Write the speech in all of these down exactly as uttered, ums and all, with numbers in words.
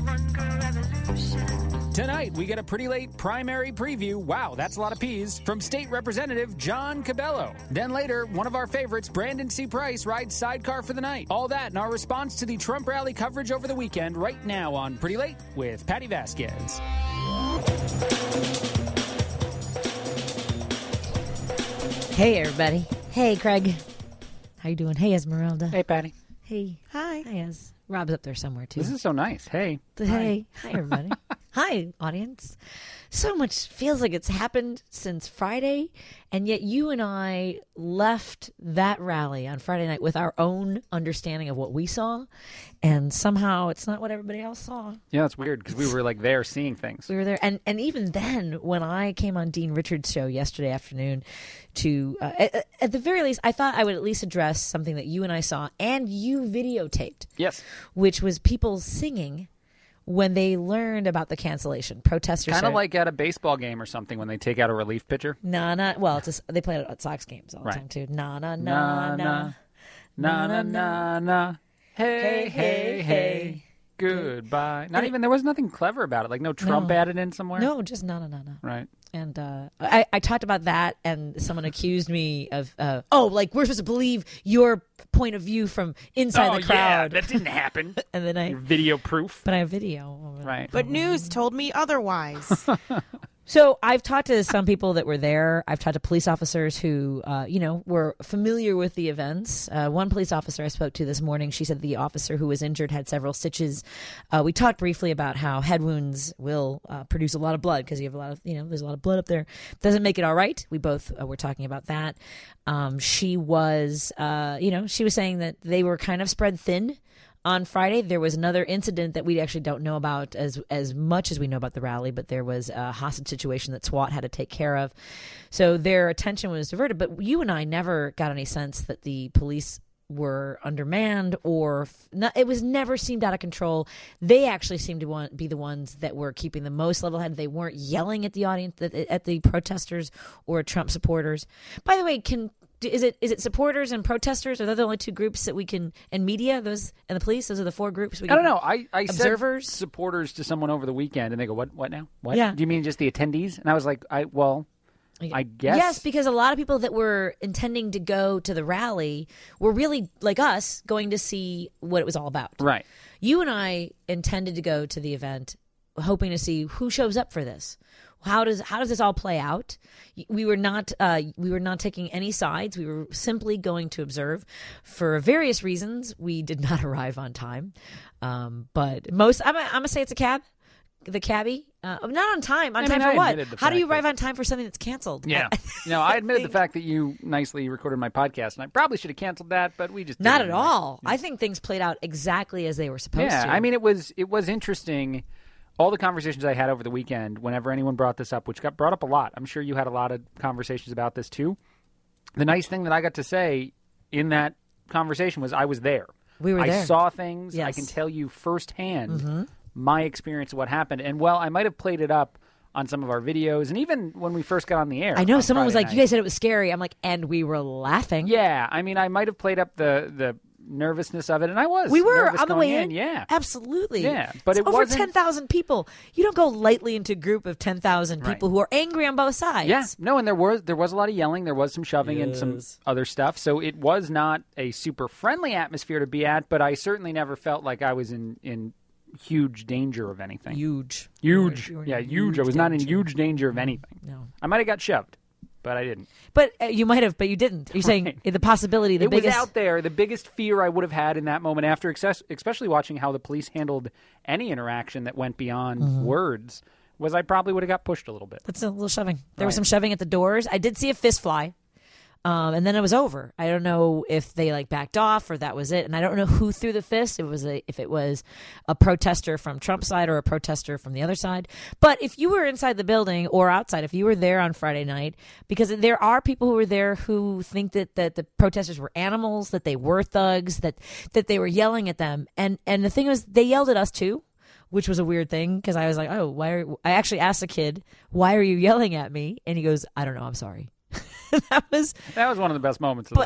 Tonight, we get a pretty late primary preview. Wow, that's a lot of P's. From State Representative John Cabello. Then later, one of our favorites, Brandon C. Price, rides sidecar for the night. All that and our response to the Trump rally coverage over the weekend right now on Pretty Late with Patty Vasquez. Hey, everybody. Hey, Craig. How you doing? Hey, Esmeralda. Hey, Patty. Hey. Hi. Hi, Es. Rob's up there somewhere, too. This is so nice. Hey. Hey. Hi, everybody. Hi, audience. So much feels like it's happened since Friday, and yet you and I left that rally on Friday night with our own understanding of what we saw, and somehow it's not what everybody else saw. Yeah, that's weird because we were like there seeing things. We were there, and, and even then, when I came on Dean Richards' show yesterday afternoon to, uh, at, at the very least, I thought I would at least address something that you and I saw and you videotaped. Yes. Which was people singing when they learned about the cancellation. Protesters kind of said, like at a baseball game or something when they take out a relief pitcher. Nah, nah. Well, it's just, they play it at Sox games all the Right. time, too. Nah, nah, Na nah, na nah. na na na na. Hey, hey, hey. Goodbye. Not And even, there was nothing clever about it. Like no Trump No. added in somewhere. No, just nah, nah, nah, nah. Right. And uh, I, I talked about that, and someone accused me of, uh, oh, like we're supposed to believe your point of view from inside oh, the crowd. yeah, that didn't happen. And then I, Your video proof. but I have video. Right. But news told me otherwise. So I've talked to some people that were there. I've talked to police officers who, uh, you know, were familiar with the events. Uh, one police officer I spoke to this morning, she said the officer who was injured had several stitches. Uh, we talked briefly about how head wounds will uh, produce a lot of blood because you have a lot of, you know, there's a lot of blood up there. Doesn't make it all right. We both uh, were talking about that. Um, she was, uh, you know, she was saying that they were kind of spread thin. On Friday, there was another incident that we actually don't know about as as much as we know about the rally, but there was a hostage situation that SWAT had to take care of. So their attention was diverted. But you and I never got any sense that the police were undermanned or not, it was never seemed out of control. They actually seemed to want, be the ones that were keeping the most level-headed. They weren't yelling at the audience, at the protesters or Trump supporters. By the way, can... Is it is it supporters and protesters? Are they the only two groups that we can, and media, those and the police? Those are the four groups we can. I don't know. I, I observers? said supporters to someone over the weekend, and they go, "What? What now? What? Yeah. Do you mean just the attendees?" And I was like, "I well, I guess yes, because a lot of people that were intending to go to the rally were really like us, going to see what it was all about. right." You and I intended to go to the event, hoping to see who shows up for this. How does how does this all play out? We were not uh, we were not taking any sides. We were simply going to observe. For various reasons, we did not arrive on time. Um, but most, I'm gonna, I'm gonna say it's a cab, the cabbie. Uh, not on time. On I time mean, for I what? admitted the How do you fact that- arrive on time for something that's canceled? Yeah. I- no, I admitted the think- fact that you nicely recorded my podcast, and I probably should have canceled that, but we just Not did at anyway. all. I think things played out exactly as they were supposed Yeah, to. I mean, it was it was interesting. All the conversations I had over the weekend, whenever anyone brought this up, which got brought up a lot, I'm sure you had a lot of conversations about this too. The nice thing that I got to say in that conversation was I was there. We were I there. saw things. I Yes. can tell you firsthand Mm-hmm. my experience of what happened. And while I might have played it up on some of our videos, and even when we first got on the air. I know on someone was Friday like, "You night. guys said it was scary." I'm like, "And we were laughing." Yeah, I mean, I might have played up the the nervousness of it, and I was. We were nervous on the going way in. Yeah, Absolutely. Yeah, but It's it over wasn't- ten thousand people. You don't go lightly into a group of ten thousand people Right. who are angry on both sides. Yeah, no, and there was there was a lot of yelling, there was some shoving and some Yes. other stuff. So it was not a super friendly atmosphere to be at, but I certainly never felt like I was in, in huge danger of anything. Huge. Huge, You were- you were in yeah, huge. I was not in huge danger of anything. No. I might have got shoved, but I didn't. But uh, you might have, but you didn't. You're saying Right. the possibility, the it biggest. was out there. The biggest fear I would have had in that moment, after excess, especially watching how the police handled any interaction that went beyond Mm-hmm. words, was I probably would have got pushed a little bit. That's a little shoving. There was Right. some shoving at the doors. I did see a fist fly. Um, and then it was over. I don't know if they like backed off or that was it. And I don't know who threw the fist. It was a, if it was a protester from Trump's side or a protester from the other side. But if you were inside the building or outside, if you were there on Friday night, because there are people who were there who think that, that the protesters were animals, that they were thugs, that, that they were yelling at them. And, and the thing was, they yelled at us too, which was a weird thing because I was like, oh, why are, I actually asked the kid, why are you yelling at me? And he goes, I don't know. I'm sorry. that was That was one of the best moments of but the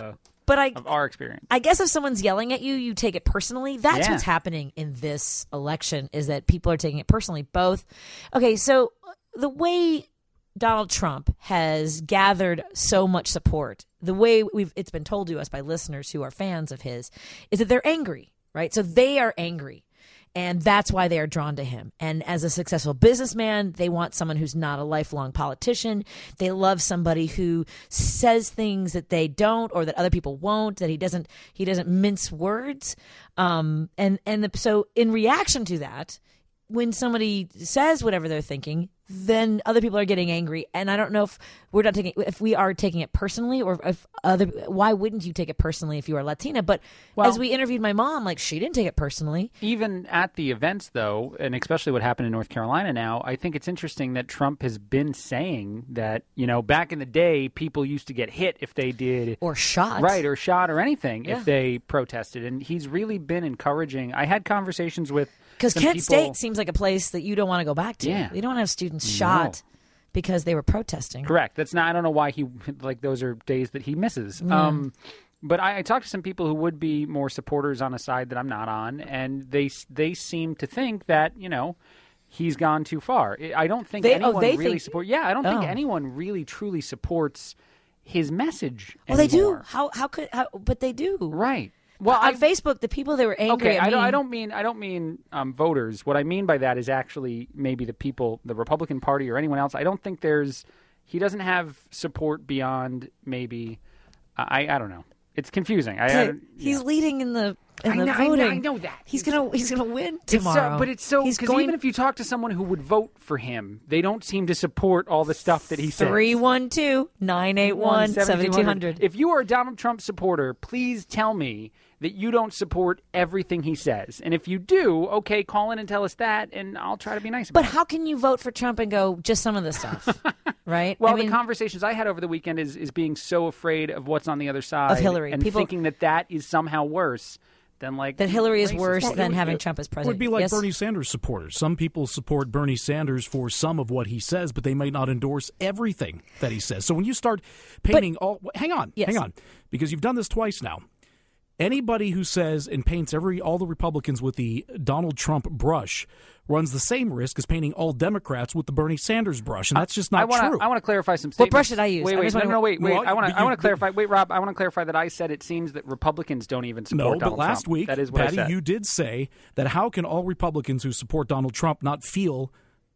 but I, of our experience. I guess if someone's yelling at you, you take it personally. That's Yeah. what's happening in this election, is that people are taking it personally. Both. Okay, so the way Donald Trump has gathered so much support, the way we've it's been told to us by listeners who are fans of his, is that they're angry, right? So they are angry. And that's why they are drawn to him. And as a successful businessman, they want someone who's not a lifelong politician. They love somebody who says things that they don't, or that other people won't, that he doesn't he doesn't mince words. Um, and and the, so in reaction to that, when somebody says whatever they're thinking, then other people are getting angry. And I don't know if we're not taking if we are taking it personally, or if other why wouldn't you take it personally if you are Latina? But Well, as we interviewed my mom, like, she didn't take it personally. Even at the events, though, and especially what happened in North Carolina now, I think it's interesting that Trump has been saying that, you know, back in the day, people used to get hit if they did. Or shot. Right, or shot or anything Yeah. if they protested. And he's really been encouraging. I had conversations with Because some Kent people, State seems like a place that you don't want to go back to. Yeah. You don't want to have students shot because they were protesting. Correct. That's not. I don't know why he like those are days that he misses. Um, but I, I talked to some people who would be more supporters on a side that I'm not on, and they they seem to think that, you know, he's gone too far. I don't think They- oh, anyone they really think- support. Yeah, I don't Oh. think anyone really truly supports his message. Well, they do. anymore. How how could how? But they do. Right. Well, on I, Facebook, the people that were angry Okay, at I me. don't. I don't mean. I don't mean um, voters. What I mean by that is actually maybe the people, the Republican Party, or anyone else. I don't think there's. He doesn't have support beyond maybe. I. I don't know. It's confusing. I. I don't- He's yeah. leading in the in I the know- I know- voting. I know that. He's gonna he's gonna win It's so- tomorrow. but it's so he's because going even if you talk to someone who would vote for him, they don't seem to support all the stuff that he says. three one two nine eight one seven two zero zero. If you are a Donald Trump supporter, please tell me that you don't support everything he says. And if you do, okay, call in and tell us that, and I'll try to be nice about But it. how can you vote for Trump and go just some of the stuff, right? Well, I mean, the conversations I had over the weekend is, is being so afraid of what's on the other side. Hillary. And People- thinking that that is somehow worse than, like... that Hillary is racist. worse Well, it than would- having it Trump as It president. would be like Yes? Bernie Sanders supporters. Some people support Bernie Sanders for some of what he says, but they may not endorse everything that he says. So when you start painting all, hang on, Yes. hang on, because you've done this twice now. Anybody who says and paints every all the Republicans with the Donald Trump brush runs the same risk as painting all Democrats with the Bernie Sanders brush, and that's just not I wanna, true. I want to clarify some What statements. brush did I use? Wait, I wait, just no, wanna- no, no, wait, wait. Well, I want but to I you- want to clarify. Wait, Rob, I want to clarify that I said it seems that Republicans don't even support No, but Donald last Trump. week, That is what Patty, I said. you did say that how can all Republicans who support Donald Trump not feel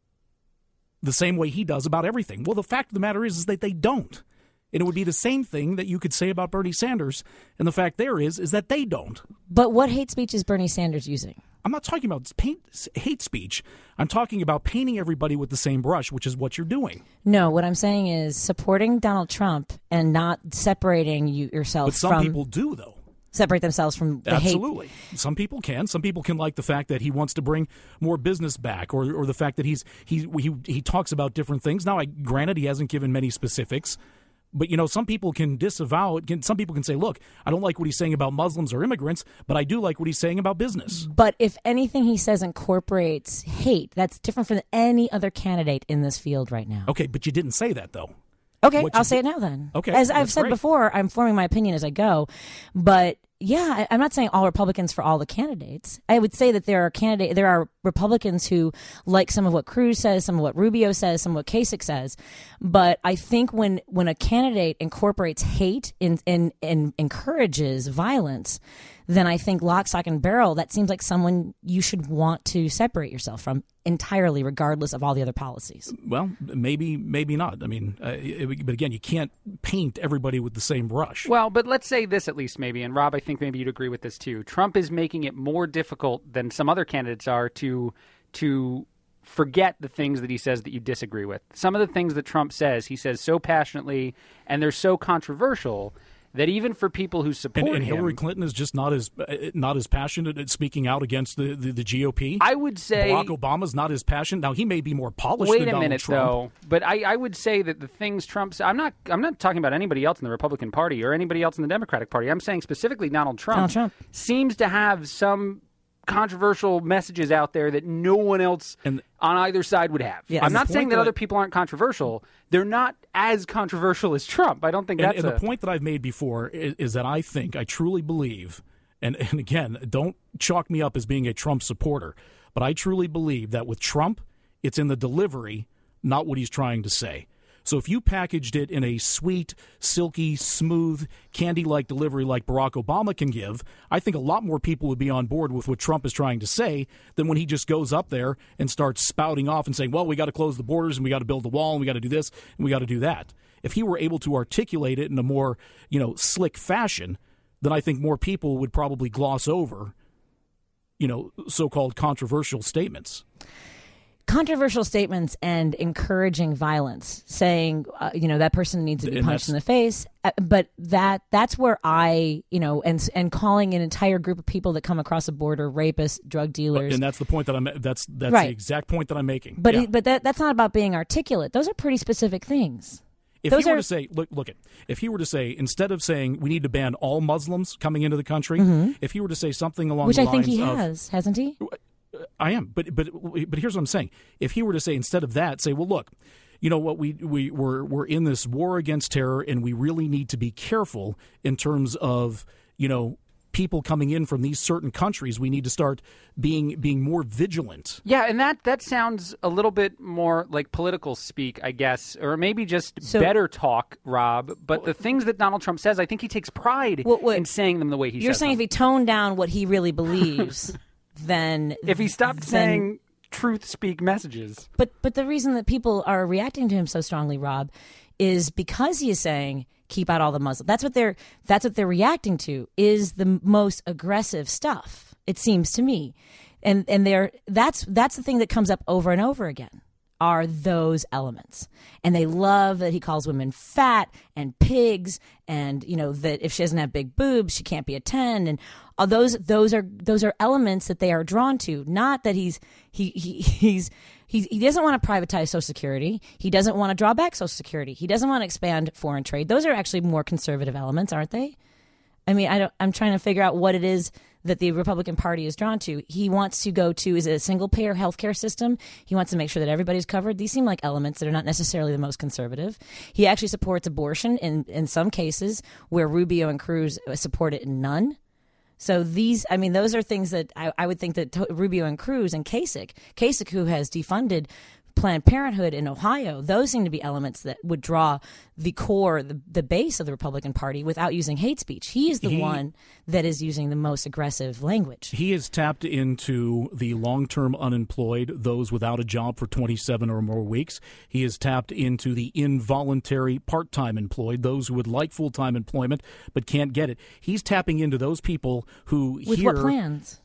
the same way he does about everything? Well, the fact of the matter is, is that they don't. And it would be the same thing that you could say about Bernie Sanders. And the fact there is, is that they don't. But what hate speech is Bernie Sanders using? I'm not talking about paint, hate speech. I'm talking about painting everybody with the same brush, which is what you're doing. No, what I'm saying is supporting Donald Trump and not separating you yourself But some from people do, though. separate themselves from the hate. Absolutely. Some people can. Some people can like the fact that he wants to bring more business back, or, or the fact that he's he, he he talks about different things. Now, I granted he hasn't given many specifics, but you know, some people can disavow it. Can, some people can say, "Look, I don't like what he's saying about Muslims or immigrants, but I do like what he's saying about business." But if anything he says incorporates hate, that's different from any other candidate in this field right now. Okay, but you didn't say that though. Okay, What I'll you say did- it now then. Okay, As I've that's said great. before, I'm forming my opinion as I go. But yeah, I, I'm not saying all Republicans for all the candidates. I would say that there are candidate, there are Republicans who like some of what Cruz says, some of what Rubio says, some of what Kasich says. But I think when when a candidate incorporates hate and and, and encourages violence, then I think lock, stock, and barrel, that seems like someone you should want to separate yourself from entirely, regardless of all the other policies. Well, maybe, maybe not. I mean, uh, it, but again, you can't paint everybody with the same brush. Well, but let's say this at least maybe, and Rob, I think maybe you'd agree with this too. Trump is making it more difficult than some other candidates are to to forget the things that he says that you disagree with. Some of the things that Trump says, he says so passionately, and they're so controversial that even for people who support And, and him, Hillary Clinton is just not as uh, not as passionate at speaking out against the, the, the G O P. I would say Barack Obama's not as passionate. Now he may be more polished Wait than a Donald minute, Trump. though. But I, I would say that the things Trump said, I'm not, I'm not talking about anybody else in the Republican Party or anybody else in the Democratic Party. I'm saying specifically Donald Trump, Donald Trump. seems to have some controversial messages out there that no one else and, on either side would have. Yes. I'm not saying that, that other I, people aren't controversial. They're not as controversial as Trump. I don't think and, that's and a... the point that I've made before is, is that I think, I truly believe, and, and again, don't chalk me up as being a Trump supporter, but I truly believe that with Trump, it's in the delivery, not what he's trying to say. So if you packaged it in a sweet, silky, smooth, candy-like delivery like Barack Obama can give, I think a lot more people would be on board with what Trump is trying to say than when he just goes up there and starts spouting off and saying, well, we got to close the borders and we got to build the wall and we got to do this and we got to do that. If he were able to articulate it in a more, you know, slick fashion, then I think more people would probably gloss over, you know, so-called controversial statements. Controversial statements and encouraging violence, saying, uh, you know, that person needs to be And punched that's- in the face. Uh, but that that's where I, you know, and and calling an entire group of people that come across the border rapists, drug dealers. And that's the point that I'm. That's that's Right. the exact point that I'm making. But Yeah. he, but that that's not about being articulate. Those are pretty specific things. If Those he were are- to say, look, look it. If he were to say, instead of saying we need to ban all Muslims coming into the country, if he were to say something along Which the I think lines he of, has, hasn't he? I am, but but but here's what I'm saying. If he were to say instead of that, say, well, look, you know what, we we we're we're in this war against terror, and we really need to be careful in terms of, you know, people coming in from these certain countries. We need to start being being more vigilant. Yeah, and that, that sounds a little bit more like political speak, I guess, or maybe just So- better talk, Rob. But the things that Donald Trump says, I think he takes pride What- what- in saying them the way he You're says saying them. if he toned down what he really believes, then If he stopped then- saying truth speak messages. But but the reason that people are reacting to him so strongly, Rob, is because he is saying keep out all the Muslims. That's what they're that's what they're reacting to, is the most aggressive stuff, it seems to me. And and they're that's that's the thing that comes up over and over again, are those elements. And they love that he calls women fat and pigs, and, you know, that if she doesn't have big boobs, she can't be a ten. And all those those are those are elements that they are drawn to. Not that he's he, he he's he, he doesn't want to privatize Social Security. He doesn't want to draw back Social Security. He doesn't want to expand foreign trade. Those are actually more conservative elements, aren't they? I mean, I don't, I'm trying to figure out what it is that the Republican Party is drawn to. He wants to go to, is it a single-payer healthcare system? He wants to make sure that everybody's covered. These seem like elements that are not necessarily the most conservative. He actually supports abortion in, in some cases where Rubio and Cruz support it in none. So these, I mean, those are things that I, I would think that to, Rubio and Cruz and Kasich, Kasich, who has defunded Planned Parenthood in Ohio, those seem to be elements that would draw the core, the, the base of the Republican Party without using hate speech. He is the He- one that is using the most aggressive language. He has tapped into the long-term unemployed, those without a job for twenty-seven or more weeks. He has tapped into the involuntary part-time employed, those who would like full-time employment but can't get it. He's tapping into those people who With here... what plans?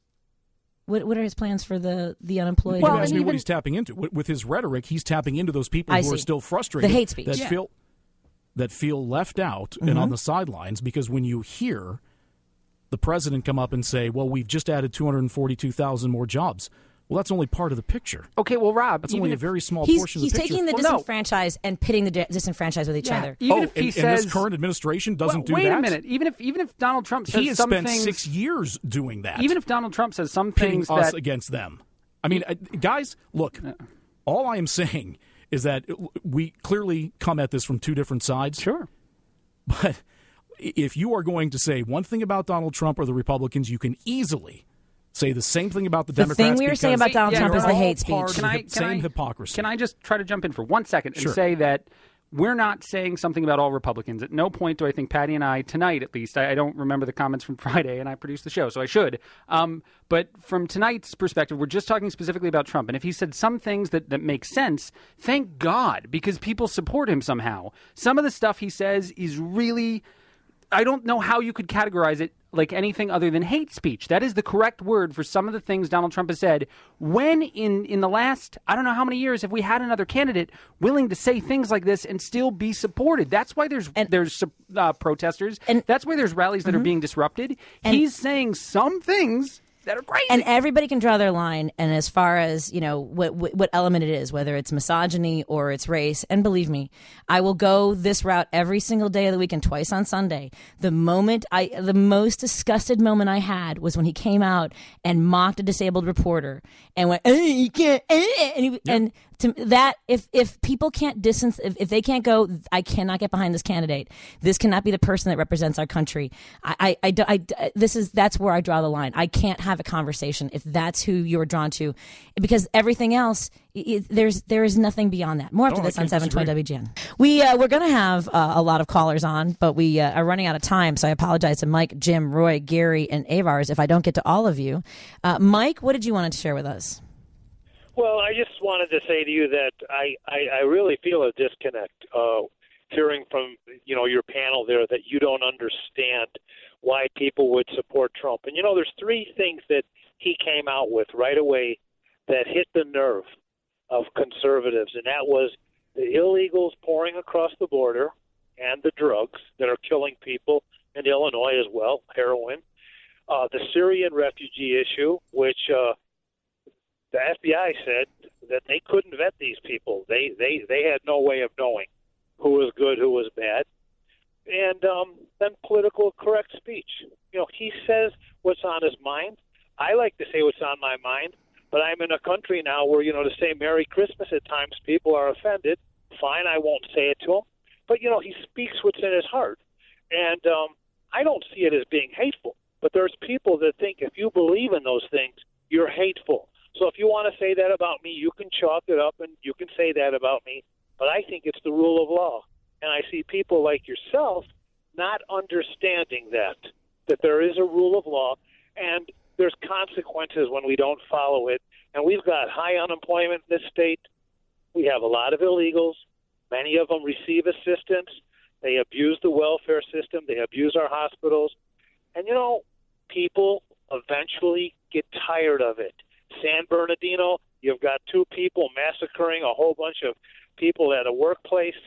What What are his plans for the, the unemployed? Well, You ask and me even- what he's tapping into. With, with his rhetoric, he's tapping into those people I who are see. still frustrated. The hate speech. That Yeah. feel that feel left out Mm-hmm. and on the sidelines, because when you hear the president come up and say, well, we've just added two hundred forty-two thousand more jobs. Well, that's only part of the picture. Okay, well, Rob, That's even only a if, very small he's portion he's of the picture. taking the Well, no. disenfranchised and pitting the di- disenfranchised with each yeah, other. even oh, if he and, says, and this current administration doesn't well, do wait that? a minute, even if even if Donald Trump says He has some spent things, six years doing that. even if Donald Trump says some pitting things us that against them. I mean, uh, guys, look, all I am saying is that we clearly come at this from two different sides. sure. But if you are going to say one thing about Donald Trump or the Republicans, you can easily say the same thing about the, The Democrats. thing we were saying because about Donald Yeah, Trump you're is the all hate part speech. of Can the I- can same I- hypocrisy. Can I just try to jump in for one second and Sure. say that we're not saying something about all Republicans. At no point do I think Patty and I, tonight at least, I, I don't remember the comments from Friday, and I produced the show, so I should. Um, but from tonight's perspective, we're just talking specifically about Trump. And if he said some things that, that make sense, thank God, because people support him somehow. Some of the stuff he says is really... I don't know how you could categorize it like anything other than hate speech. That is the correct word for some of the things Donald Trump has said. When in, in the last, I don't know how many years, have we had another candidate willing to say things like this and still be supported? That's why there's And- there's uh, protesters. And- That's why there's rallies that are being disrupted. And- He's saying some things that are crazy. And everybody can draw their line. And as far as, you know, what, what what element it is, whether it's misogyny or it's race, and believe me, I will go this route every single day of the week and twice on Sunday. The moment I, the most disgusted moment I had was when he came out and mocked a disabled reporter and went, eh, you can't, eh, and, he, yep. and to that, if if people can't distance, if, if they can't go, I cannot get behind this candidate. This cannot be the person that represents our country. I, I, I, I this is that's where I draw the line. I can't have a conversation if that's who you're drawn to, because everything else, it, there's there is nothing beyond that. More after no, this on seven twenty W G N. We uh, we're going to have uh, a lot of callers on, but we uh, are running out of time. So I apologize to Mike, Jim, Roy, Gary, and Avars if I don't get to all of you. Uh, Mike, what did you want to share with us? Well, I just wanted to say to you that I, I, I really feel a disconnect uh, hearing from, you know, your panel there that you don't understand why people would support Trump. And, you know, there's three things that he came out with right away that hit the nerve of conservatives, and that was the illegals pouring across the border and the drugs that are killing people in Illinois as well, heroin, uh, the Syrian refugee issue, which uh, – the F B I said that they couldn't vet these people. They they, they had no way of knowing who was good, who was bad. And um, then political correct speech. You know, he says what's on his mind. I like to say what's on my mind, but I'm in a country now where, you know, to say Merry Christmas at times people are offended. Fine, I won't say it to him. But, you know, he speaks what's in his heart. And um, I don't see it as being hateful. But there's people that think if you believe in those things, you're hateful. So if you want to say that about me, you can chalk it up and you can say that about me. But I think it's the rule of law. And I see people like yourself not understanding that, that there is a rule of law and there's consequences when we don't follow it. And we've got high unemployment in this state. We have a lot of illegals. Many of them receive assistance. They abuse the welfare system. They abuse our hospitals. And, you know, people eventually get tired of it. San Bernardino, you've got two people massacring a whole bunch of people at a workplace.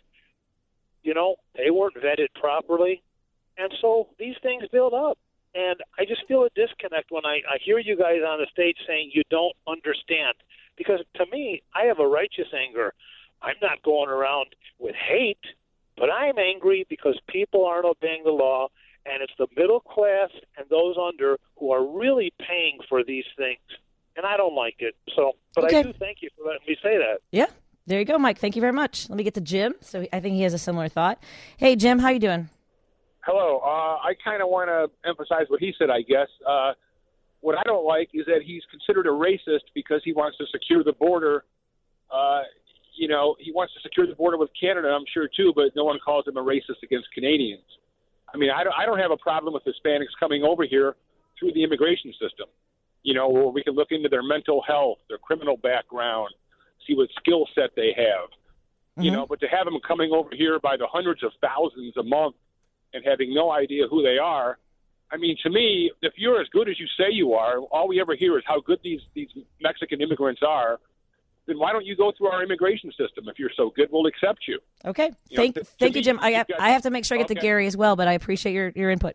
You know, they weren't vetted properly. And so these things build up. And I just feel a disconnect when I, I hear you guys on the stage saying you don't understand. Because to me, I have a righteous anger. I'm not going around with hate, but I'm angry because people aren't obeying the law. And it's the middle class and those under who are really paying for these things. And I don't like it. So, but okay. I do thank you for letting me say that. Yeah. There you go, Mike. Thank you very much. Let me get to Jim. So I think he has a similar thought. Hey, Jim, how you doing? Hello. Uh, I kind of want to emphasize what he said, I guess. Uh, what I don't like is that he's considered a racist because he wants to secure the border. Uh, you know, he wants to secure the border with Canada, I'm sure, too, but no one calls him a racist against Canadians. I mean, I don't, I don't have a problem with Hispanics coming over here through the immigration system. You know, where we can look into their mental health, their criminal background, see what skill set they have. Mm-hmm. You know, but to have them coming over here by the hundreds of thousands a month and having no idea who they are, I mean, to me, if you're as good as you say you are, all we ever hear is how good these, these Mexican immigrants are, then why don't you go through our immigration system? If you're so good, we'll accept you. Okay. You thank know, to, thank to you, me, Jim. I have, guys, I have to make sure I get okay. to Gary as well, but I appreciate your, your input.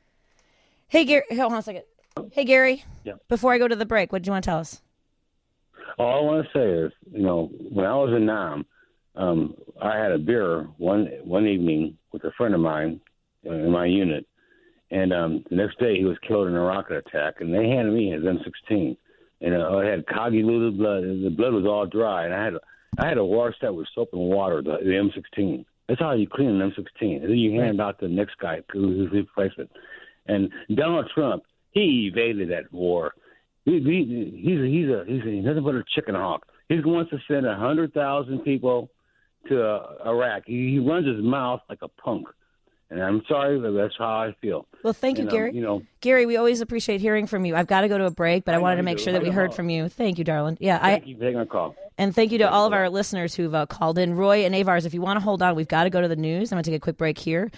Hey, Gary. Hold on a second. Hey, Gary. Yeah. Before I go to the break, what did you want to tell us? All I want to say is, you know, when I was in Nam, um, I had a beer one one evening with a friend of mine uh, in my unit, and um, the next day he was killed in a rocket attack, and they handed me his M sixteen, and uh, it had convoluted blood, and the blood was all dry, and I had to, I had to wash that with soap and water, the, the M sixteen. That's how you clean an M sixteen, and then you hand it out to the next guy who's replacement. And Donald Trump, he evaded that war. He, he, he's a, he's a he's a, nothing but a chicken hawk. He wants to send a hundred thousand people to uh, Iraq. He, he runs his mouth like a punk, and I'm sorry, but that's how I feel. Well, thank and, you, Gary. Um, you know, Gary, we always appreciate hearing from you. I've got to go to a break, but I, I wanted to make sure that we heard from you. Thank you, darling. Yeah, thank I. you for taking a call. And thank you to Thank all you. of our listeners who've uh, called in. Roy and Avars, if you want to hold on, we've got to go to the news. I'm going to take a quick break here.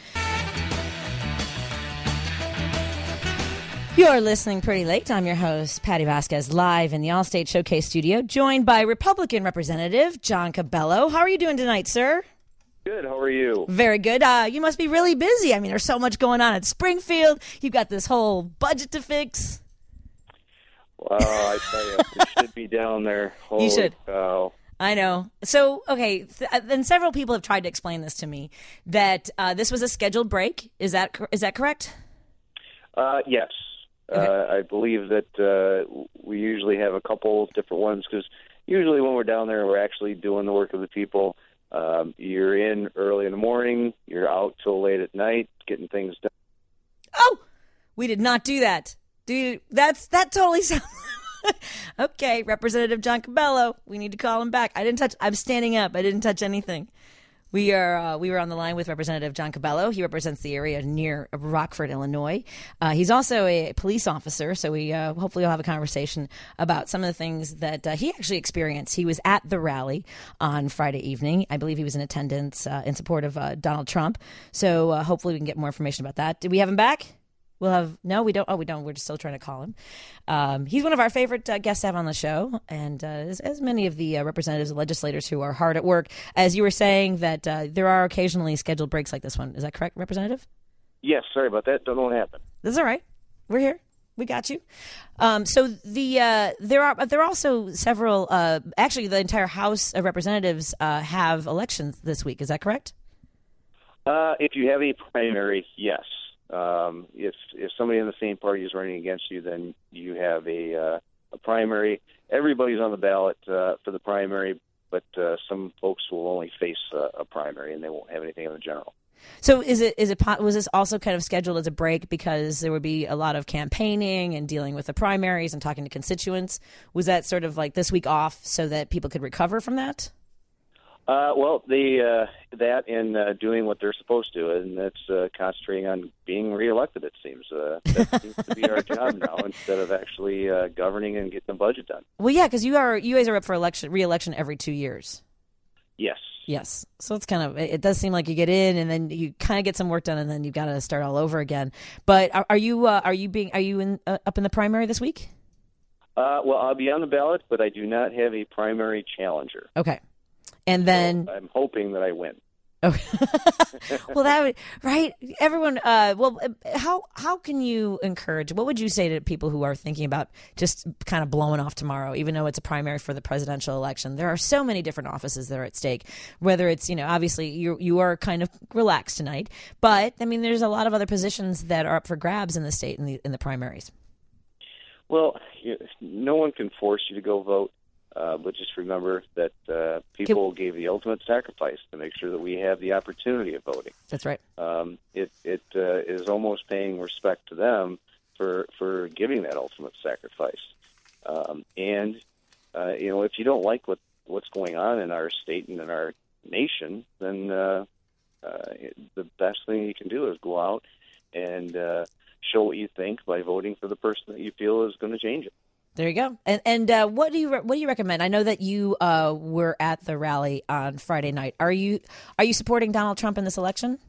You're listening pretty late. I'm your host, Patty Vasquez, live in the Allstate Showcase studio, joined by Republican Representative John Cabello. How are you doing tonight, sir? Good. How are you? Very good. Uh, you must be really busy. I mean, there's so much going on at Springfield. You've got this whole budget to fix. Oh, I tell you, we should be down there. Holy You should. cow. I know. So, okay, th- and several people have tried to explain this to me, that uh, this was a scheduled break. Is that cor- is that correct? Uh, yes. Okay. Uh, I believe that uh, we usually have a couple of different ones because usually when we're down there, we're actually doing the work of the people. Um, you're in early in the morning, you're out till late at night, getting things done. Oh, we did not do that. Do you, that's that totally sounds. Okay, Representative John Cabello, we need to call him back. I didn't touch. I'm standing up. I didn't touch anything. We are. Uh, we were on the line with Representative John Cabello. He represents the area near Rockford, Illinois. Uh, he's also a police officer, so we uh, hopefully will have a conversation about some of the things that uh, he actually experienced. He was at the rally on Friday evening. I believe he was in attendance uh, in support of uh, Donald Trump. So uh, hopefully we can get more information about that. Did we have him back? We'll have no, we don't. Oh, we don't. We're just still trying to call him. Um, he's one of our favorite uh, guests to have on the show, and uh, as, as many of the uh, representatives and legislators who are hard at work. As you were saying, that uh, there are occasionally scheduled breaks like this one. Is that correct, Representative? Yes, sorry about that. Don't know what happened. That's all right. We're here. We got you. Um, so the uh, there are there are also several. Uh, actually, the entire House of Representatives uh, have elections this week. Is that correct? Uh, if you have a primary, yes. Um, if if somebody in the same party is running against you, then you have a uh, a primary. Everybody's on the ballot uh, for the primary, but uh, some folks will only face uh, a primary, and they won't have anything in the general. So is it is it was this also kind of scheduled as a break because there would be a lot of campaigning and dealing with the primaries and talking to constituents? Was that sort of like this week off so that people could recover from that? Uh, well, the uh, that and uh, doing what they're supposed to, and that's uh, concentrating on being reelected. It seems uh, that seems to be our job now, instead of actually uh, governing and getting the budget done. Well, yeah, because you are you guys are up for election re-election every two years. Yes. Yes. So it's kind of it does seem like you get in and then you kind of get some work done and then you've got to start all over again. But are, are you uh, are you being are you in uh, up in the primary this week? Uh, well, I'll be on the ballot, but I do not have a primary challenger. Okay. And then so I'm hoping that I win. Okay. Well, that would right. Everyone. Uh, well, how how can you encourage? What would you say to people who are thinking about just kind of blowing off tomorrow, even though it's a primary for the presidential election? There are so many different offices that are at stake. Whether it's you know, obviously you you are kind of relaxed tonight, but I mean, there's a lot of other positions that are up for grabs in the state in the in the primaries. Well, you, no one can force you to go vote. Uh, but just remember that uh, people gave the ultimate sacrifice to make sure that we have the opportunity of voting. That's right. Um, it it uh, is almost paying respect to them for for giving that ultimate sacrifice. Um, and uh, you know, if you don't like what what's going on in our state and in our nation, then uh, uh, the best thing you can do is go out and uh, show what you think by voting for the person that you feel is going to change it. There you go. And and uh, what do you re- what do you recommend? I know that you uh, were at the rally on Friday night. Are you are you supporting Donald Trump in this election?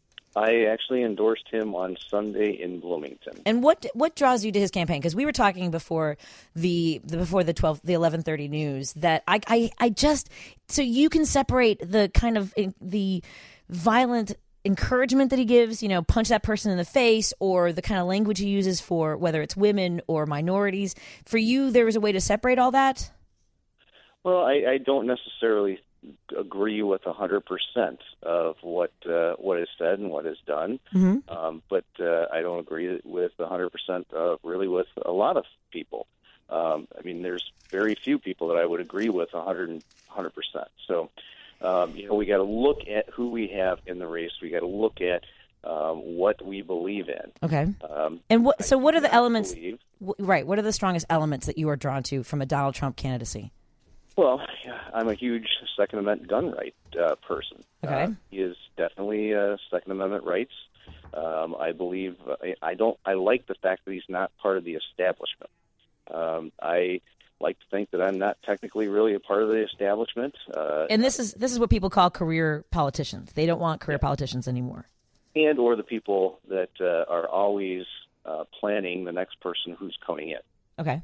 I actually endorsed him on Sunday in Bloomington. And what what draws you to his campaign? Because we were talking before the, the before the twelve the eleven thirty news that I, I I just so you can separate the kind of the violent encouragement that he gives, you know, punch that person in the face, or the kind of language he uses for whether it's women or minorities. For you, there was a way to separate all that? Well, I, I don't necessarily agree with one hundred percent of what uh, what is said and what is done, mm-hmm. um, but uh, I don't agree with one hundred percent of really with a lot of people. Um, I mean, there's very few people that I would agree with one hundred percent. So, Um, you know, we got to look at who we have in the race. We got to look at um, what we believe in. Okay. Um, and what? So, what are the elements? Believe, w- right. What are the strongest elements that you are drawn to from a Donald Trump candidacy? Well, I'm a huge Second Amendment gun right uh, person. Okay. Uh, he is definitely uh, Second Amendment rights. Um, I believe. I, I don't. I like the fact that he's not part of the establishment. Um, I. like to think that I'm not technically really a part of the establishment. Uh, and this is this is what people call career politicians. They don't want career yeah. politicians anymore. And or the people that uh, are always uh, planning the next person who's coming in. Okay.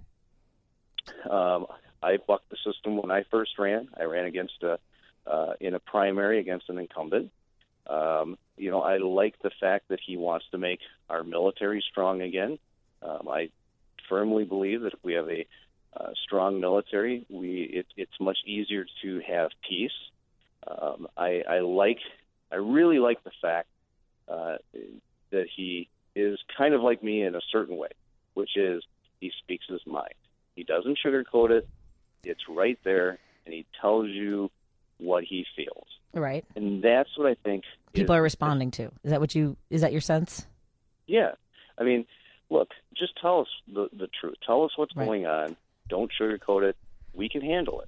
Um, I bucked the system when I first ran. I ran against a uh, in a primary against an incumbent. Um, you know, I like the fact that he wants to make our military strong again. Um, I firmly believe that if we have a uh, strong military, we it, it's much easier to have peace. Um, I, I like, I really like the fact uh, that he is kind of like me in a certain way, which is he speaks his mind. He doesn't sugarcoat it. It's right there, and he tells you what he feels. Right. And that's what I think people is, are responding to. Is that what you? Is that your sense? Yeah. I mean, look, just tell us the, the truth. Tell us what's right. going on. Don't sugarcoat it. We can handle it.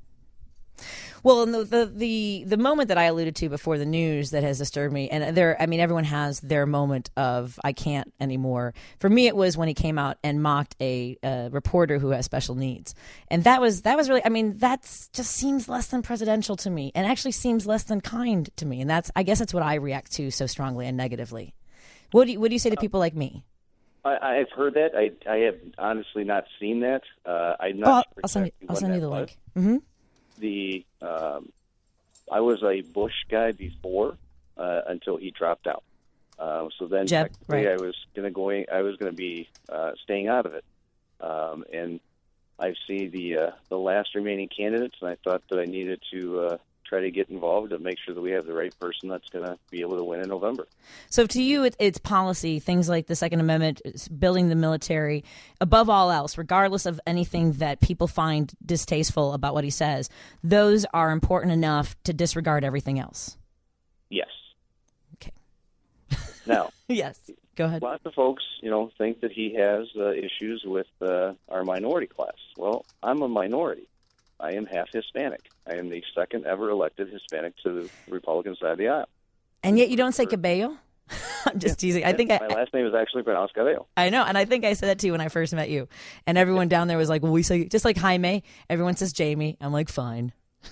Well, and the, the the the moment that I alluded to before the news that has disturbed me, and there, I mean, everyone has their moment of I can't anymore. For me, it was when he came out and mocked a, a reporter who has special needs, and that was that was really, I mean, that's just seems less than presidential to me, and actually seems less than kind to me, and that's I guess that's what I react to so strongly and negatively. What do you, what do you say to people like me? I, I've heard that. I I have honestly not seen that. Uh, I'm not. Oh, sure I'll send you, exactly I'll send you the was. link. Mm-hmm. The um, I was a Bush guy before uh, until he dropped out. Uh, so then Jeb, technically right. I was gonna going. I was gonna be uh, staying out of it. Um, and I see the uh, the last remaining candidates, and I thought that I needed to uh, try to get involved to make sure that we have the right person that's going to be able to win in November. So to you, it, it's policy, things like the Second Amendment, building the military, above all else, regardless of anything that people find distasteful about what he says, those are important enough to disregard everything else. Yes. Okay. Now. Yes. Go ahead. Lots of folks, you know, think that he has uh, issues with uh, our minority class. Well, I'm a minority. I am half Hispanic. I am the second ever elected Hispanic to the Republican side of the aisle. And yet you don't say Cabello? I'm just yeah. teasing. I think my I, last name is actually pronounced Cabello. I know, and I think I said that to you when I first met you. And everyone down there was like, well, we say, just like Jaime, everyone says Jamie. I'm like, fine.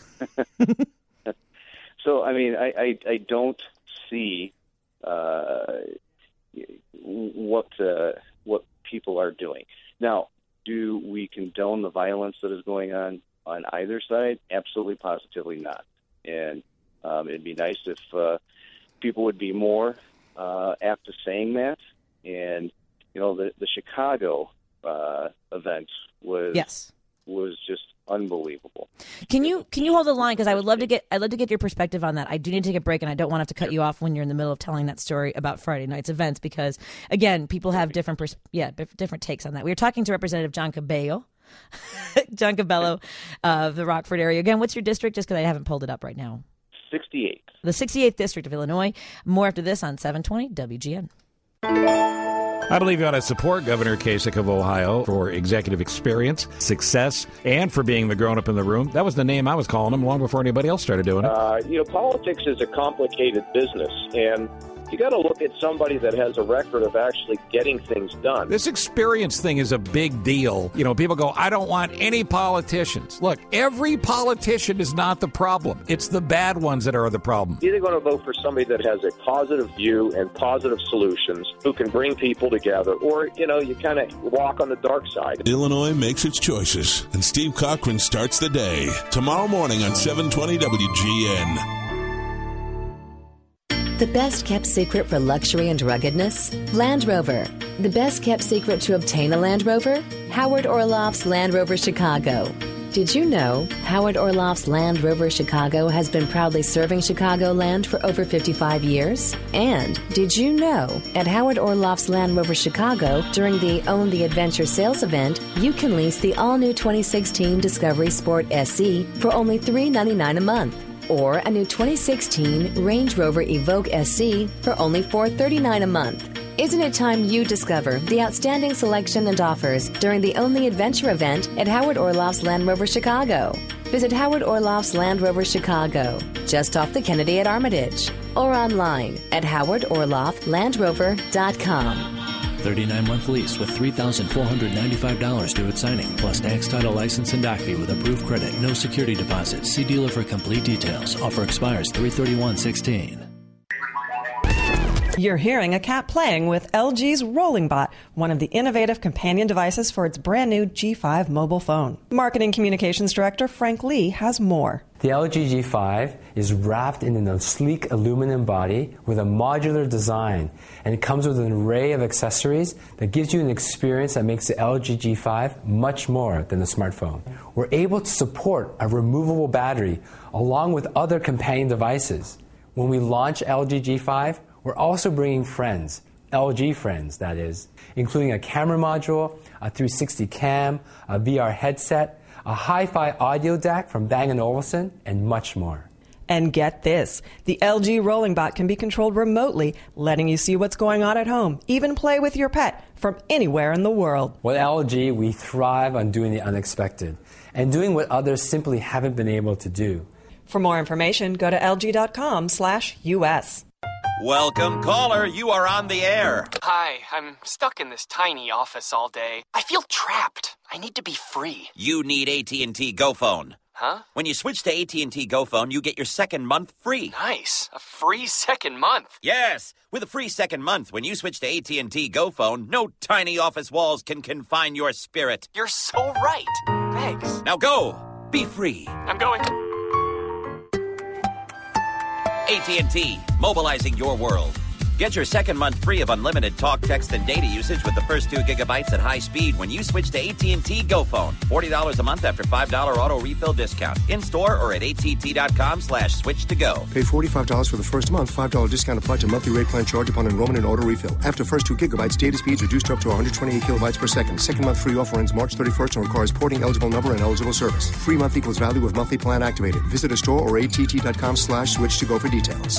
So, I mean, I, I, I don't see uh, what uh, what people are doing. Now, do we condone the violence that is going on on either side? Absolutely, positively not. And um, it'd be nice if uh, people would be more uh, apt to saying that. And, you know, the, the Chicago uh, event was yes. was just unbelievable. Can you can you hold the line, because I would love to get I'd love to get your perspective on that. I do need to take a break, and I don't want to have to cut you off when you're in the middle of telling that story about Friday night's events, because again, people have different pers- yeah different takes on that. We were talking to Representative John Cabello, John Cabello of the Rockford area. Again, what's your district? Just because I haven't pulled it up right now. sixty-eight. The sixty-eighth district of Illinois. More after this on seven twenty W G N. I believe you ought to support Governor Kasich of Ohio for executive experience, success, and for being the grown-up in the room. That was the name I was calling him long before anybody else started doing it. Uh, you know, politics is a complicated business, and you got to look at somebody that has a record of actually getting things done. This experience thing is a big deal. You know, people go, I don't want any politicians. Look, every politician is not the problem. It's the bad ones that are the problem. You're either going to vote for somebody that has a positive view and positive solutions, who can bring people together, or, you know, you kind of walk on the dark side. Illinois makes its choices, and Steve Cochran starts the day. Tomorrow morning on seven twenty W G N. The best kept secret for luxury and ruggedness? Land Rover. The best kept secret to obtain a Land Rover? Howard Orloff's Land Rover Chicago. Did you know Howard Orloff's Land Rover Chicago has been proudly serving Chicagoland for over fifty-five years? And did you know at Howard Orloff's Land Rover Chicago, during the Own the Adventure sales event, you can lease the all-new twenty sixteen Discovery Sport S E for only three dollars and ninety-nine cents a month, or a new twenty sixteen Range Rover Evoque S E for only four dollars and thirty-nine cents a month. Isn't it time you discover the outstanding selection and offers during the Own the Adventure event at Howard Orloff's Land Rover Chicago? Visit Howard Orloff's Land Rover Chicago, just off the Kennedy at Armitage, or online at howard orloff land rover dot com. thirty-nine month lease with three thousand four hundred ninety-five dollars due at signing, plus tax, title, license, and doc fee with approved credit. No security deposit. See dealer for complete details. Offer expires three thirty-one sixteen. You're hearing a cat playing with L G's Rolling Bot, one of the innovative companion devices for its brand new G five mobile phone. Marketing Communications Director Frank Lee has more. The L G G five is wrapped in a sleek aluminum body with a modular design, and it comes with an array of accessories that gives you an experience that makes the L G G five much more than a smartphone. We're able to support a removable battery along with other companion devices. When we launch L G G five, we're also bringing friends, L G friends that is, including a camera module, a three sixty cam, a V R headset, a hi-fi audio D A C from Bang and Olufsen, and much more. And get this, the L G Rolling Bot can be controlled remotely, letting you see what's going on at home, even play with your pet from anywhere in the world. With L G, we thrive on doing the unexpected and doing what others simply haven't been able to do. For more information, go to lg.com slash US. Welcome, caller. You are on the air. Hi, I'm stuck in this tiny office all day. I feel trapped. I need to be free. You need A T and T GoPhone. Huh? When you switch to A T and T GoPhone, you get your second month free. Nice. A free second month. Yes. With a free second month, when you switch to A T and T GoPhone, no tiny office walls can confine your spirit. You're so right. Thanks. Now go. Be free. I'm going. A T and T, mobilizing your world. Get your second month free of unlimited talk, text, and data usage with the first two gigabytes at high speed when you switch to A T and T GoPhone. forty dollars a month after five dollars auto refill discount. In-store or at att.com slash switch to go. Pay forty-five dollars for the first month. five dollars discount applied to monthly rate plan charge upon enrollment and auto refill. After first two gigabytes, data speeds reduced up to one hundred twenty-eight kilobytes per second. Second month free offer ends March thirty-first and requires porting eligible number and eligible service. Free month equals value with monthly plan activated. Visit a store or att.com slash switch to go for details.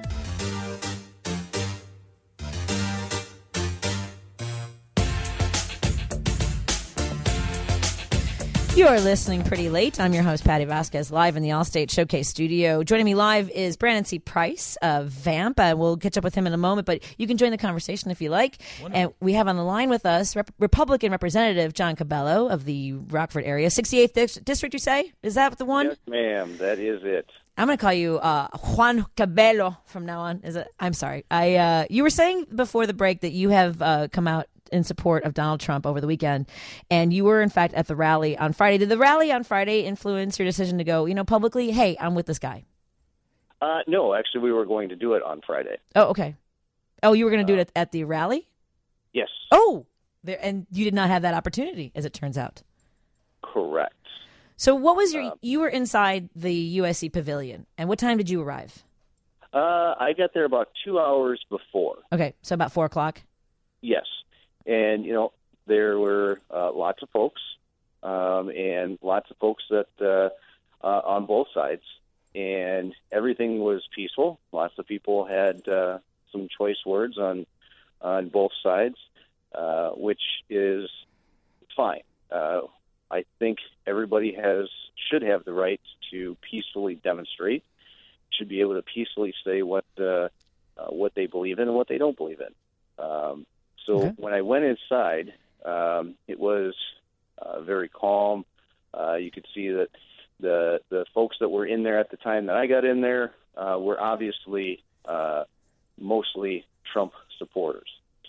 You are listening Pretty Late. I'm your host, Patty Vasquez, live in the Allstate Showcase studio. Joining me live is Brandon C. Price of Vamp. Uh, we'll catch up with him in a moment, but you can join the conversation if you like. Wonderful. And we have on the line with us Rep- Republican Representative John Cabello of the Rockford area. sixty-eighth Dis- District, you say? Is that the one? Yes, ma'am. That is it. I'm going to call you uh, Juan Cabello from now on. Is it? I'm sorry. I uh, you were saying before the break that you have uh, come out in support of Donald Trump over the weekend, and you were in fact at the rally on Friday. Did the rally on Friday influence your decision to go, you know, publicly, hey, I'm with this guy? Uh, no, actually, we were going to do it on Friday. Oh, okay. Oh, you were going to do it at, at the rally? Yes. Oh, there, and you did not have that opportunity, as it turns out. Correct. So what was your, Uh, you were inside the U S C Pavilion, and what time did you arrive? Uh, I got there about two hours before. Okay, so about four o'clock? Yes. And, you know, there were uh, lots of folks um, and lots of folks that uh, uh, on both sides, and everything was peaceful. Lots of people had uh, some choice words on on both sides, uh, which is fine. Uh, I think everybody has should have the right to peacefully demonstrate, should be able to peacefully say what uh, uh, what they believe in and what they don't believe in. Um, So okay. When I went inside, um, it was uh, very calm. Uh, you could see that the the folks that were in there at the time that I got in there uh, were obviously uh, mostly Trump supporters.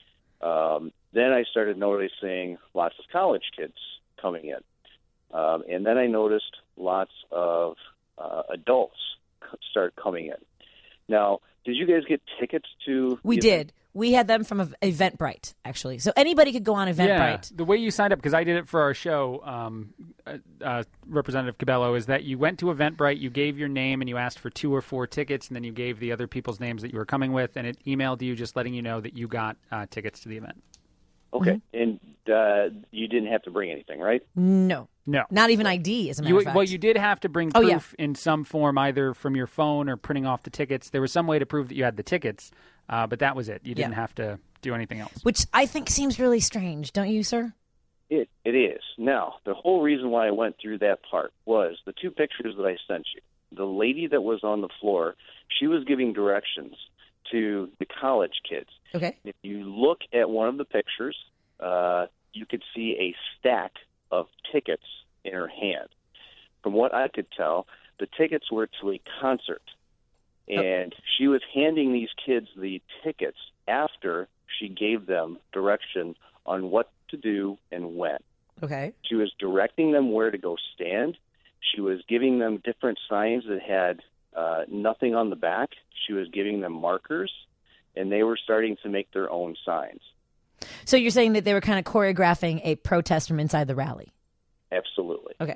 Um, then I started noticing lots of college kids coming in. Um, and then I noticed lots of uh, adults start coming in. Now, did you guys get tickets to... We did. Event? We had them from Eventbrite, actually. So anybody could go on Eventbrite. Yeah, the way you signed up, because I did it for our show, um, uh, uh, Representative Cabello, is that you went to Eventbrite, you gave your name, and you asked for two or four tickets, and then you gave the other people's names that you were coming with, and it emailed you just letting you know that you got uh, tickets to the event. Okay. Mm-hmm. And uh, you didn't have to bring anything, right? No. No. Not even I D, as a matter you, of fact. Well, you did have to bring oh, proof yeah. in some form, either from your phone or printing off the tickets. There was some way to prove that you had the tickets, uh, but that was it. You didn't yeah. have to do anything else. Which I think seems really strange, don't you, sir? It It is. Now, the whole reason why I went through that part was the two pictures that I sent you. The lady that was on the floor, she was giving directions to the college kids. Okay. If you look at one of the pictures, uh, you could see a stack of tickets in her hand. From what I could tell, the tickets were to a concert. And oh. she was handing these kids the tickets after she gave them direction on what to do and when. Okay. She was directing them where to go stand. She was giving them different signs that had uh, nothing on the back. She was giving them markers, and they were starting to make their own signs. So you're saying that they were kind of choreographing a protest from inside the rally? Absolutely. Okay.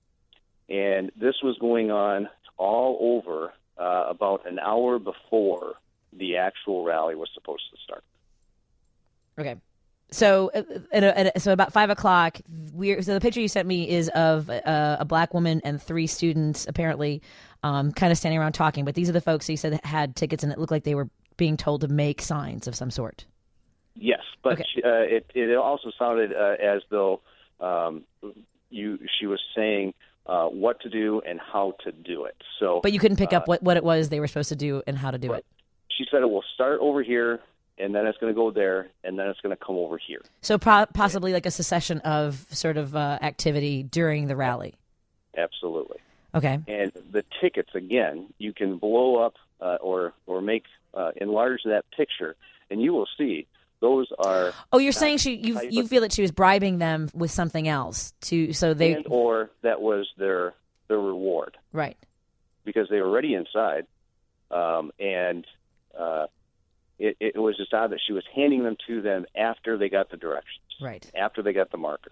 And this was going on all over uh, about an hour before the actual rally was supposed to start. Okay. So, uh, at a, at a, so about five o'clock. We're, so the picture you sent me is of uh, a black woman and three students, apparently, um, kind of standing around talking. But these are the folks who you said had tickets, and it looked like they were being told to make signs of some sort. Yes, but Okay. she, uh, it it also sounded uh, as though um, you she was saying uh, what to do and how to do it. So, But you couldn't pick uh, up what, what it was they were supposed to do and how to do it. She said it will start over here, and then it's going to go there, and then it's going to come over here. So po- possibly like a succession of sort of uh, activity during the rally. Absolutely. Okay. And the tickets, again, you can blow up uh, or or make uh, enlarge that picture, and you will see those are. Oh, you're saying she you type you of- feel that she was bribing them with something else to so they and or that was their their reward, right. because they were already inside, um, and uh, it, it was just odd that she was handing them to them after they got the directions, Right. after they got the marker.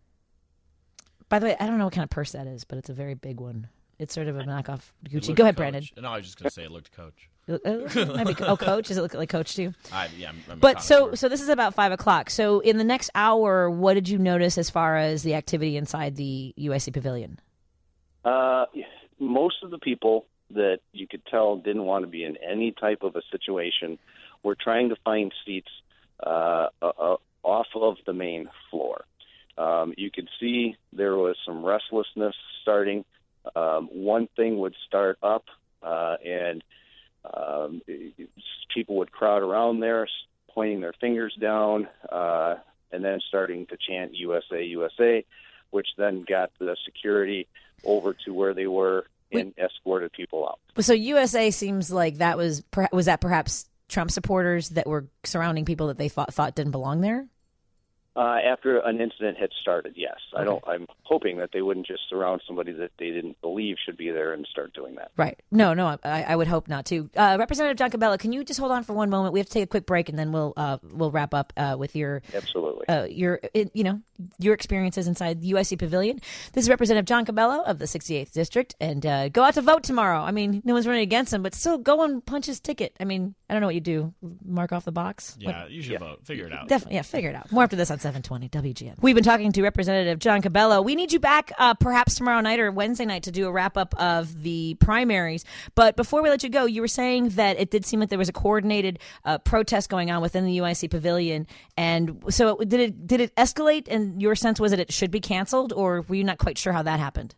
By the way, I don't know what kind of purse that is, but it's a very big one. It's sort of a knockoff It Gucci. looked Go ahead, Coach. Brandon. No, I was just going to say it looked Coach. Uh, maybe, oh, Coach? Does it look like Coach too? I, yeah, I'm, I'm a But so, connoisseur. so this is about five o'clock. So in the next hour, what did you notice as far as the activity inside the U I C Pavilion? Uh, most of the people that you could tell didn't want to be in any type of a situation were trying to find seats uh, uh, off of the main floor. Um, you could see there was some restlessness starting. Um, one thing would start up, uh, and um, people would crowd around there, pointing their fingers down, uh, and then starting to chant U S A, U S A, which then got the security over to where they were and escorted people out. So U S A seems like that was per- was that perhaps Trump supporters that were surrounding people that they thought thought didn't belong there? Uh, after an incident had started, yes. I don't. I'm hoping that they wouldn't just surround somebody that they didn't believe should be there and start doing that. Right. No, no, I, I would hope not too. Uh, Representative John Cabela, can you just hold on for one moment? We have to take a quick break, and then we'll uh, we'll wrap up uh, with your absolutely uh, your you know your experiences inside the U I C Pavilion. This is Representative John Cabela of the sixty-eighth District, and uh, go out to vote tomorrow. I mean, no one's running against him, but still go and punch his ticket. I mean, I don't know what you do. Mark off the box. Yeah, What? you should vote. Figure it out. Definitely, yeah, figure it out. More after this on seven twenty W G N. We've been talking to Representative John Cabela. We need you back uh, perhaps tomorrow night or Wednesday night to do a wrap-up of the primaries. But before we let you go, you were saying that it did seem like there was a coordinated uh, protest going on within the U I C Pavilion. And so did it did it escalate, and your sense was that it should be canceled, or were you not quite sure how that happened?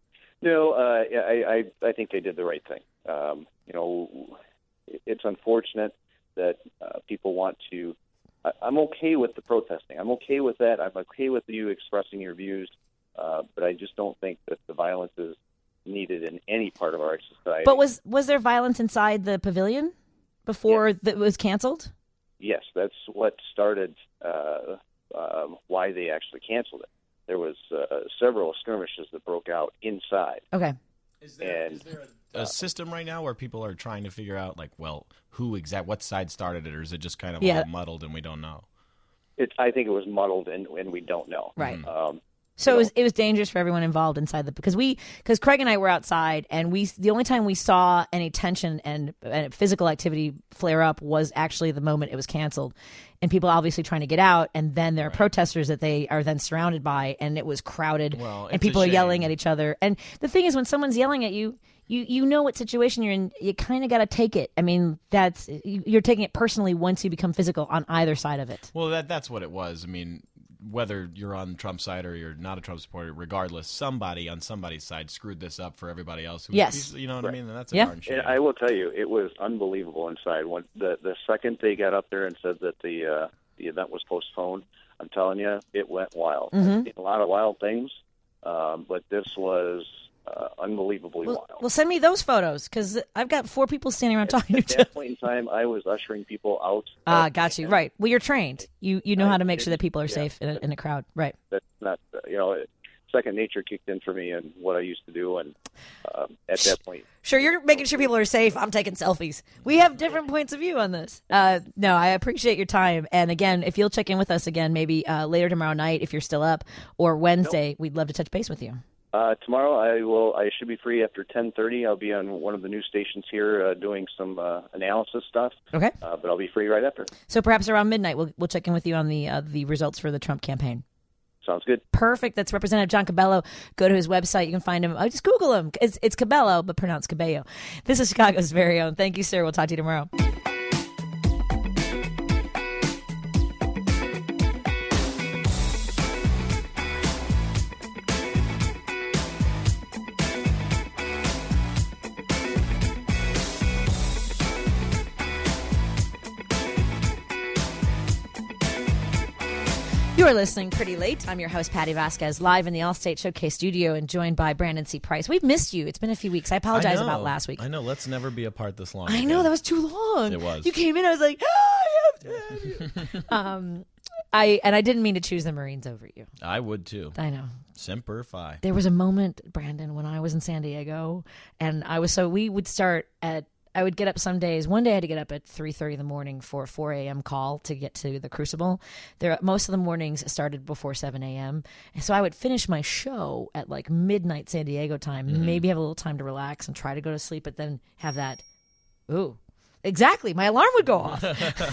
No, uh, I, I I think they did the right thing. Um, you know, it's unfortunate that uh, people want to. I, I'm okay with the protesting. I'm okay with that. I'm okay with you expressing your views, uh, but I just don't think that the violence is needed in any part of our society. But was was there violence inside the pavilion before that was canceled? Yes, that's what started uh, um, why they actually canceled it. There was uh, several skirmishes that broke out inside. Okay. Is there, and, is there a, a system right now where people are trying to figure out, like, well, who exact, what side started it, or is it just kind of Yeah. all muddled and we don't know? It, I think it was muddled, and, and we don't know. Right. Um, So it was it was dangerous for everyone involved inside the because we because Craig and I were outside, and we the only time we saw any tension and, and physical activity flare up was actually the moment it was canceled, and people obviously trying to get out, and then there are protesters that they are then surrounded by, and it was crowded, Well, and it's a people are shame. yelling at each other. And the thing is, when someone's yelling at you, you you know what situation you're in. You kind of got to take it. I mean, that's you- you're taking it personally once you become physical on either side of it. Well, that that's what it was. I mean, whether you're on Trump's side or you're not a Trump supporter, regardless, somebody on somebody's side screwed this up for everybody else. Who Yes. You know what I mean? And that's a Yeah. darn shame. And I will tell you, it was unbelievable inside. When the the second they got up there and said that the uh, the event was postponed, I'm telling you, it went wild. Mhm. I've seen a lot of wild things, um, but this was uh, unbelievably Well, wild. well, send me those photos because I've got four people standing around talking At to each that other. point in time, I was ushering people out. Ah, got you. Right. Well, you're trained. You you know how to make sure that people are Yeah. safe in a, in a crowd. Right. That's not, uh, you know, second nature kicked in for me and what I used to do. And um, at that point, Sure, you're making sure people are safe. I'm taking selfies. We have different points of view on this. Uh, no, I appreciate your time. And again, if you'll check in with us again, maybe uh, later tomorrow night if you're still up, or Wednesday, we'd love to touch base with you. Uh, tomorrow I will. I should be free after ten thirty. I'll be on one of the news stations here uh, doing some uh, analysis stuff. Okay. Uh, but I'll be free right after. So perhaps around midnight, we'll we'll check in with you on the uh, the results for the Trump campaign. Sounds good. Perfect. That's Representative John Cabello. Go to his website. You can find him. Oh, just Google him. It's it's Cabello, but pronounced Cabello. This is Chicago's very own. Thank you, sir. We'll talk to you tomorrow. You are listening Pretty Late. I'm your host, Patty Vasquez, live in the Allstate Showcase studio and joined by Brandon C. Price. We've missed you. It's been a few weeks. I apologize I know. about last week. I know. Let's never be apart this long. I again. know. That was too long. It was. You came in, I was like, oh, I have to have you. um, I, and I didn't mean to choose the Marines over you. I would too. I know. Semper Fi. There was a moment, Brandon, when I was in San Diego, and I was so we would start at. I would get up some days. One day I had to get up at three thirty in the morning for a four a.m. call to get to the Crucible. There, most of the mornings started before seven a.m. And so I would finish my show at like midnight San Diego time, Mm-hmm. maybe have a little time to relax and try to go to sleep, but then have that, ooh. Exactly. My alarm would go off.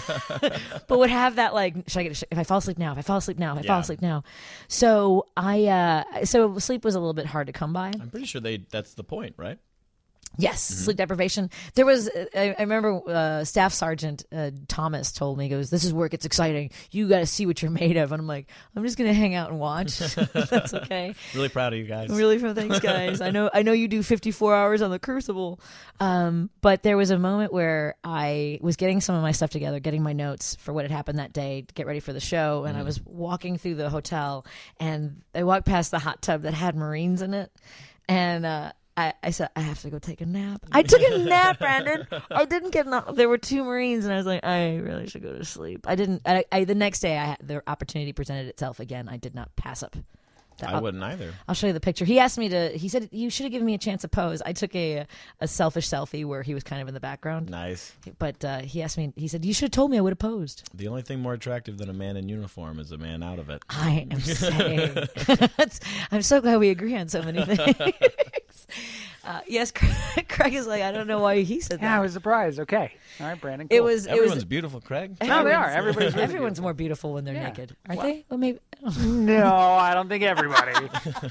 But would have that like, should I get a, if I fall asleep now, if I fall asleep now, if I Yeah. fall asleep now. So I, uh, so sleep was a little bit hard to come by. I'm pretty sure they. That's the point, right? Yes, Mm-hmm. sleep deprivation. There was, I, I remember uh, Staff Sergeant uh, Thomas told me, he goes, this is where it gets exciting. You got to see what you're made of. And I'm like, I'm just going to hang out and watch. That's okay. Really proud of you guys. Really proud. Thanks, guys. I know I know you do fifty-four hours on the Crucible. Um, but there was a moment where I was getting some of my stuff together, getting my notes for what had happened that day to get ready for the show. And I was walking through the hotel, and I walked past the hot tub that had Marines in it. And uh, I, I said, I have to go take a nap. I took a nap, Brandon. I didn't get enough. There were two Marines, and I was like, I really should go to sleep. I didn't. I, I the next day, I had, the opportunity presented itself again. I did not pass up. I I'll- wouldn't either. I'll show you the picture. He asked me to. He said you should have given me a chance to pose. I took a a selfish selfie where he was kind of in the background. Nice. But uh, he asked me. He said you should have told me. I would have posed. The only thing more attractive than a man in uniform is a man out of it. I am saying. That's- I'm so glad we agree on so many things. Uh, yes, Craig, Craig is like, I don't know why he said that. Yeah, I was surprised. Okay. All right, Brandon. It cool. was. It Everyone's was, beautiful, Craig. No, they are. everyone's- Everybody's really everyone's beautiful. more beautiful when they're Yeah. naked, aren't Well- they? Well, maybe. No, I don't think everybody.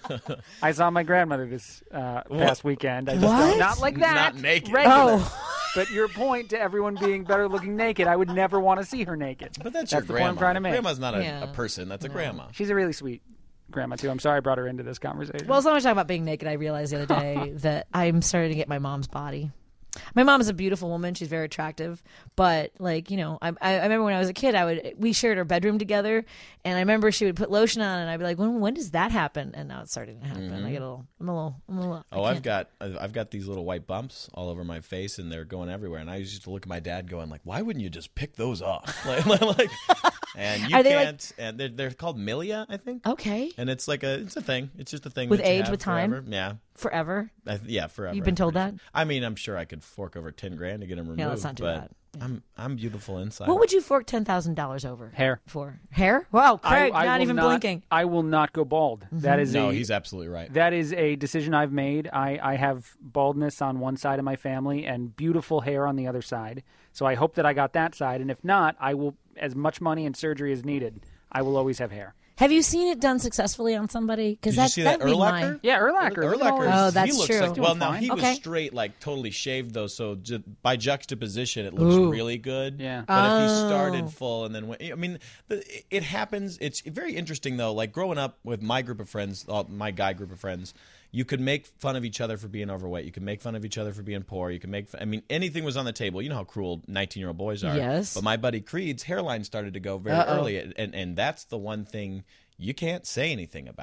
I saw my grandmother this uh, past weekend. I just What? don't- Not like that. Not naked. Regular. Oh. But your point to everyone being better looking naked, I would never want to see her naked. But that's, That's your the grandma. point I'm trying to make. Grandma's not a, Yeah. a person. That's a grandma. She's a really sweet grandma too. I'm sorry I brought her into this conversation. Well, as long as we're talking about being naked, I realized the other day that I'm starting to get my mom's body. My mom is a beautiful woman. She's very attractive. But, like, you know, I, I remember when I was a kid, I would we shared our bedroom together. And I remember she would put lotion on, and I'd be like, when when does that happen? And now it's starting to happen. I get a little, I'm a little, I'm a little. I Oh, I've can't- got I've I've got these little white bumps all over my face, and they're going everywhere. And I used to look at my dad, going like, "Why wouldn't you just pick those off?" like, like, and you Are they like- can't. And they're they're called milia, I think. Okay. And it's like a it's a thing. It's just a thing With that you age, have with time? forever. Yeah. Forever. I, yeah, forever. You've been I'm told pretty that? sure. I mean, I'm sure I could fork over ten grand to get them removed. Yeah, let's not do but that. I'm I'm beautiful inside. What would you fork ten thousand dollars over? Hair. For hair? Wow, Craig, I, I not will even not, blinking. I will not go bald. That is No, a, he's absolutely right. That is a decision I've made. I, I have baldness on one side of my family and beautiful hair on the other side. So I hope that I got that side. And if not, I will, as much money and surgery as needed, I will always have hair. Have you seen it done successfully on somebody? Because Did you see that that'd be Urlacher? my- Yeah, Urlacher. Look at all Urlacher. his- Oh, that's he looks true. Like, well, Doing no, fine. he Okay. was straight, like totally shaved though. So ju- by juxtaposition, it looks Ooh. really good. Yeah. But if he Oh. started full and then went, I mean, the, it happens. It's very interesting though. Like growing up with my group of friends, uh, my guy group of friends. You could make fun of each other for being overweight. You could make fun of each other for being poor. You could make, I mean, anything was on the table. You know how cruel nineteen-year-old boys are. Yes. But my buddy Creed's hairline started to go very Uh-oh. early, and and that's the one thing you can't say anything about.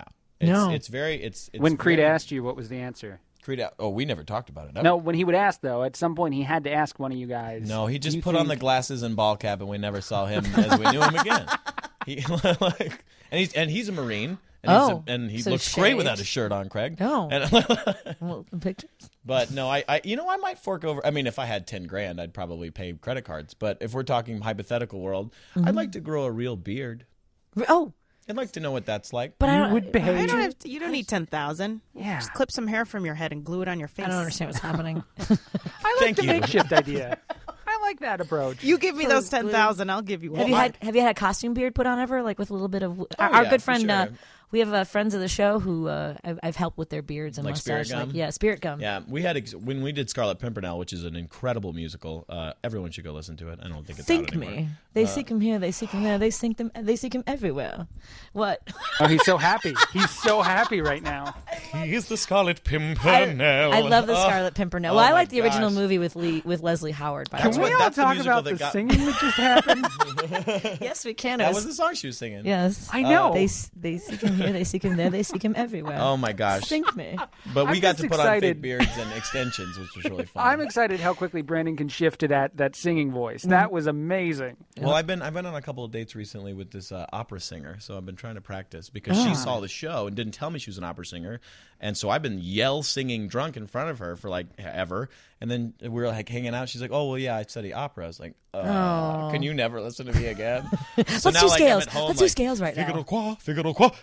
It's, No. it's very. It's, it's when Creed very, asked you, what was the answer? Creed. Oh, we never talked about it. No, when he would ask though, at some point he had to ask one of you guys. No, he "Do just you put on the think-" glasses and ball cap, and we never saw him as we knew him again. He like, and he's and he's a Marine. And Oh, he's a, and he so looks great shaved. without his shirt on, Craig. Oh. And- Well, pictures. But no, I, I, you know, I might fork over. I mean, if I had ten grand, I'd probably pay credit cards. But if we're talking hypothetical world, Mm-hmm. I'd like to grow a real beard. Oh, I'd like to know what that's like. But You I don't, would behave. I don't have to, you don't need ten thousand. Yeah. Just clip some hair from your head and glue it on your face. I don't understand what's happening. I like Thank the you. makeshift idea. I like that approach. You give me So those glue. ten thousand, I'll give you Have one. you had Have you had a costume beard put on ever, like with a little bit of? our yeah, our good for friend, uh, sure. we have uh, friends of the show who uh, I've, I've helped with their beards and Like mustache. Spirit Gum? Like, yeah, Spirit Gum. Yeah, we had ex- when we did Scarlet Pimpernel, which is an incredible musical. Uh, everyone should go listen to it. I don't think it's Think out anymore. me. They Uh, seek him here. They seek him there. They seek them. They seek him everywhere. What? Oh, he's so happy. He's so happy right now. He's the Scarlet I, Pimpernel. I love the Oh. Scarlet Pimpernel. Oh well, I my like the original gosh. movie with Lee with Leslie Howard. By That's the Can way. we what- all that's the talk musical about that the got- singing that just happened? Yes, we can. It That was- was the song she was singing. Yes, I know. They they seek him here. They seek him there. They seek him everywhere. Oh my gosh. Think me. But we I'm got just to put on excited. fake beards and extensions, which was really fun. I'm excited how quickly Brandon can shift to that that singing voice. That was amazing. Well, I've been I've been on a couple of dates recently with this uh, opera singer, so I've been trying to practice because Ah. she saw the show and didn't tell me she was an opera singer, and so I've been yell singing drunk in front of her for like ever, and then we were like hanging out. She's like, "Oh well, yeah, I study opera." I was like, uh, Oh. "Can you never listen to me again?" So Let's now, do like, scales. I'm at home, Let's do like, scales right now. Figaro qua, Figaro qua.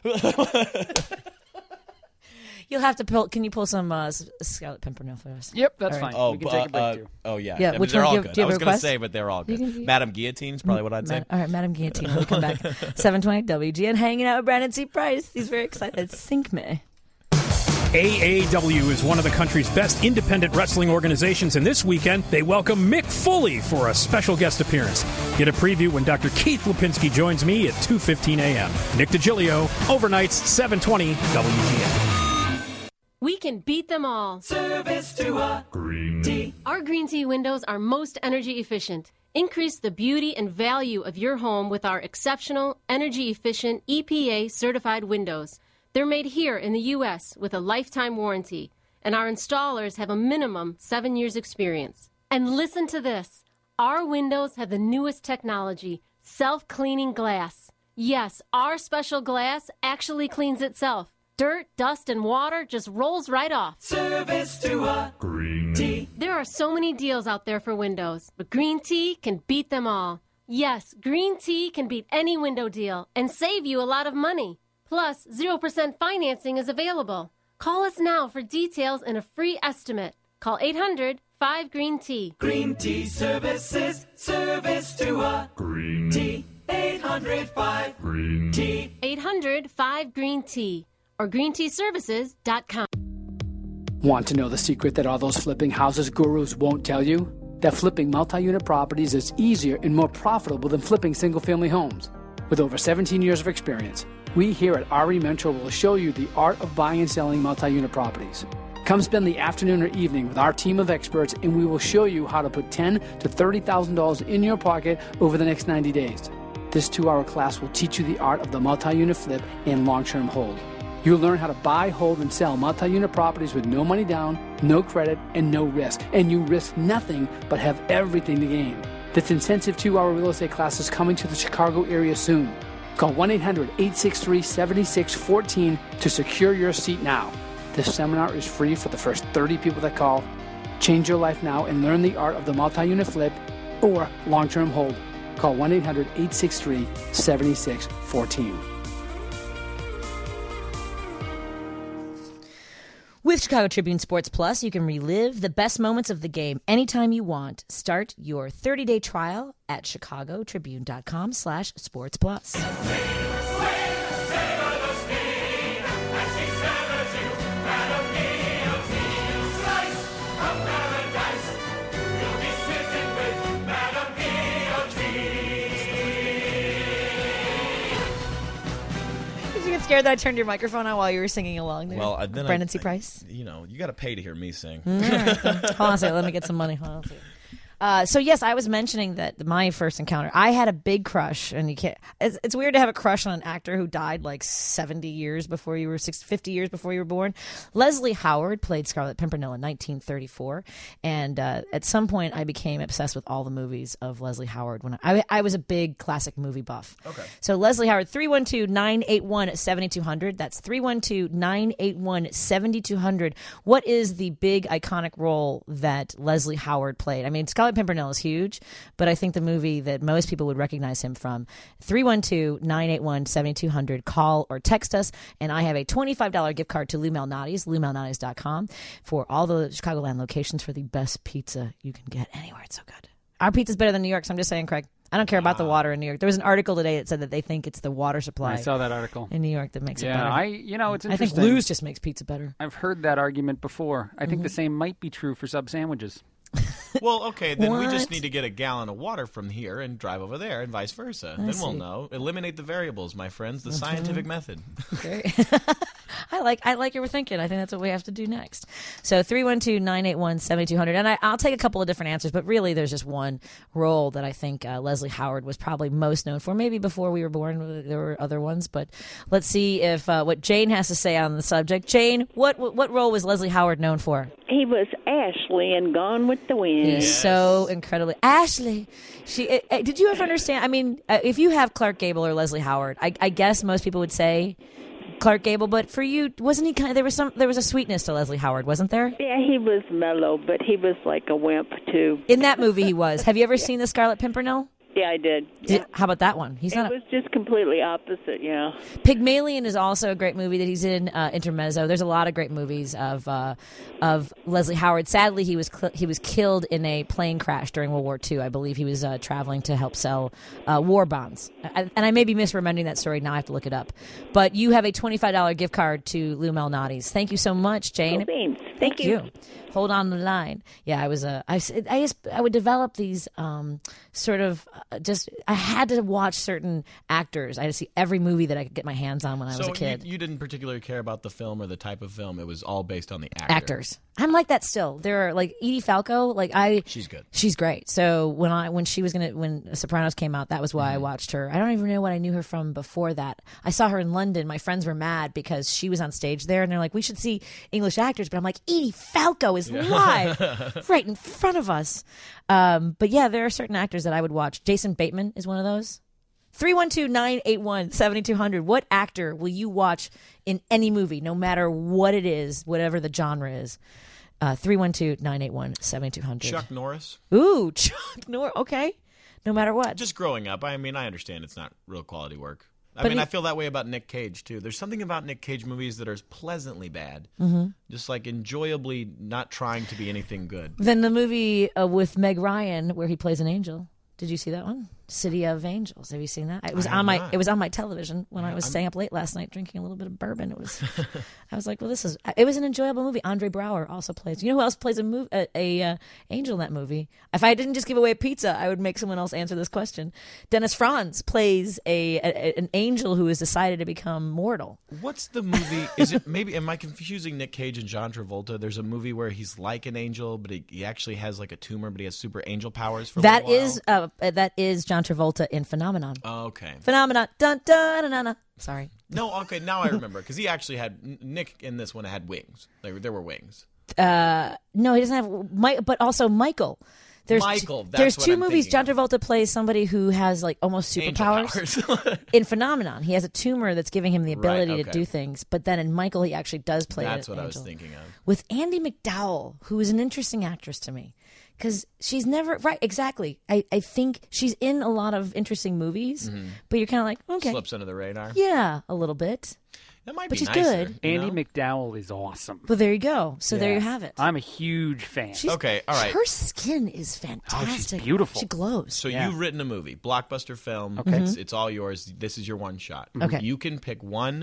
You'll have to pull. Can you pull some uh, S- Scarlet Pimpernel for us? Yep, that's All right. fine. Oh, we can but, take a break uh, too. oh yeah, Yeah, I mean, which they're one? all Do you- good. do you I have a was going to request? say, but they're all You good. can- you- Madame Guillotine's probably what I'd say. Ma- all right, Madame Guillotine. When we come back, seven twenty W G N, hanging out with Brandon C. Price. He's very excited. Sink me. A A W is one of the country's best independent wrestling organizations, and this weekend they welcome Mick Foley for a special guest appearance. Get a preview when Doctor Keith Lipinski joins me at two fifteen a.m. Nick DiGilio, overnights, seven twenty W G N. We can beat them all. Service to a green tea. Our green tea windows are most energy efficient. Increase the beauty and value of your home with our exceptional, energy efficient E P A certified windows. They're made here in the U S with a lifetime warranty, and our installers have a minimum seven years experience. And listen to this. Our windows have the newest technology, self-cleaning glass. Yes, our special glass actually cleans itself. Dirt, dust, and water just rolls right off. Service to a green tea. There are so many deals out there for windows, but Green Tea can beat them all. Yes, Green Tea can beat any window deal and save you a lot of money. Plus, zero percent financing is available. Call us now for details and a free estimate. Call eight hundred five green tea. Green tea services. Service to a green tea. eight hundred five green tea. eight hundred five green tea or green tea services dot com. Want to know the secret that all those flipping houses gurus won't tell you? That flipping multi-unit properties is easier and more profitable than flipping single-family homes. With over seventeen years of experience, we here at R E Mentor will show you the art of buying and selling multi-unit properties. Come spend the afternoon or evening with our team of experts, and we will show you how to put ten thousand dollars to thirty thousand dollars in your pocket over the next ninety days. This two-hour class will teach you the art of the multi-unit flip and long-term hold. You'll learn how to buy, hold, and sell multi-unit properties with no money down, no credit, and no risk. And you risk nothing but have everything to gain. This intensive two-hour real estate class is coming to the Chicago area soon. Call one eight hundred eight six three seven six one four to secure your seat now. This seminar is free for the first thirty people that call. Change your life now and learn the art of the multi-unit flip or long-term hold. Call one eight hundred eight six three seven six one four. With Chicago Tribune Sports Plus, you can relive the best moments of the game anytime you want. Start your thirty-day trial at chicagotribune.com slash sports plus. Did you get scared that I turned your microphone on while you were singing along there? Well, uh, then Brandon I, C. Price? I, you know, you got to pay to hear me sing. Mm, all right, then. Hold on a second. Let me get some money. Hold on a second. Uh, so yes, I was mentioning that my first encounter, I had a big crush, and you can't. It's, it's weird to have a crush on an actor who died like seventy years before you were six, fifty years before you were born. Leslie Howard played Scarlet Pimpernel in nineteen thirty-four, and uh, at some point I became obsessed with all the movies of Leslie Howard. When I, I, I was a big classic movie buff. Okay. So Leslie Howard, three one two, nine eight one, seven two zero zero. That's three one two, nine eight one, seven two zero zero. What is the big iconic role that Leslie Howard played? I mean, Scarlet Pimpernel is huge, but I think the movie that most people would recognize him from, three one two, nine eight one, seven two zero zero. Call or text us, and I have a twenty-five dollars gift card to Lou Malnati's, lou malnati's dot com, for all the Chicagoland locations for the best pizza you can get anywhere. It's so good. Our pizza's better than New York's. I'm just saying, Craig. I don't care about the water in New York. There was an article today that said that they think it's the water supply. I saw that article in New York that makes yeah, it better. Yeah, I you know it's I interesting. think Lou's just makes pizza better. I've heard that argument before. I think Mm-hmm. the same might be true for sub sandwiches. Well, okay, then we just What? need to get a gallon of water from here and drive over there, and vice versa. I then see. we'll know. Eliminate the variables, my friends. The Mhm. scientific method. Okay. I like I like your thinking. I think that's what we have to do next. So three one two, nine eight one, seven two zero zero. And I, I'll take a couple of different answers, but really there's just one role that I think uh, Leslie Howard was probably most known for. Maybe before we were born there were other ones, but let's see if uh, what Jane has to say on the subject. Jane, what what, what role was Leslie Howard known for? He was Ashley in Gone with the Wind. He's so incredibly Ashley. She uh, uh, did you ever understand? I mean, uh, if you have Clark Gable or Leslie Howard, I, I guess most people would say Clark Gable, but for you, wasn't he kind of, there was some there was a sweetness to Leslie Howard, wasn't there? Yeah, he was mellow, but he was like a wimp too. In that movie, he was. Have you ever seen The Scarlet Pimpernel? Yeah, I did. Did- how about that one? He's it not. was just completely opposite. Yeah. A, Pygmalion is also a great movie that he's in. Uh, Intermezzo. There's a lot of great movies of uh, of Leslie Howard. Sadly, he was cl- he was killed in a plane crash during World War Two. I believe he was uh, traveling to help sell uh, war bonds. I, and I may be misremembering that story. Now I have to look it up. But you have a twenty-five dollars gift card to Lou Malnati's. Thank you so much, Jane. Cool beans. Thank, Thank you. you. Hold on the line. Yeah, I was a. I, I just I would develop these um, sort of uh, just. I had to watch certain actors. I had to see every movie that I could get my hands on when I so was a kid. You, you didn't particularly care about the film or the type of film. It was all based on the actor. Actors. I'm like that still. There are like Edie Falco. Like I. She's good. She's great. So when I when she was gonna when Sopranos came out, that was why Mm-hmm. I watched her. I don't even know what I knew her from before that. I saw her in London. My friends were mad because she was on stage there, and they're like, "We should see English actors." But I'm like, Edie Falco is Yeah. live, right in front of us. Um, but yeah, there are certain actors that I would watch. Jason Bateman is one of those. three one two, nine eight one, seven two zero zero. What actor will you watch in any movie, no matter what it is, whatever the genre is? Uh, three one two, nine eight one, seven two zero zero. Chuck Norris. Ooh, Chuck Norris. Okay. No matter what. Just growing up. I mean, I understand it's not real quality work. I But mean, he- I feel that way about Nick Cage, too. There's something about Nick Cage movies that are pleasantly bad. Mhm. Just like enjoyably not trying to be anything good. Then the movie uh, with Meg Ryan where he plays an angel. Did you see that one? City of Angels. Have you seen that? It was I have on my not. it was on my television when I was I'm- staying up late last night drinking a little bit of bourbon. It was I was like, well, this is it was an enjoyable movie. Andre Brower also plays. You know who else plays a move a, a uh, angel in that movie? If I didn't just give away a pizza, I would make someone else answer this question. Dennis Franz plays a, a an angel who has decided to become mortal. What's the movie? Is it maybe? Am I confusing Nick Cage and John Travolta? There's a movie where he's like an angel, but he, he actually has like a tumor, but he has super angel powers. For a That little while? is uh, that is John Travolta in Phenomenon. Oh, okay. Phenomenon. Dun dun dun dun. dun. Sorry. No, okay, now I remember because he actually had Nick in this one had wings. There, there were wings. Uh, no, he doesn't have Mike, but also Michael. There's Michael, that's there's what two I'm movies. thinking John Travolta plays somebody who has like almost Angel superpowers. powers. In Phenomenon, he has a tumor that's giving him the Right, ability to okay. do things. But then in Michael, he actually does play. That's an what I was angel. thinking of. With Andy McDowell, who is an interesting actress to me. Because she's never right, exactly. I, I think she's in a lot of interesting movies, Mhm. but you're kind of like, okay, Slips under the radar. yeah, a little bit. That might but be she's nicer, good. you Andy know? McDowell is awesome. But there you go. So there Yeah. you have it. I'm a huge fan. She's- Okay, all right. Her skin is fantastic. beautiful. She glows. So Yeah. you've written a movie, blockbuster film. Okay. It's, Mhm. it's all yours. This is your one shot. Okay. You can pick one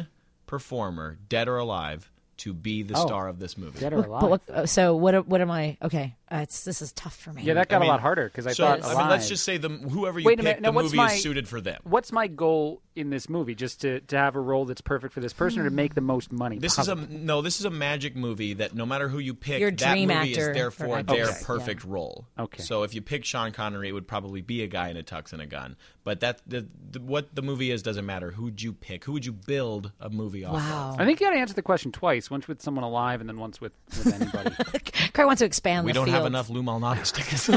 performer, dead or alive, to be the Oh. star of this movie. Dead or But what, uh, so what? What am I? Okay. Uh, it's this is tough for me. Yeah, that got I mean, a lot harder because I so, thought. I mean, Alive- let's just say the whoever you Wait a pick, minute. Now, the what's movie my, is suited for them. What's my goal in this movie? Just to, to have a role that's perfect for this person, or to make the most money? This possible? is a no. This is a magic movie that no matter who you pick, Your that dream movie actor is there or for actress. their Okay. perfect role. Okay. So if you pick Sean Connery, it would probably be a guy in a tux and a gun. But that the, the, what the movie is doesn't matter. Who'd you pick? Who would you build a movie off Wow. of? I think you got to answer the question twice: once with someone alive, and then once with, with anybody. Craig wants to expand. We the don't field. have enough Lou Malnati stickers.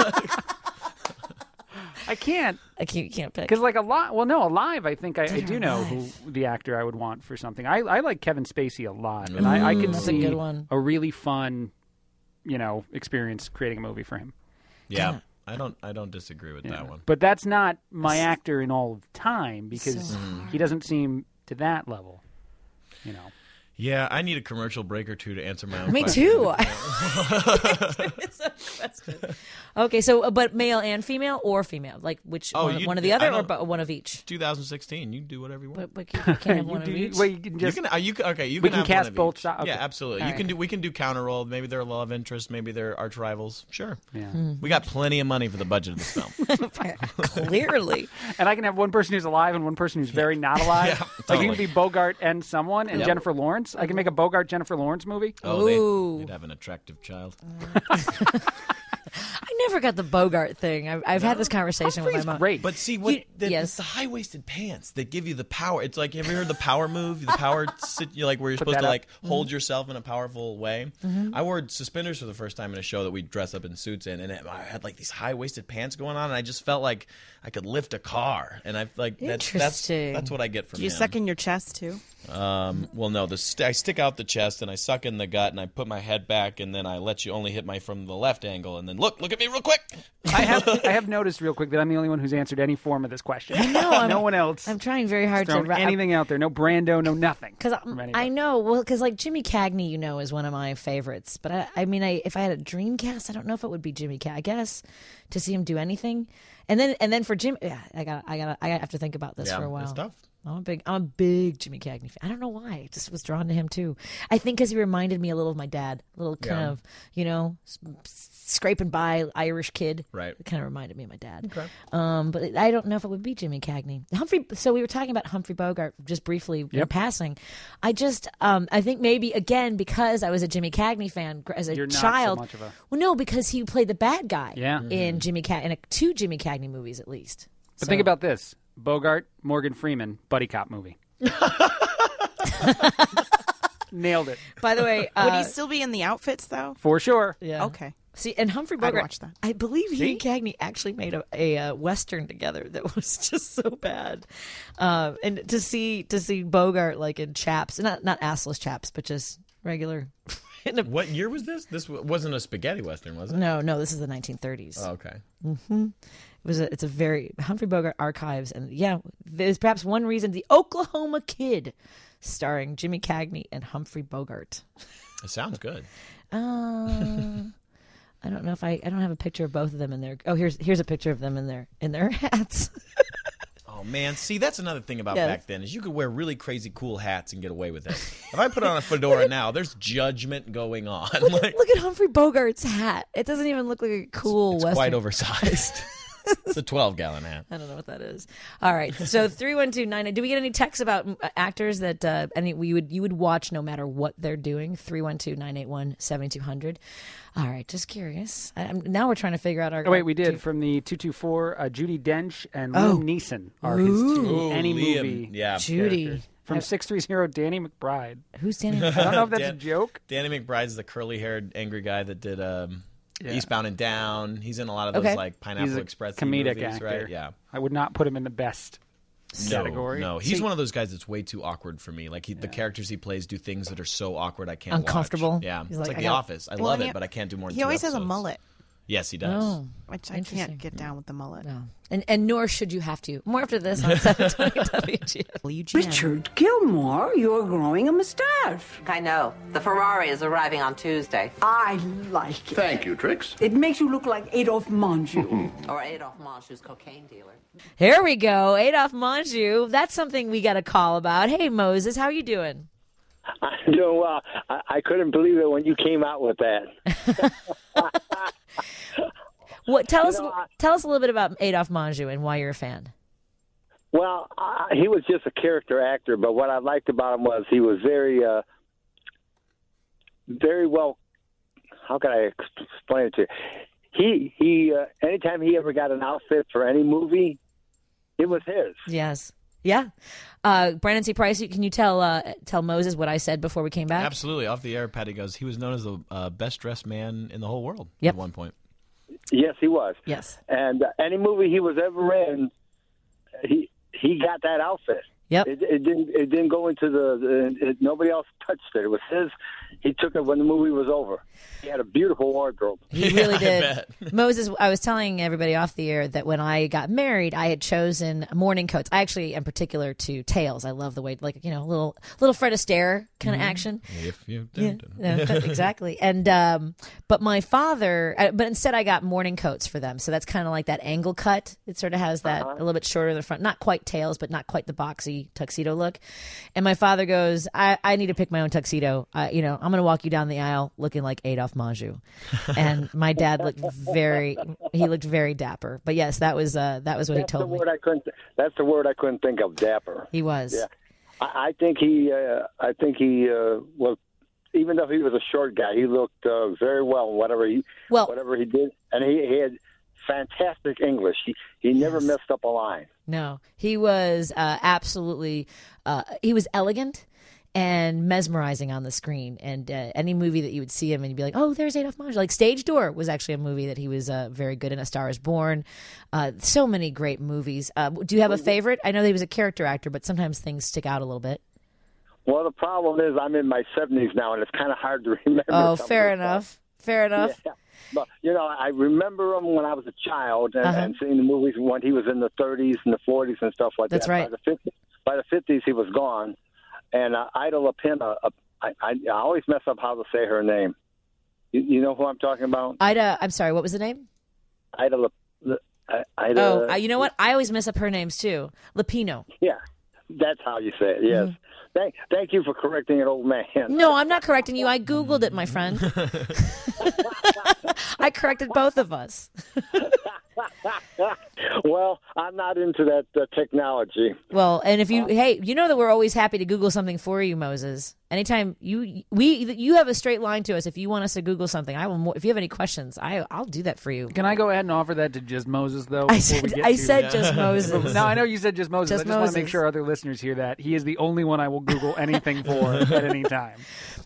I can't. I can't, can't pick. Because like a lot. Well, no, alive. I think I, I do know who the actor I would want for something. I, I like Kevin Spacey a lot, and I, I can That's a see good one. a really fun, you know, experience creating a movie for him. Yeah, I don't. I don't disagree with that one. But that's not my actor in all of time because So he doesn't seem to that level. You know. Yeah, I need a commercial break or two to answer my own Me question. too. It's a question. Okay, so uh, but male and female, or female, like which Oh, one, you- one or the I other, or don't- bu- one of each. twenty sixteen, you do whatever you want. But, but you can't have one of You- each. well, you can just- you can, uh, you can, okay, you we can, can have cast one of both each. sides. Okay. Yeah, absolutely. All you can right. do. We can do counter role. Maybe they're love interest. Maybe they're arch rivals. Sure. Yeah. Hmm. We got plenty of money for the budget of this film. Clearly. And I can have one person who's alive and one person who's very not alive. Yeah, Like you totally. can be Bogart and someone, and Yep. Jennifer Lawrence. I can make a Bogart Jennifer Lawrence movie. Oh, they, Ooh. they'd have an attractive child. I never got the Bogart thing. I've, I've had this conversation with my mom. Great. But see, what You- the, yes. it's the high waisted pants that give you the power. It's like, have you heard the power move? The power, sit, you like where you're Put supposed that to up. like hold yourself in a powerful way. Mhm. I wore suspenders for the first time in a show that we dress up in suits in, and it, I had like these high waisted pants going on, and I just felt like I could lift a car. And I like that's that's Interesting. that's what I get from Do you him. suck in your chest too? Um, well, no, the st- I stick out the chest and I suck in the gut and I put my head back and then I let you only hit my from the left angle and then look, look at me real quick. I have I have noticed real quick that I'm the only one who's answered any form of this question. I know. I'm, no one else. I'm trying very hard has to thrown wrap anything out there. No Brando. No nothing. Because from anybody. I know, well, because like Jimmy Cagney, you know, is one of my favorites. But I, I mean, I if I had a dream cast, I don't know if it would be Jimmy Cagney. I guess to see him do anything, and then and then for Jim, yeah, I got, I got, I have to think about this Yeah, for a while. it's tough. I'm a big, I'm a big Jimmy Cagney fan. I don't know why. I just was drawn to him too. I think because he reminded me a little of my dad, a little kind Yeah. of, you know, s- scraping by Irish kid. Right. It kind of reminded me of my dad. Okay. Um, but I don't know if it would be Jimmy Cagney. Humphrey. So we were talking about Humphrey Bogart just briefly in Yep. passing. I just, um, I think maybe again because I was a Jimmy Cagney fan gr- as a You're not so child. much of a- Well, no, because he played the bad guy. Yeah. In Jimmy Cag in a, two Jimmy Cagney movies at least. But So- think about this: Bogart, Morgan Freeman, buddy cop movie. Nailed it By the way, Would uh, he still be in the outfits though? for sure. Yeah. Okay. See, and Humphrey I'd Bogart, watch that. I believe he See? and Cagney actually made a, a uh, western together that was just so bad. Um, and to see to see Bogart like in chaps, not not assless chaps, but just regular. in a- What year was this? This w- wasn't a spaghetti western, was it? no, no, this is the nineteen thirties. Oh, okay. hmm It was a, it's a very Humphrey Bogart archives, and yeah, there's perhaps one reason the Oklahoma Kid, starring Jimmy Cagney and Humphrey Bogart. It sounds good. Uh, I don't know if I I don't have a picture of both of them in there. Oh, here's here's a picture of them in their in their hats. Oh man, see that's another thing about Yes. back then is you could wear really crazy cool hats and get away with it. If I put on a fedora now, there's judgment going on. like, Look at Humphrey Bogart's hat. It doesn't even look like a cool it's Western. quite oversized. It's a twelve gallon hat. I don't know what that is. All right, so three one two nine. Do we get any texts about uh, actors that uh, any we would you would watch no matter what they're doing? Three one two nine eight one seven two hundred. All right, just curious. I, I'm, now we're trying to figure out our. Oh wait, we did two- from the two two four. Uh, Judy Dench and Oh. Liam Neeson are his two Ooh, any Liam, movie. yeah. Judy. characters. From six three zero, Danny McBride. Who's Danny? I don't know if that's a Dan- joke. Danny McBride's the curly haired angry guy that did um, Yeah. Eastbound and Down. He's in a lot of those Okay. like Pineapple He's a Express comedic movies, actor. right? Yeah. I would not put him in the best No, category. no, he's See- one of those guys that's way too awkward for me. Like he, the characters he plays do things that are so awkward I can't watch. Uncomfortable? Yeah, He's it's like, like, I The got- Office. I Well, love and it, he- but I can't do more than He two always has a episodes. mullet, Yes, he does. Oh, which I Interesting. can't get down with the mullet. no, and and nor should you have to. More after this on seven twenty W G N. Richard Gilmore, you're growing a mustache. I know. The Ferrari is arriving on Tuesday. I like it. Thank you, Trix. It makes you look like Adolphe Menjou. Or Adolphe Menjou's cocaine dealer. Here we go, Adolphe Menjou. That's something we got a call about. Hey Moses, how you doing? I'm doing well. I, I couldn't believe it when you came out with that. What? Tell You us. know, I- tell us a little bit about Adolphe Menjou and why you're a fan. Well, uh, he was just a character actor, but what I liked about him was he was very, uh, very well. How can I ex- explain it to you? He he. Uh, anytime he ever got an outfit for any movie, it was his. Yes. Yeah. Uh, Brandon C. Price, can you tell uh, tell Moses what I said before we came back? Absolutely. Off the air, Patty goes, he was known as the uh, best dressed man in the whole world Yep. at one point. Yes, he was. Yes. And uh, any movie he was ever in, he he got that outfit. Yep. It, it didn't it didn't go into the, the it, nobody else touched it. It was his. He took it when the movie was over. He had a beautiful wardrobe. He really did. Moses, I was telling everybody off the air that when I got married, I had chosen morning coats. I actually am particular to tails. I love the way, like, you know, little little Fred Astaire kind of Mhm. action. If you Yeah, did. yeah, exactly. And um, but my father, uh, but instead I got morning coats for them. So that's kind of like that angle cut. It sort of has that Uh-huh. a little bit shorter in the front, not quite tails, but not quite the boxy tuxedo look. And my father goes, I, I need to pick my own tuxedo. Uh, you know, I'm going to walk you down the aisle looking like Adolphe Menjou. And my dad looked very, he looked very dapper. But yes, that was uh, that was what That's he told the me. word I couldn't. That's the word I couldn't think of. Dapper. He was. Yeah. I, I think he. Uh, I think he uh, was. Even though he was a short guy, he looked uh, very well in whatever he well, whatever he did, and he, he had fantastic English. He he never messed up a line. No, he was uh, absolutely, uh, he was elegant and mesmerizing on the screen. And uh, any movie that you would see him and you'd be like, oh, there's Adolphe Menjou. Like Stage Door was actually a movie that he was uh, very good in. A Star is Born. Uh, so many great movies. Uh, do you have a favorite? I know that he was a character actor, but sometimes things stick out a little bit. Well, the problem is I'm in my seventies now, and it's kind of hard to remember. Oh, some of fair the enough. stuff. Fair enough. Yeah. But, you know, I remember him when I was a child and, Uh-huh. and seeing the movies when he was in the thirties and the forties and stuff like That's that. right. By the fifties, by the fifties, he was gone. And uh, Ida Lapena, uh, I, I, I always mess up how to say her name. You, you know who I'm talking about? Ida, I'm sorry, what was the name? Ida La, La, Ida. Oh, uh, you know what? I always mess up her names too. Lapino. Yeah, that's how you say it, yes. Mm-hmm. Thank, thank you for correcting an old man. No, I'm not correcting you. I Googled it, my friend. I corrected both of us. Well, I'm not into that uh, technology. Well, and if you, hey, you know that we're always happy to Google something for you, Moses. Anytime you, we, you have a straight line to us. If you want us to Google something, I will. More, if you have any questions, I, I'll do that for you. Can I go ahead and offer that to just Moses, though? I before said- we get I to- said just Moses. No, I know you said just Moses. Just I just want to make Moses. sure other listeners hear that. He is the only one I will Google anything for at any time.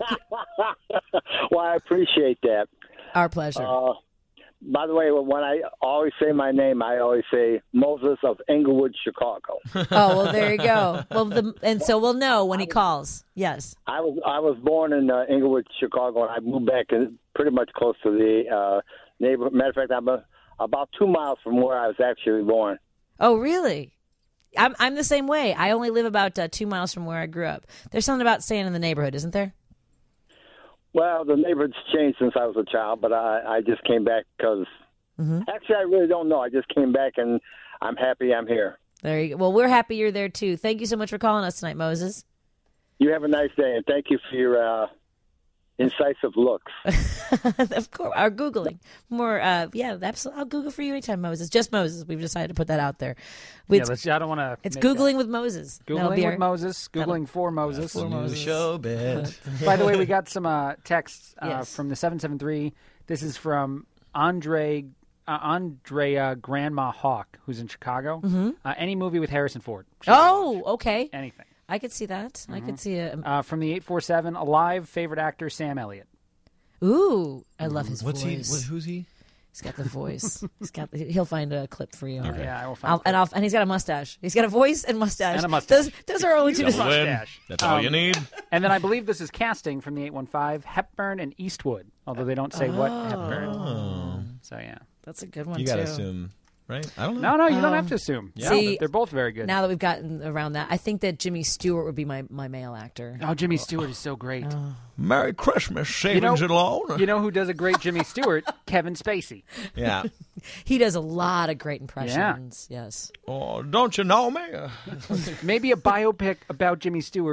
Well, I appreciate that. Our pleasure. Uh, by the way, when I always say my name, I always say Moses of Englewood, Chicago. Oh, well, there you go. Well, the, and so we'll know when he calls. Yes. I was I was born in uh, Englewood, Chicago, and I moved back in pretty much close to the uh, neighborhood. Matter of fact, I'm a, about two miles from where I was actually born. Oh, really? I'm I'm the same way. I only live about uh, two miles from where I grew up. There's something about staying in the neighborhood, isn't there? Well, the neighborhood's changed since I was a child, but I, I just came back because Mm-hmm. actually I really don't know. I just came back, and I'm happy I'm here. There you go. Well, we're happy you're there too. Thank you so much for calling us tonight, Moses. You have a nice day, and thank you for your uh, incisive looks. Of course, our Googling more. Uh, yeah, absolutely. I'll Google for you anytime, Moses. Just Moses. We've decided to put that out there. Yeah, let's, I don't want to. It's Googling with Moses. That'll Googling be with our- Moses. that'll- Googling for Moses. For Moses. Show bit. By the way, we got some uh, texts uh, Yes. from the seven seven three. This is from Andre uh, Andrea Grandma Hawk, who's in Chicago. Mhm. Uh, any movie with Harrison Ford. Oh, okay. Anything. I could see that. I could Mhm. see a. Uh, from the eight four seven, alive favorite actor Sam Elliott. Ooh, I love his What's he? voice. What, who's he? He's got the voice. He's got. The, he'll find a clip for you. Okay. Yeah, I will find I'll, a and I'll, and he's got a mustache. He's got a voice and mustache. And a mustache. Those, those are only two. He's a different- mustache. That's all you Um, need. And then I believe this is casting from the eight one five, Hepburn and Eastwood, although they don't say what Hepburn. Oh. So, yeah. That's a good one, You gotta too. assume, right? I don't know. No, no, you don't Um, have to assume. Yeah, See, they're both very good. Now that we've gotten around that, I think that Jimmy Stewart would be my, my male actor. Oh, Jimmy Stewart is so great. Merry Christmas, You know, savings and loan. you know who does a great Jimmy Stewart? Kevin Spacey. Yeah. He does a lot of great impressions. Yes. Oh, don't you know me? Maybe a biopic about Jimmy Stewart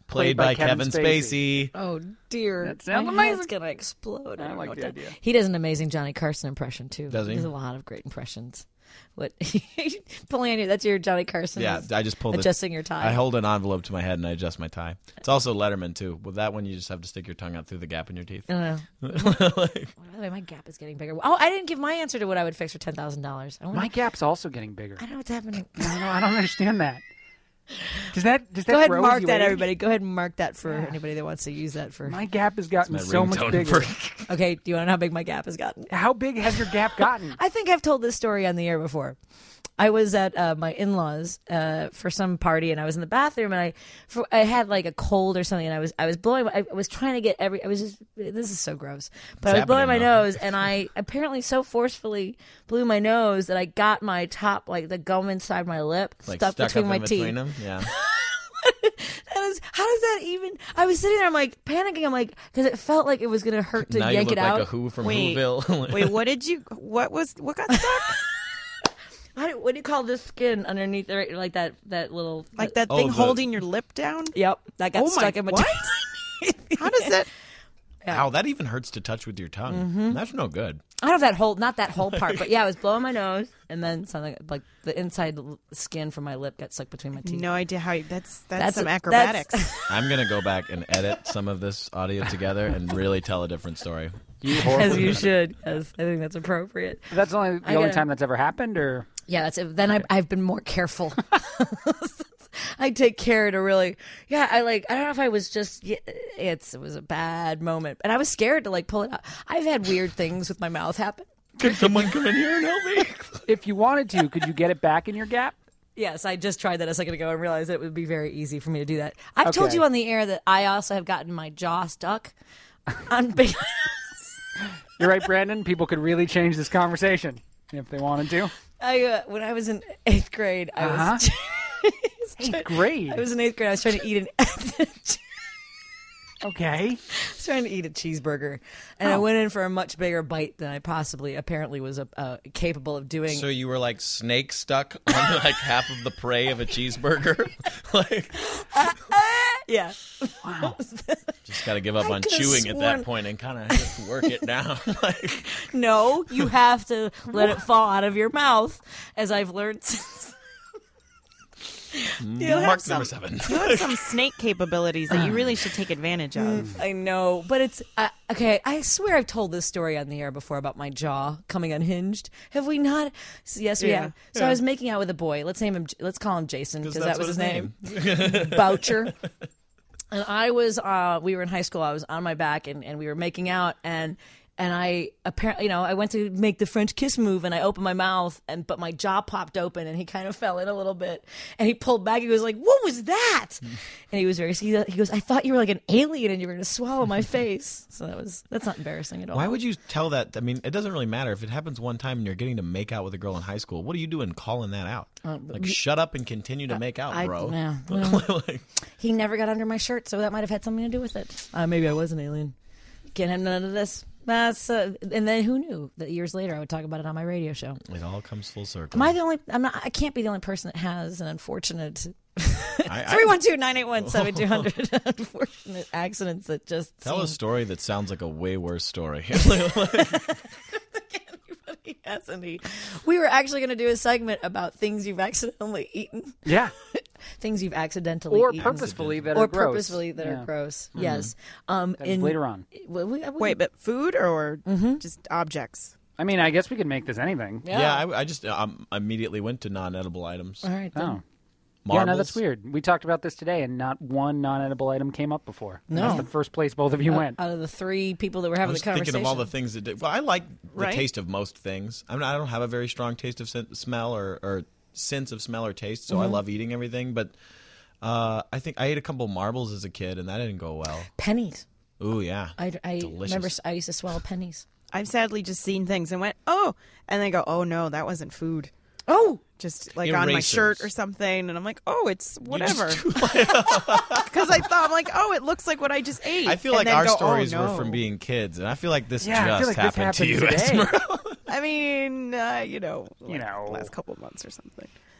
Played by Kevin Spacey. Oh dear, That sounds my amazing. head's gonna explode. I, I don't like know what the to- idea. He does an amazing Johnny Carson impression too. Does he? He does a lot of great impressions. What pulling on you? That's your Johnny Carson. Yeah, I just pulled adjusting the, your tie. I hold an envelope to my head and I adjust my tie. It's also Letterman too. With that one, you just have to stick your tongue out through the gap in your teeth. I don't know. By the way, my gap is getting bigger. Oh, I didn't give my answer to what I would fix for ten thousand dollars. My gap's also getting bigger. I don't know what's happening. I don't know. I don't understand that. Does that does that Go ahead grow and as mark you that, age? everybody. Go ahead and mark that for anybody that wants to use that for. My gap has gotten It's my so much ringtone bigger. for- Okay, do you want to know how big my gap has gotten? How big has your gap gotten? I think I've told this story on the air before. I was at uh, my in-laws uh, for some party, and I was in the bathroom, and I, for, I had like a cold or something, and I was, I was blowing. I was trying to get every. I was just. This is so gross, but It's I was blowing my happening now. nose, and I apparently so forcefully blew my nose that I got my top, like the gum inside my lip, Like stuck, stuck between up my in teeth. between them. Yeah. That is, how does that even? I was sitting there, I'm like panicking. I'm like, because it felt like it was gonna hurt to now yank you look it like out. a Who from Wait, Whoville. wait, what did you? What was? What got stuck? How do, what do you call this skin underneath there? Like that, that little, Like that Oh, thing the- holding your lip down? Yep, that got Oh my- stuck in between. what? How does that? How that even hurts to touch with your tongue. Mm-hmm. That's no good. I don't have that whole, not that whole part, but yeah, I was blowing my nose, and then something like the inside l- skin from my lip got stuck between my teeth. No idea how. You, that's that's, That's some a- acrobatics. that's- I'm gonna go back and edit some of this audio together and really tell a different story. You horrible. As you should. Yes, I think that's appropriate. That's only the I only gotta- time that's ever happened, or Yeah, that's it. Then I, I've been more careful. I take care to really, yeah. I like. I don't know if I was just. yeah, It's it was a bad moment, and I was scared to like pull it out. I've had weird things with my mouth happen. Could someone come in here and help me? if you wanted to, could you get it back in your gap? Yes, I just tried that a second ago and realized it would be very easy for me to do that. I've told Okay. you on the air that I also have gotten my jaw stuck on big. You're right, Brandon. People could really change this conversation if they wanted to. I uh, when I was in eighth grade, I Uh-huh. was. Eighth grade. I was in eighth grade. I was trying to eat an. Okay. I was trying to eat a cheeseburger, and I Oh. went in for a much bigger bite than I possibly apparently was uh, uh, capable of doing. So you were like snake stuck on like half of the prey of a cheeseburger. Like, yeah. Wow. just got to give up I on could've chewing at sworn- that point and kind of just work it down. Like, No, you have to let it fall out of your mouth, as I've learned since. You have mark some- number seven. You have some snake capabilities that you really should take advantage of. I know, but it's uh, okay. I swear I've told this story on the air before about my jaw coming unhinged. Have we not? So, yes, we Yeah. have. So Yeah. I was making out with a boy. Let's name him. Let's call him Jason because that that's was what his his name. Boucher. And I was. Uh, we were in high school. I was on my back, and, and we were making out, and. And I apparently, you know, I went to make the French kiss move, and I opened my mouth, and but my jaw popped open, and he kind of fell in a little bit, and he pulled back. He was like, "What was that?" And he was very. He goes, "I thought you were like an alien, and you were going to swallow my face." So that was that's not embarrassing at all. why would you tell that? I mean, it doesn't really matter if it happens one time and you're getting to make out with a girl in high school. What are you doing calling that out? Um, Like, you- shut up and continue to make out, I- bro. yeah, well, Like, he never got under my shirt, so that might have had something to do with it. Uh, maybe I was an alien. Can't have none of this. That's uh, and then who knew that years later I would talk about it on my radio show. it all comes full circle. Am I the only? I'm not. I can't be the only person that has an unfortunate I- three one two nine eight one seven two hundred unfortunate accidents that just Tell seem- a story that sounds like a way worse story. hasn't he? We were actually going to do a segment about things you've accidentally eaten. Yeah. Things you've accidentally Or eaten. purposefully that or are gross. purposefully that Yeah. are gross. Mhm. Yes. Um, That is in- later on. Well, we- we- Wait, but food or just objects? I mean, I guess we could make this anything. yeah, I, I just um, immediately went to non-edible items. All right. Then. Oh. Marbles. Yeah, no, that's weird. We talked about this today, and not one non-edible item came up before. No. That's the first place both of you Out- went. Out of the three people that were I having was the conversation. thinking of all the things that did. Well, I like the Right? taste of most things. I mean, I don't have a very strong taste of sen- smell or, or sense of smell or taste, so I Mhm. love eating everything. But uh, I think I ate a couple marbles as a kid, and that didn't go well. pennies. Ooh, yeah. I, I Delicious. remember I used to swallow pennies. I've sadly just seen things and went, oh, and then go, oh no, that wasn't food. Oh, just like on my Erasers. shirt or something, and I'm like, oh, it's whatever. Because I thought, I'm like, oh, it looks like what I just ate. I feel And like then our go, stories oh, were no. from being kids, and I feel like this Yeah, I just feel like this happened to happened you, today. Esmeralda. I mean, uh, you know, You like know. last couple of months or something.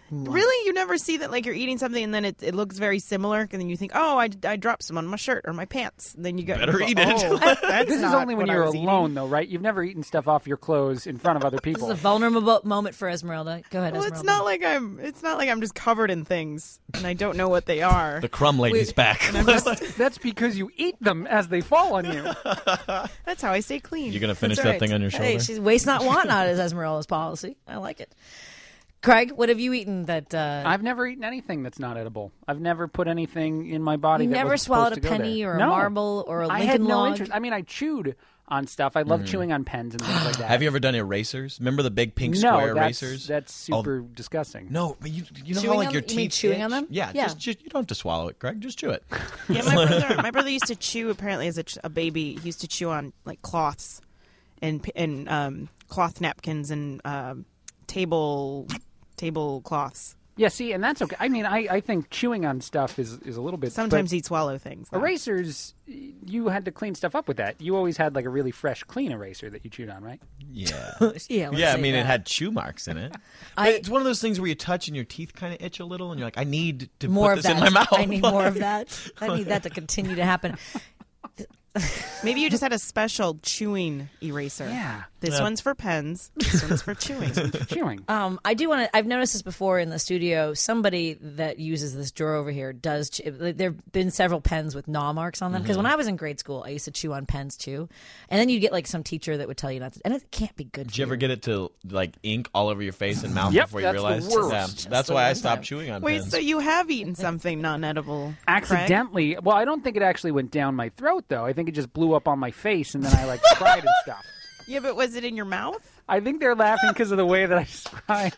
Really? You never see that, like, you're eating something and then it, it looks very similar, and then you think, oh, I, I dropped some on my shirt or my pants. And then you go, Better you go, eat it. oh, that's This is not only when what I you're was alone, eating. though, right? You've never eaten stuff off your clothes in front of other This people. is a vulnerable moment for Esmeralda. Go ahead, Well, Esmeralda. it's not like I'm. It's not like I'm just covered in things and I don't know what they are. The crumb lady's back. That's because you eat them as they fall on you. That's how I stay clean. You gonna finish That's that right. thing on your shoulder? Hey, she's waste not, want not is Esmeralda's policy. I like it. Craig, what have you eaten that... Uh, I've never eaten anything that's not edible. I've never put anything in my body You that never was swallowed supposed to a go penny there. or a No. marble or a I Lincoln had no log? interest. I mean, I chewed on stuff. I love Mhm. chewing on pens and things like that. Have you ever done erasers? Remember the big pink no, square that's, erasers? that's Oh, super disgusting. No, but you you know Chewing how like on- your you teeth mean chewing on itch? them? Yeah, Yeah. Just, just you don't have to swallow it, Greg. Just chew it. Yeah, my brother, my brother used to chew. Apparently, as a, ch- a baby, he used to chew on like cloths and p- and um, cloth napkins and um, table tablecloths. Yeah, see, and that's okay. I mean, I, I think chewing on stuff is, is a little bit... Sometimes but he'd swallow things. though. erasers, you had to clean stuff up with that. You always had like a really fresh, clean eraser that you chewed on, right? Yeah. Yeah, let's yeah, I say mean, that. it had chew marks in it. But I- it's one of those things where you touch and your teeth kind of itch a little, and you're like, I need to More put of this that. in my mouth. I need more of that. I need that to continue to happen. Maybe you just had a special chewing eraser. Yeah. This Yeah. one's for pens. This one's for chewing. chewing. Um, I do want to. I've noticed this before in the studio. Somebody that uses this drawer over here does. Ch- there have been several pens with gnaw marks on them because Mhm. when I was in grade school, I used to chew on pens too. And then you get like some teacher that would tell you not to. And it can't be good. Did for you ever you. get it to like ink all over your face and mouth Yep, before that's you the realized? worst. Yeah, Just that's the why I one stopped time. chewing on Wait, pens. so you have eaten something non-edible? Craig? Accidentally. Well, I don't think it actually went down my throat, though. I think it just blew up on my face, and then I like cried and stuff. Yeah, but was it in your mouth? I think they're laughing because of the way that I described.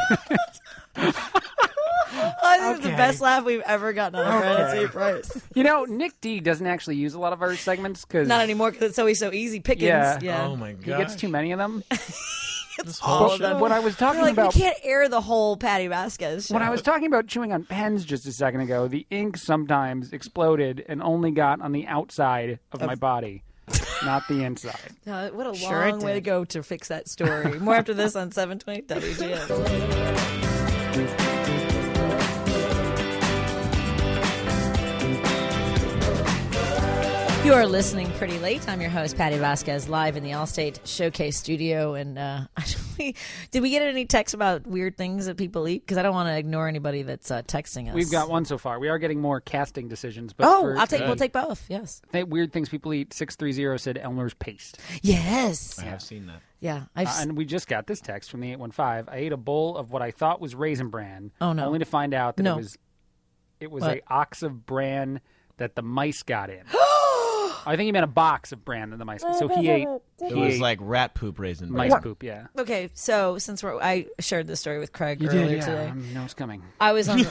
I think it's the Okay. best laugh we've ever gotten on a Friday Price. You know, Nick D doesn't actually use a lot of our segments because Not anymore because it's always so easy pickings. Yeah. Yeah. Oh my he gets gosh. too many of them. This all whole of them. show. When I was talking They're like, about we can't air the whole Patty Vasquez show. when I was talking about chewing on pens just a second ago, the ink sometimes exploded and only got on the outside of, my body, not the inside. Uh, what a Sure it long way to did. go to fix that story. More after this on seven twenty W G S. You are listening pretty late. I'm your host, Patty Vasquez, live in the Allstate Showcase studio. And uh, did we get any texts about weird things that people eat? Because I don't want to ignore anybody that's uh, texting us. We've got one so far. We are getting more casting decisions. But Oh, for, I'll take. uh, We'll take both. Yes. th- weird things people eat. six three zero said Elmer's paste. Yes. I have seen that. Yeah. I've. Uh, s- and we just got this text from the eight one five. I ate a bowl of what I thought was Raisin Bran. Oh, no. Only to find out that No. it was it was What? a ox of bran that the mice got in. I think he meant a box of bran that the mice. So he ate. It He was ate like rat poop raisin. mice bran. poop. Yeah. Okay, so since we're, I shared this story with Craig You earlier did. Yeah. today. Um, you know it's coming. I was on.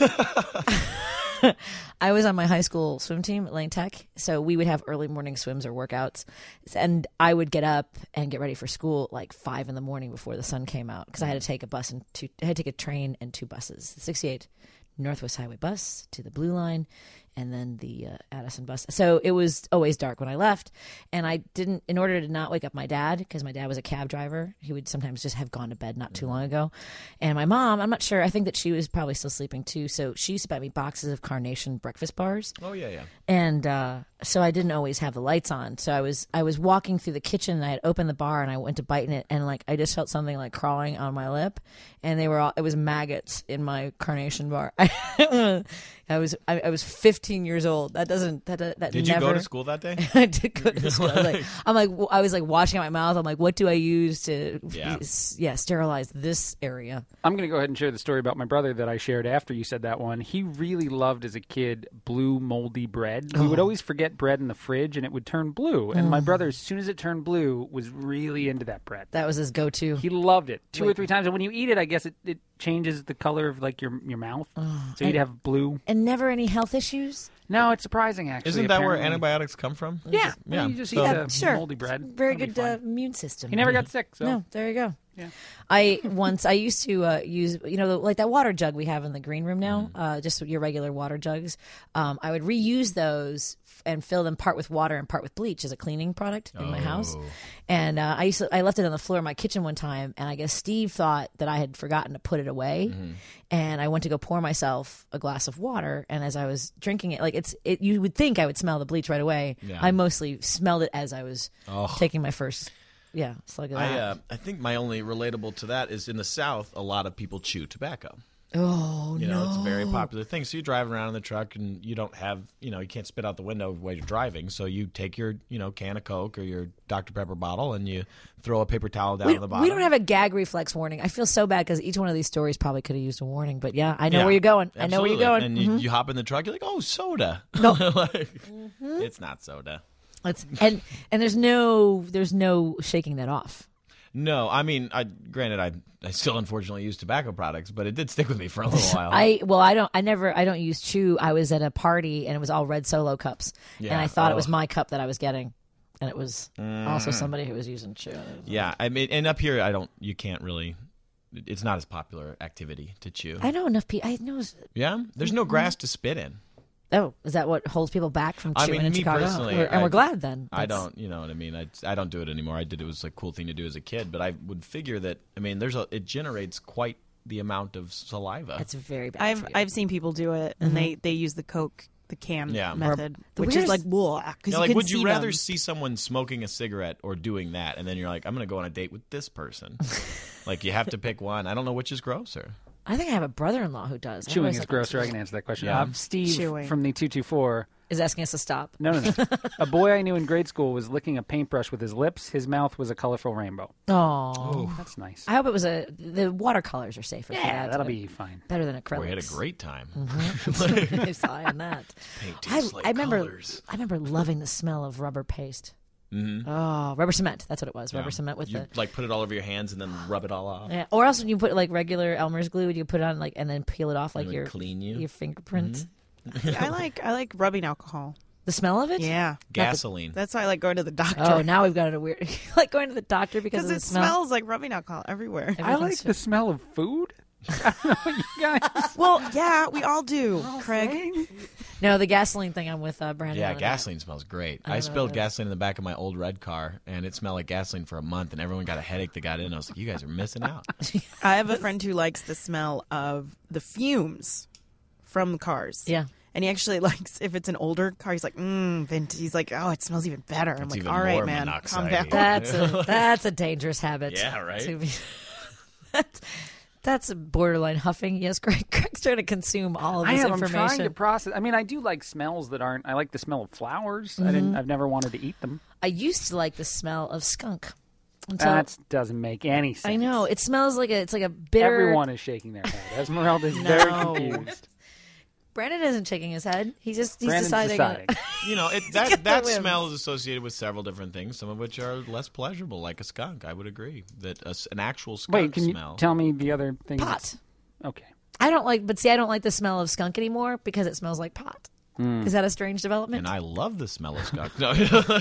I was on my high school swim team at Lane Tech, so we would have early morning swims or workouts, and I would get up and get ready for school at like five in the morning before the sun came out because I had to take a bus and two. I had to take a train and two buses. The sixty-eight Northwest Highway bus to the Blue Line, and then the uh, Addison bus. So it was always dark when I left, and I didn't. In order to not wake up my dad, because my dad was a cab driver, he would sometimes just have gone to bed not too long ago. And my mom, I'm not sure. I think that she was probably still sleeping too. So she used to buy me boxes of Carnation breakfast bars. Oh yeah, yeah. And uh, so I didn't always have the lights on. So I was I was walking through the kitchen and I had opened the bar and I went to bite in it and like I just felt something like crawling on my lip, and they were all it was maggots in my Carnation bar. I was I, I was fifteen years old. That doesn't that that Did never, you go to school that day? I did go to school. I was like, I'm like I was like washing out my mouth. I'm like, what do I use to Yeah. yeah sterilize this area? I'm going to go ahead and share the story about my brother that I shared after you said that one. He really loved as a kid blue moldy bread. We would Oh. always forget bread in the fridge and it would turn blue. And my Mm. brother, as soon as it turned blue, was really into that bread. That was his go-to. He loved it two or Wait. three times. And when you eat it, I guess it, it changes the color of like your your mouth. so you'd and- have blue. And never any health issues. No, it's surprising actually. Isn't that where apparently. antibiotics come from? Yeah, yeah. you just So- eat Yeah, uh, sure. moldy bread. Very That'd be good uh, fine. immune system. He never got sick. So No, there you go. Yeah. I once I used to uh, use you know like that water jug we have in the green room now, Mm-hmm. uh, just your regular water jugs. Um, I would reuse those f- and fill them part with water and part with bleach as a cleaning product in my house. Oh. And uh, I used to, I left it on the floor of my kitchen one time, and I guess Steve thought that I had forgotten to put it away. Mm-hmm. And I went to go pour myself a glass of water, and as I was drinking it, like it's it, you would think I would smell the bleach right away. Yeah. I mostly smelled it as I was Oh. taking my first. Yeah, slug of that. I uh, I think my only relatable to that is in the South, a lot of people chew tobacco. Oh, You know, no. it's a very popular thing. So you're driving around in the truck and you don't have, you know, you can't spit out the window while you're driving. So you take your, you know, can of Coke or your Doctor Pepper bottle and you throw a paper towel down We, on the bottom. we don't have a gag reflex warning. I feel so bad because each one of these stories probably could have used a warning. But yeah, I know Yeah, where you're going. I know where you're absolutely. going. And you, Mhm. you hop in the truck, you're like, oh, soda. No. Like, Mhm. It's not soda. Let's, and and there's no there's no shaking that off. No, I mean, I granted, I I still unfortunately use tobacco products, but it did stick with me for a little while. I well, I don't. I never. I don't use chew. I was at a party and it was all red Solo cups, and Yeah. I thought it Oh. was my cup that I was getting, and it was also Mm. somebody who was using chew. Yeah, I mean, and up here, I don't. You can't really. It's not as popular activity to chew. I know enough people. I know. Yeah, there's no grass to spit in. Oh, is that what holds people back from I chewing mean, in me Chicago? personally, We're- and I- we're glad then. I That's- don't, you know what I mean. I, I don't do it anymore. I did it was a cool thing to do as a kid, but I would figure that. I mean, there's a it generates quite the amount of saliva. It's very bad. I've I've seen people do it, and Mhm. they, they use the Coke, the can Yeah. method, The which is weirdest- like, whoa, because Yeah, you like, can would you see rather them. see someone smoking a cigarette or doing that, and then you're like, I'm going to go on a date with this person? Like, you have to pick one. I don't know which is grosser. I think I have a brother-in-law who does. I Chewing always is thought grosser. that I can answer that question. Yeah. Uh, Steve Chewing. from the two two four is asking us to stop. No, no, no. A boy I knew in grade school was licking a paintbrush with his lips. His mouth was a colorful rainbow. Oh, that's nice. I hope it was a. The watercolors are safer. for Yeah, that. that'll be fine. Better than acrylics. Boy, you had a great time. Mm-hmm. Nice eye on that. Paint I, tastes like I remember. colors. I remember loving the smell of rubber paste. Mm-hmm. Oh, rubber cement. That's what it was. Rubber Yeah. cement with you, the. like put it all over your hands and then rub it all off. Yeah. Or else when you put like regular Elmer's glue, you put it on like and then peel it off like would your clean you. your fingerprints. See, I like I like rubbing alcohol. The smell of it? Yeah, Gasoline. That's why I like going to the doctor. Oh, now we've got it a weird. like going to the doctor because of because the it smell. smells like rubbing alcohol everywhere. I like the smell of food. I don't know, you guys. Well, yeah, we all do, Craig. No, the gasoline thing. I'm with uh, Brandon. Yeah, on that. gasoline smells great. I I, don't know spilled what it is. gasoline in the back of my old red car, and it smelled like gasoline for a month, and everyone got a headache that got in. I was like, you guys are missing out. I have a friend who likes the smell of the fumes from cars. Yeah. And he actually likes, if it's an older car, he's like, mmm, vintage. He's like, oh, it smells even better. I'm It's like, even all right, more man, monoxide. calm down. That's a, that's a dangerous habit. Yeah, right? to be- that's, that's a borderline huffing. Yes, Greg. Greg's trying to consume all of I this am. I'm information. trying to process. I mean, I do like smells that aren't. I like the smell of flowers. I Mhm. didn't. I've never wanted to eat them. I used to like the smell of skunk. Until, That doesn't make any sense. I know it smells like a. It's like a bitter. Everyone is shaking their head. Esmeralda is very No. confused. Brandon isn't shaking his head. He's just he's Brandon's deciding. deciding. You know, it, got that the that whims. smell is associated with several different things, some of which are less pleasurable, like a skunk. I would agree that a s an actual skunk Wait, can smell. you tell me the other thing? Pot. Okay. I don't like, but see, I don't like the smell of skunk anymore because it smells like pot. Mm. Is that a strange development? And I love the smell of skunk. No.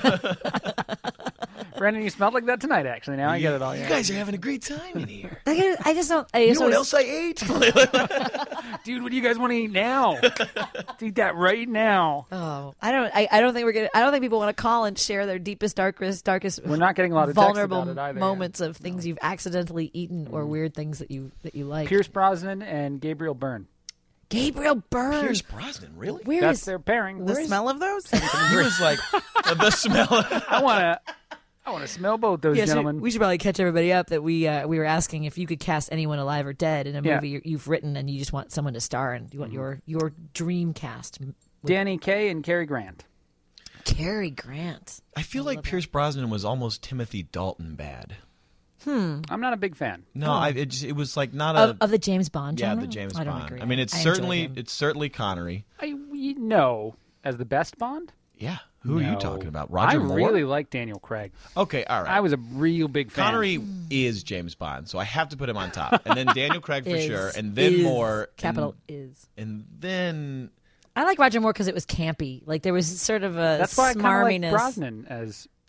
Brandon, you smelled like that tonight. Actually, now I get it all. You yeah. guys are having a great time in here. I, get- I just don't. I You just know what always- else I ate? Dude, what do you guys want to eat now? Eat that right now. Oh, I don't. I, I don't think we're gonna. I don't think people want to call and share their deepest, darkest, darkest. We're not getting a lot of texts vulnerable about it either, moments of things you've accidentally eaten or weird things that you that you like. Pierce Brosnan and Gabriel Byrne. Gabriel Byrne. Pierce Brosnan, really? Where That's is- their pairing. The Where is- smell of those? He was like the smell. I want to. I want to smell both those Yes, gentlemen. we should probably catch everybody up that we uh, we were asking if you could cast anyone alive or dead in a Yeah. movie you- you've written and you just want someone to star in. You want your your dream cast. Danny Kaye and Cary Grant. Cary Grant. I feel like Pierce Brosnan was almost Timothy Dalton bad. Hmm. I'm not a big fan. No, Oh. I, it, just, it was like not a Of, of the James Bond yeah, genre? the James I don't Bond. agree. I mean, it's I enjoy certainly him. it's certainly Connery. I we know as the best Bond. Yeah, who are you No. talking about? Roger I Moore. really like Daniel Craig. Okay, all right. I was a real big fan. Connery is James Bond, so I have to put him on top, and then Daniel Craig for Is. sure, and then Is. Moore. Capital and, is. and then I like Roger Moore because it was campy. Like there was sort of a That's why I kind of like smarminess. Brosnan as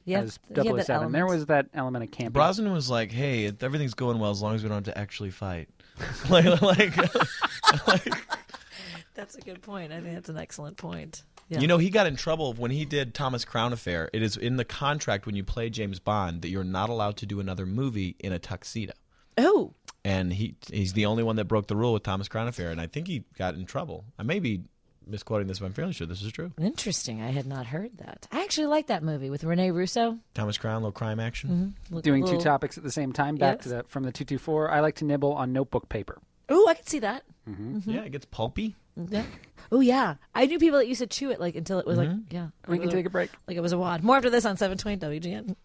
Yeah, as he had double oh that seven. There element. was that element of camping. Brosnan was like, "Hey, it- everything's going well as long as we don't have to actually fight." like, like, like, That's a good point. I think that's an excellent point. Yeah. You know, he got in trouble when he did Thomas Crown Affair. It is in the contract when you play James Bond that you're not allowed to do another movie in a tuxedo. Oh. And he he's the only one that broke the rule with Thomas Crown Affair, and I think he got in trouble. I may be misquoting this, but I'm fairly sure this is true. Interesting. I had not heard that. I actually like that movie with Rene Russo. Thomas Crown, little crime action. Mm-hmm. Doing little... two topics at the same time. Back Yes. to the from the two two four. I like to nibble on notebook paper. Oh, I can see that. Mm-hmm. Mm-hmm. Yeah, it gets pulpy. Yeah. Oh, yeah. I knew people that used to chew it like until it was like, yeah. We can take a break. Like it was a wad. More after this on seven twenty W G N.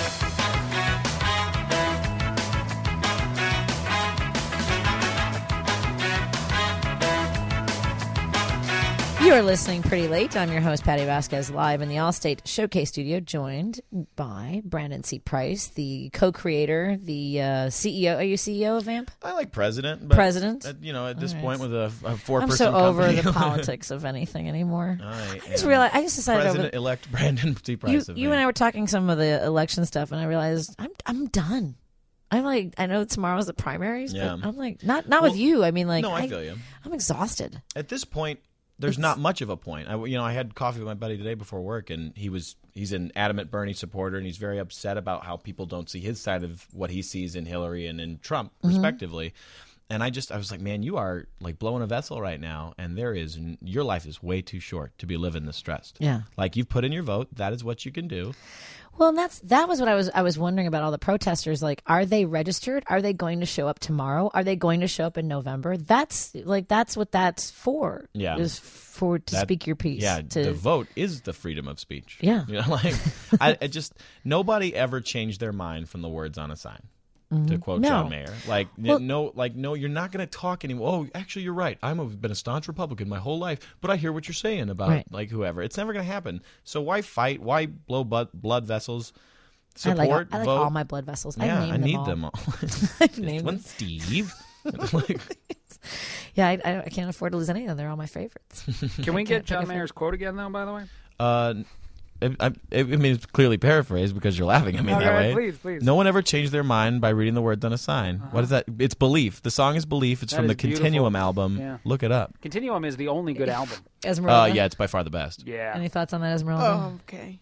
You are listening Pretty Late. I'm your host, Patty Vasquez, live in the Allstate Showcase studio, joined by Brandon C. Price, the co-creator, the uh, C E O. Are you C E O of Vamp? I like president. But President? At, you know, at this All right. point with a, a four-person I'm so over company. the politics of anything anymore. I, I just am realized. I just decided over President-elect Brandon C. you, Price. of you Vamp. and I were talking some of the election stuff, and I realized I'm I'm done. I'm like, I know tomorrow's the primaries, Yeah. but I'm like, not not Well, with you. I mean, like, no, I feel you. I'm exhausted. At this point, there's It's- not much of a point. I, you know, I had coffee with my buddy today before work, and he was he's an adamant Bernie supporter, and he's very upset about how people don't see his side of what he sees in Hillary and in Trump, Mhm. respectively. And I just I was like, man, you are like blowing a vessel right now, and there is your life is way too short to be living this stressed. Yeah. Like you've put in your vote, that is what you can do. Well, and that's that was what I was I was wondering about all the protesters. Like, are they registered? Are they going to show up tomorrow? Are they going to show up in November? That's like that's what that's for. Yeah, is for to That- speak your piece. Yeah, to, the vote is the freedom of speech. Yeah. you know, like I, I just nobody ever changed their mind from the words on a sign. To Mhm. quote No. John Mayer, like n- Well- no, like no, you're not going to talk anymore. Oh, actually, you're right. I'm a, been a staunch Republican my whole life, but I hear what you're saying about Right. like whoever. It's never going to happen. So why fight? Why blow blood, blood vessels? I like Support, I like vote. all my blood vessels. Yeah, I named I them need all. them all. I've named One them. Steve. Like, Yeah, I, I I can't afford to lose any of them. They're all my favorites. Can we I get can't John take a- Mayer's quote again, though? By the way. Uh, I, I, I mean, it's clearly paraphrased because you're laughing at me Okay, that way. please, please. No one ever changed their mind by reading the words on a sign. What is that? It's Belief. The song is Belief. It's That from the is beautiful. Continuum album. Yeah. Look it up. Continuum is the only good album. Esmeralda. Uh, yeah, it's by far the best. Yeah. Any thoughts on that, Esmeralda? Oh, okay.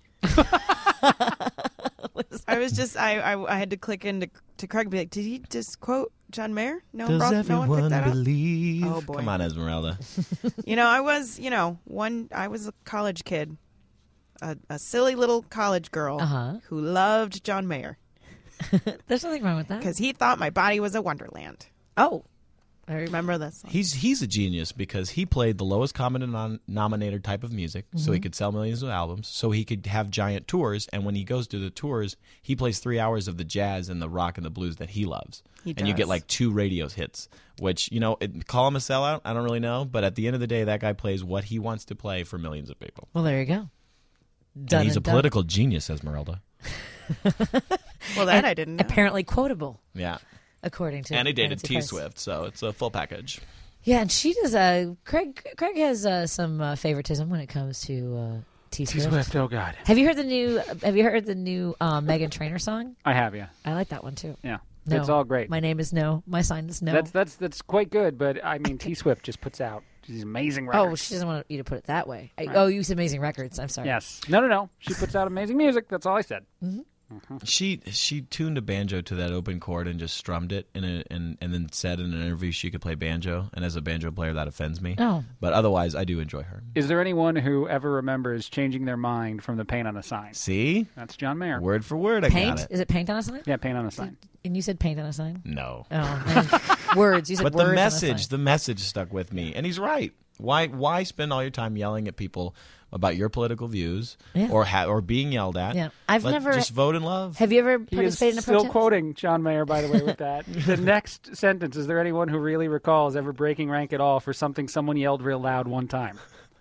I was just I, I I had to click into to Craig and be like, did he just quote John Mayer? No, Does bro- no everyone one picked that up. believe? Oh boy. Come on, Esmeralda. You know, I was, you know, one. I was a college kid, a, a silly little college girl Uh-huh. who loved John Mayer There's nothing wrong with that. because he thought my body was a wonderland. Oh, I remember this. Song. He's he's a genius because he played the lowest common denom- denominator type of music, so he Mhm. could sell millions of albums, so he could have giant tours. And when he goes to the tours, he plays three hours of the jazz and the rock and the blues that he loves, He and you get does. like two radio hits. Which you know, it, call him a sellout. I don't really know, but at the end of the day, that guy plays what he wants to play for millions of people. Well, there you go. And Done he's a and done. political genius, Esmeralda. Well, that And I didn't know. Apparently quotable, Yeah, according to and he dated Nancy T Price. Swift, so it's a full package. Yeah, and she does. Uh, Craig Craig has uh, some uh, favoritism when it comes to uh, T T Swift. Swift. Oh God. Have you heard the new? Have you heard the new uh, Megan Trainor song? I have, yeah. I like that one too. Yeah. No, It's all great. My name is No. My sign is No. That's that's that's quite good, but I mean, T Swift just puts out these amazing records. Oh, she doesn't want you to put it that way. I, Right. Oh, you said amazing records. I'm sorry. Yes. No, no, no. She puts out amazing music. That's all I said. Mm-hmm. She she tuned a banjo to that open chord and just strummed it, in a, and and then said in an interview she could play banjo. And as a banjo player, that offends me. Oh. But otherwise, I do enjoy her. Is there anyone who ever remembers changing their mind from the paint on a sign? See, That's John Mayer. word for word, I Paint? got it. Is it paint on a sign? Yeah, paint on a sign. And you said paint on a sign? No. Oh, man. Words. You said But words the on a message, sign. the message stuck with me, and he's right. Why why spend all your time yelling at people about your political views, Yeah. or ha- or being yelled at? Yeah. I've Let- never- just vote in love. Have you ever He is participated in a still protest? quoting John Mayer, by the way, with that. The next sentence, is there anyone who really recalls ever breaking rank at all for something someone yelled real loud one time?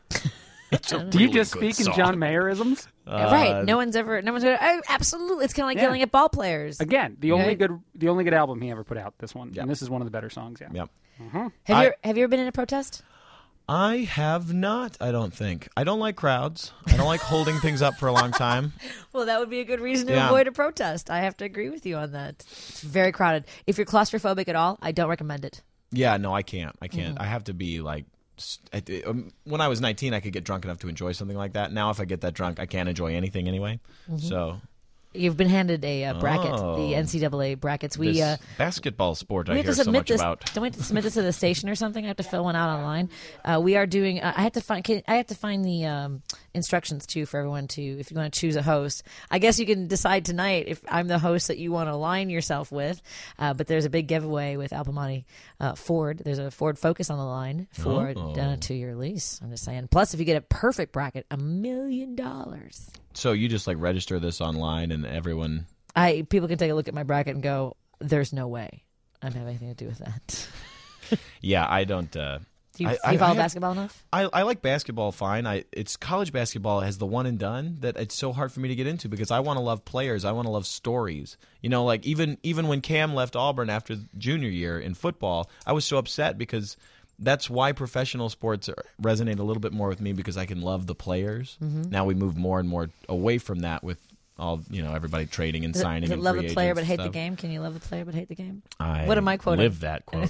Do you just speak in John Mayerisms? Uh, right. No one's ever. No one's gonna. Oh, absolutely. It's kind of like Yeah. yelling at ball players. Again, the only Right? good the only good album he ever put out, this one. And this is one of the better songs, yeah. Yep. Mhm. Have I- you Have you ever been in a protest? I have not, I don't think. I don't like crowds. I don't like holding things up for a long time. Well, that would be a good reason to Yeah. avoid a protest. I have to agree with you on that. It's very crowded. If you're claustrophobic at all, I don't recommend it. Yeah, no, I can't. I can't. Mhm. I have to be like, s- I- um, when I was nineteen, I could get drunk enough to enjoy something like that. Now, if I get that drunk, I can't enjoy anything anyway. Mhm. So, You've been handed a uh, bracket, Oh. the N C double A brackets. We this uh, basketball sport I we have hear to so submit much this. about. Don't we have to submit this to the station or something? I have to fill one out online. Uh, we are doing. Uh, I have to find. Can, I have to find the um, instructions too for everyone to. If you want to choose a host, I guess you can decide tonight if I'm the host that you want to align yourself with. Uh, but there's a big giveaway with Alpamani uh, Ford. There's a Ford Focus on the line for Oh. a two-year lease. I'm just saying. Plus, if you get a perfect bracket, a million dollars. So you just like register this online and everyone. I people can take a look at my bracket and go, "There's no way I'm having anything to do with that." Yeah, I don't. Uh, Do you, I, do I- you follow I have- basketball enough? I, I like basketball fine. I it's college basketball has the one and done that it's so hard for me to get into because I want to love players. I want to love stories. You know, like even even when Cam left Auburn after junior year in football, I was so upset because that's why professional sports are, resonate a little bit more with me because I can love the players. Mhm. Now we move more and more away from that with all you know everybody trading and Is it- signing. is it and love free the player agents but and hate the stuff. game? Can you love the player but hate the game? I What am I quoting? live that quote.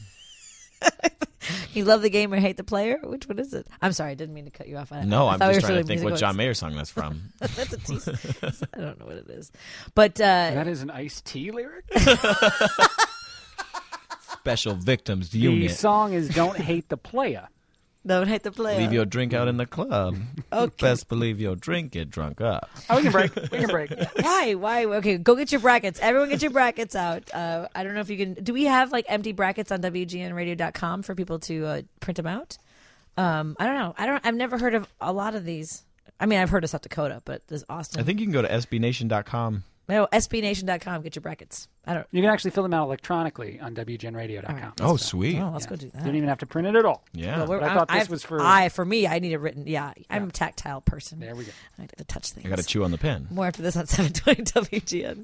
You love the game or hate the player? Which one is it? I'm sorry, I didn't mean to cut you off. I, No, I I'm thought we just were trying to doing think what music John quotes. Mayer song that's from. That's a tease. I don't know what it is, but uh, That is an Ice-T lyric? Special Victims The Unit. song is Don't Hate the Player. Don't hate the player. Leave your drink out in the club. Okay. Best believe your drink get drunk up. Oh, we can break. We can break. Why? Why? Okay, go get your brackets. Everyone get your brackets out. Uh, I don't know if you can. Do we have like empty brackets on W G N radio dot com for people to uh, print them out? Um, I don't know. I don't. I've never heard of a lot of these. I mean, I've heard of South Dakota, but there's Austin. I think you can go to S B nation dot com. No, S B nation dot com. Get your brackets. I don't. You can actually fill them out electronically on W G N radio dot com. All right. Oh, sweet. Oh, let's go do that. You don't even have to print it at all. Yeah. Well, we're- But I thought this I've- was for. I for me. I need it written. Yeah, I'm a tactile person. There we go. I like to touch things. I got to chew on the pen. More after this on seven twenty W G N.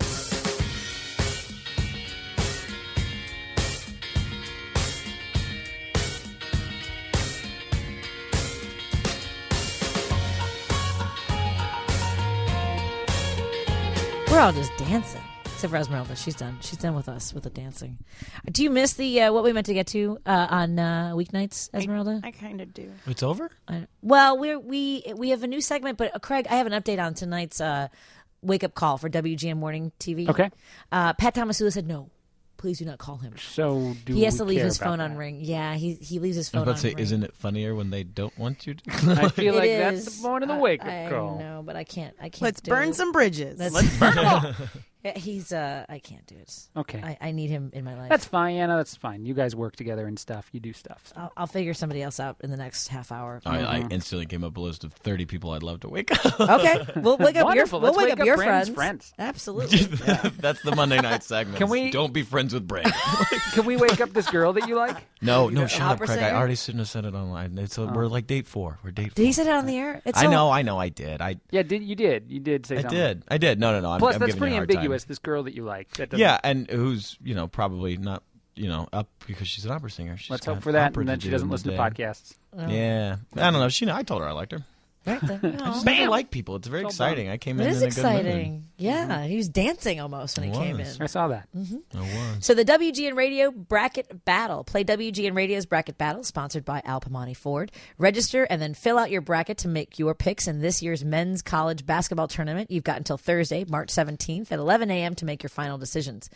We're all just dancing. Except for Esmeralda. She's done. She's done with us with the dancing. Do you miss the uh, what we meant to get to uh, on uh, weeknights, Esmeralda? I kind of do. It's over? I, well, we're, we we have a new segment, but uh, Craig, I have an update on tonight's uh, wake up call for W G N Morning T V. Okay. Uh, Pat Thomasula said no. Please do not call him. So do he has we to leave care his about phone that? on ring. Yeah, he he leaves his I was phone about on to say, ring. isn't it funnier when they don't want you to? I feel like It that's is. the point of the I- wake up I call. know, but I can't. I can't. Let's do burn it. some bridges. That's- Let's burn them all. Yeah, he's. Uh, I can't do it. Okay. I, I need him in my life. That's fine, Anna. That's fine. You guys work together and stuff. You do stuff. So. I'll, I'll figure somebody else out in the next half hour. I, I Mhm. instantly came up with a list of thirty people I'd love to wake up. Okay, we'll wake up your. Wonderful. We'll Let's wake, wake up, up your Brandon's friends. friends. Absolutely. That's the Monday night segment. Can we- Don't be friends with Brandon. Can we wake up this girl that you like? no, no, The shut up, opera Craig. I singer? already shouldn't have said it online. It's a, We're like date four. We're date four. Did he say it on the air? It's I so- know, I know, I did. I Yeah, did you did you did say I something? did. I did. No, no, no. I'm, Plus, I'm that's giving pretty you a hard time. ambiguous. This girl that you like. That doesn't- Yeah, and who's you know probably not you know up because she's an opera singer. She's Let's got hope for that, opera and then to she do doesn't in the listen to day. podcasts. Oh. Yeah, I don't know. She, I told her I liked her. Right then. I just never like people. It's very It's all exciting. I came It in is in a good mood. exciting. Yeah, he was dancing almost when He he came was. in. I saw that. I was. So the W G N Radio Bracket Battle. Play W G N Radio's Bracket Battle, sponsored by Alpamani Ford. Register and then fill out your bracket to make your picks in this year's men's college basketball tournament. You've got until Thursday, March seventeenth at eleven a.m. to make your final decisions.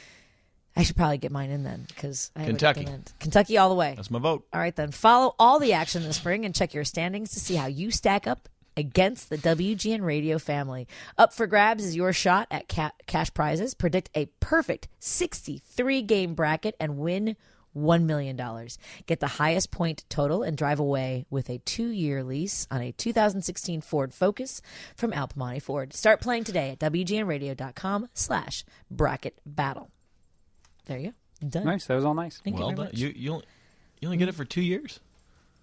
I should probably get mine in then because I haven't Kentucky. done it. Kentucky all the way. That's my vote. All right, then. Follow all the action this spring and check your standings to see how you stack up against the W G N Radio family. Up for grabs is your shot at ca- cash prizes. Predict a perfect sixty-three game bracket and win one million dollars. Get the highest point total and drive away with a two-year lease on a two thousand sixteen Ford Focus from Alpamani Ford. Start playing today at W G N radio dot com slash bracket battle. There you go. Done. Nice. That was all nice. Thank well you very done. much. You you only, you only get it for two years.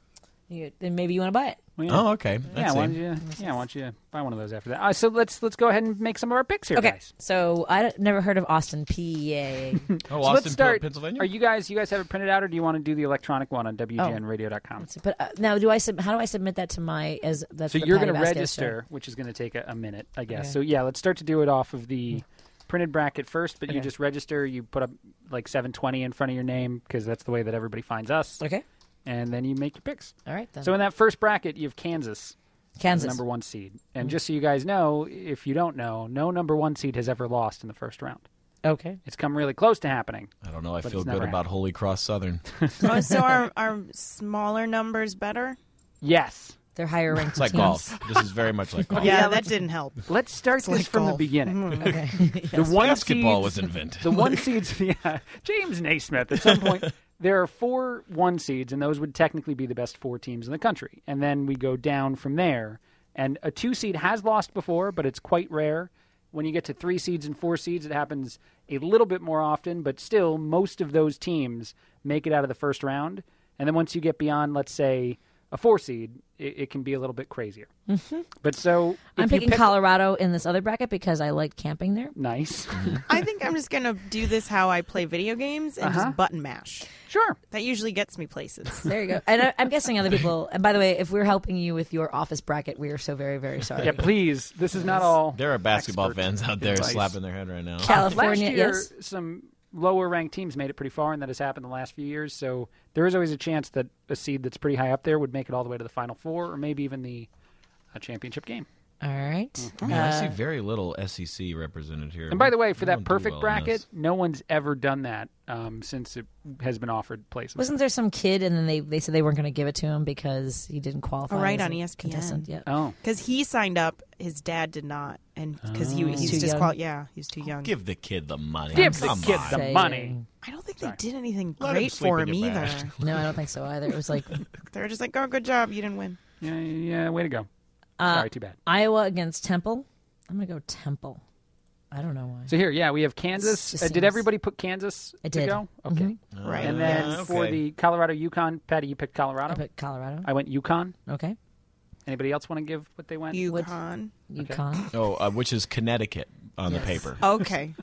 You, then maybe you want to buy it. Well, Oh, okay. Yeah, That's why it. don't you? Yeah, why don't you buy one of those after that? Uh, so let's let's go ahead and make some of our picks here, Okay, guys. so I don't- never heard of Austin, P A. Oh, So Austin, let's start. Pennsylvania? Are you guys you guys have it printed out, or do you want to do the electronic one on W G N Oh. radio dot com? But uh, now, do I sub- how do I submit that to my as that's So the you're Patty going to Vasquez register, show? which is going to take a, a minute, I guess. Okay. So yeah, let's start to do it off of the printed bracket first. But you Okay. just register. You put up like seven twenty in front of your name because that's the way that everybody finds us. Okay. And then you make your picks. All right, then. So in that first bracket, you have Kansas. Kansas. as the number one seed. And Mhm. just so you guys know, if you don't know, no number one seed has ever lost in the first round. Okay. It's come really close to happening. I don't know. I but feel it's good never about Holy Cross Southern. Oh, so are, are smaller numbers better? Yes. They're higher ranked It's like teams. golf. This is very much like golf. Yeah, that let's- didn't help. Let's start It's this like from the golf. beginning. Mm, okay. The one Basketball seeds- was invented. The one seeds, yeah, James Naismith. At some point, there are four one seeds, and those would technically be the best four teams in the country. And then we go down from there. And a two seed has lost before, but it's quite rare. When you get to three seeds and four seeds, it happens a little bit more often, but still, most of those teams make it out of the first round. And then once you get beyond, let's say, a four seed, it, it can be a little bit crazier. Mm-hmm. But so I'm if you picking pick- Colorado in this other bracket because I like camping there. Nice. I think I'm just going to do this how I play video games and Uh-huh. just button mash. Sure. That usually gets me places. There you go. And I, I'm guessing other people. And by the way, if we're helping you with your office bracket, we are so very, very sorry. Yeah, please. This is not all. There are basketball expert fans out there advice. slapping their head right now. California, Last year, yes. some lower ranked teams made it pretty far, and that has happened the last few years. So there is always a chance that a seed that's pretty high up there would make it all the way to the Final Four, or maybe even the uh, championship game. All right. I, mean, I see Uh, very little S E C represented here. And by the way, for We that don't do perfect well in bracket, this. no one's ever done that um, since it has been offered places. Wasn't there some kid and then they, they said they weren't going to give it to him because he didn't qualify? Oh, right, as on a E S P N. contestant? Yeah. Oh. Because he signed up, his dad did not. And because he, Oh. he's Too just young? qual- yeah, he's too young. Give the kid the money. Give the Come kid on. the Saying. money. I don't think they did anything Let him great sleep for in him your either. bed. No, I don't think so either. It was like They were just like, oh, good job, you didn't win. Yeah, yeah, way to go. uh, Sorry, too bad. Iowa against Temple. I'm going to go Temple. I don't know why. So here, yeah, we have Kansas. Just Uh, did seems- everybody put Kansas I to did. go? Okay. Mhm. Right. And then Yeah, for okay. the Colorado Yukon, Patty, you picked Colorado. I picked Colorado. I went Yukon. Okay. Anybody else want to give what they went? UConn. UConn. Oh, uh, which is Connecticut on the paper. Okay.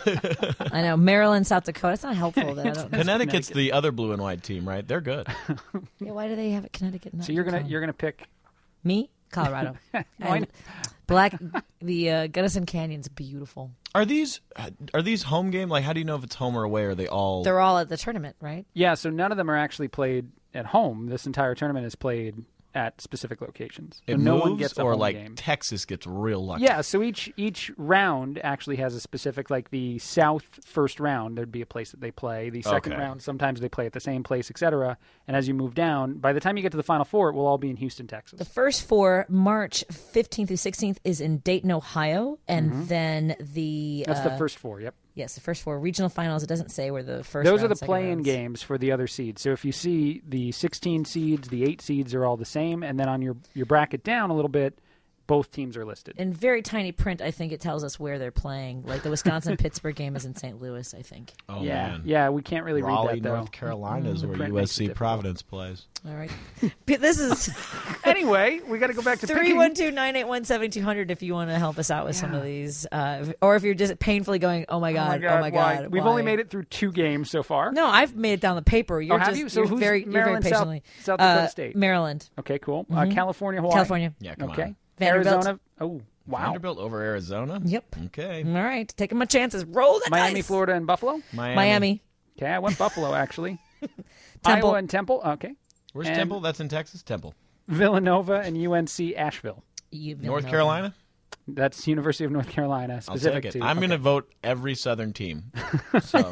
I know. Maryland, South Dakota. It's not helpful that I don't. Connecticut's the other blue and white team, right? They're good. Yeah, why do they have it Connecticut? Not So you're gonna UConn? you're gonna pick Me? Colorado. Why And Black. The uh, Gunnison Canyon's beautiful. Are these are these home game? Like, how do you know if it's home or away? Are they all? They're all at the tournament, right? Yeah, so none of them are actually played at home. This entire tournament is played at specific locations. So it no moves, one gets a or home like game. Texas gets real lucky. Yeah, so each each round actually has a specific, like the South first round, there'd be a place that they play. The second Okay. round, sometimes they play at the same place, et cetera. And as you move down, by the time you get to the Final Four, it will all be in Houston, Texas. The first four, March fifteenth through sixteenth, is in Dayton, Ohio, and Mhm. then the That's uh, the first four, yep. Yes, the first four regional finals. It doesn't say where the first. Those round, are the second play-in rounds. games for the other seeds. So if you see the sixteen seeds, the eight seeds are all the same, and then on your, your bracket down a little bit, both teams are listed. In very tiny print, I think it tells us where they're playing. Like the Wisconsin Pittsburgh game is in Saint Louis, I think. Oh yeah, man. yeah, we can't really Raleigh, read that though. North Carolina is The where print U S makes it C difficult. Providence plays. All right, But this is Anyway, we got to go back to three picking. one two nine eight one seven two hundred if you want to help us out with some of these, uh, or if you're just painfully going, oh my god, oh my god, why? We've why? only made it through two games so far. No, I've made it down the paper. You're Oh, have just you? So you're who's very, you're very Maryland, South- patiently. South Dakota uh, State? Maryland. Okay, cool. Uh, Mhm. California, Hawaii. California. Yeah, come Okay. on. Vanderbilt. Arizona. Oh, wow. Vanderbilt over Arizona. Yep. Okay. All right, taking my chances. Roll the Miami, dice. Florida, and Buffalo. Miami. Miami. Okay, I went Buffalo actually. Temple. Iowa and Temple. Okay. Where's And Temple? That's in Texas. Temple. Villanova and U N C Asheville. You- North Villanova. Carolina. That's University of North Carolina. I'll Specific take it. to. I'm okay. going to vote every Southern team. So,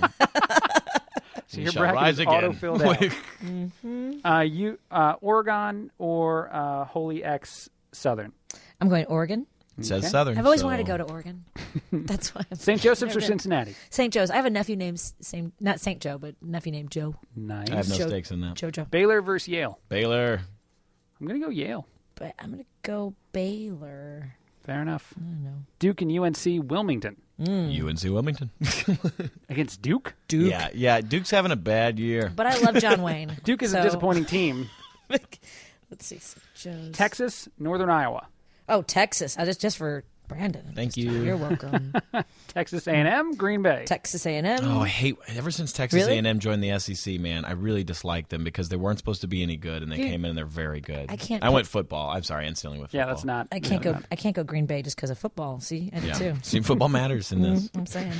So we your shall bracket rise is again. auto-filled out. Mhm. Uh, you, uh, Oregon or uh, Holy X Southern. I'm going Oregon. It says Okay. Southern. I've always so- wanted to go to Oregon. That's why. I'm Saint Joseph's or Never been. Cincinnati? Saint Joe's. I have a nephew named s- same, not Saint Joe, but nephew named Joe. Nice. I have no Joe- stakes in that. Jojo. Baylor versus Yale. Baylor. I'm going to go Yale. But I'm gonna go Baylor. Fair enough. I don't know. Duke and U N C Wilmington. Mm. U N C Wilmington. Against Duke? Duke. Yeah, yeah. Duke's having a bad year. But I love John Wayne. Duke is so- a disappointing team. Let's see. Joe's. Texas, Northern Iowa. Oh, Texas. I just just for Brandon. Thank Just- you. You're welcome. Texas A and M, Green Bay. Texas A and M. Oh, I hate. Ever since Texas Really? A and M joined the S E C, man, I really disliked them because they weren't supposed to be any good, and they Dude, came in and they're very good. I can't I put- went football. I'm sorry, instantly with football. Yeah, that's not. I can't go. I can't go Green Bay just because of football. See, I do Yeah. too. See, football matters in this. Mm, I'm saying.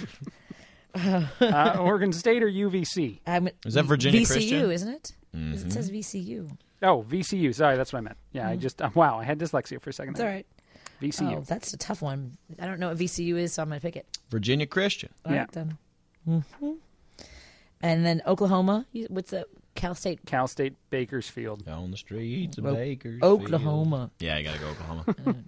uh, Oregon State or U V C? I'm, Is that Virginia V C U, Christian? isn't it? Mhm. It says V C U. Oh, V C U. Sorry, that's what I meant. Yeah, I Mhm. just uh, wow, I had dyslexia for a second. It's there. all right. V C U. Oh, that's a tough one. I don't know what V C U is, so I'm going to pick it. Virginia Christian. All right, then. Mm-hmm. And then Oklahoma. You- What's the Cal State? Cal State Bakersfield. Down the streets of O- Bakersfield. Oklahoma. Yeah, you got to go Oklahoma.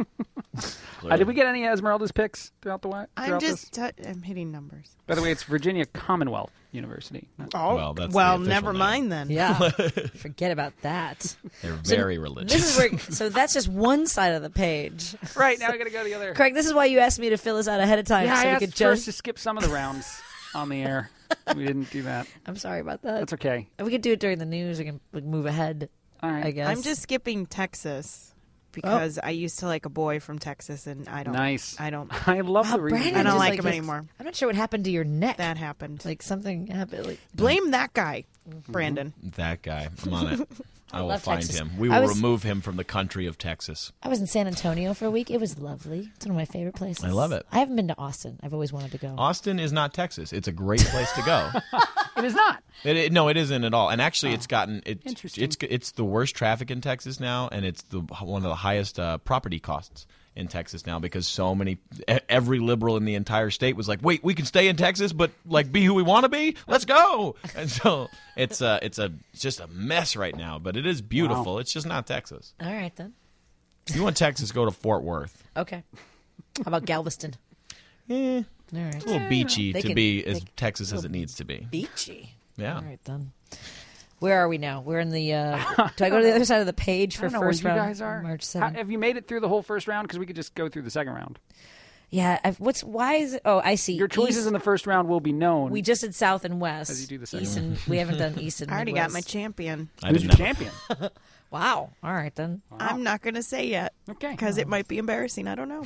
Uh, did we get any Esmeralda's picks throughout the way? I'm throughout just this? t- I'm hitting numbers. By the way, it's Virginia Commonwealth University. Oh, Well, that's the well, official never name. mind then. Yeah. Forget about that. They're So very religious. This is where, so that's just one side of the page. Right, now I got to go to the other. Craig, this is why you asked me to fill this out ahead of time. Yeah, so I we asked could first just. to skip some of the rounds on the air. We didn't do that. I'm sorry about that. That's okay. We could do it during the news. We can like, move ahead. All right. I guess. I'm just skipping Texas because I used to like a boy from Texas, and I don't. Nice. I don't. I love Wow, the reason. Brandon I don't just, like like, him just- anymore. I'm not sure what happened to your neck. That happened. Like something happened. Like Blame that guy, Brandon. That guy. I'm on it. I, will love find Texas. him. We I will was- remove him from the country of Texas. I was in San Antonio for a week. It was lovely. It's one of my favorite places. I love it. I haven't been to Austin. I've always wanted to go. Austin is not Texas. It's a great place to go. It is not. It, it, no, it isn't at all. And actually, Oh. it's gotten it, Interesting. it's it's the worst traffic in Texas now, and it's the one of the highest uh, property costs in Texas now because so many e- every liberal in the entire state was like, "Wait, we can stay in Texas, but like be who we want to be. Let's go!" And so it's uh, it's a it's just a mess right now, but it is beautiful. Wow. It's just not Texas. All right then. If you want Texas, go to Fort Worth. Okay. How about Galveston? Eh, All right. it's a little beachy They to can- be they as can- Texas as it needs to be. Beachy. Yeah. All right then. Where are we now? We're in the. Uh, do I go to the other side of the page I for don't know where first you round? guys are. March How, seventh. have you made it through the whole first round? Because we could just go through the second round. Yeah. I've, what's why is it? Oh, I see. Your choices East- in the first round will be known. We just did South and West. As you do the second East one. and we haven't done East and I already got Midwest. my champion. I Who's didn't your know. champion? Wow. All right then. I'm not going to say yet. Okay. Because it might be embarrassing. I don't know.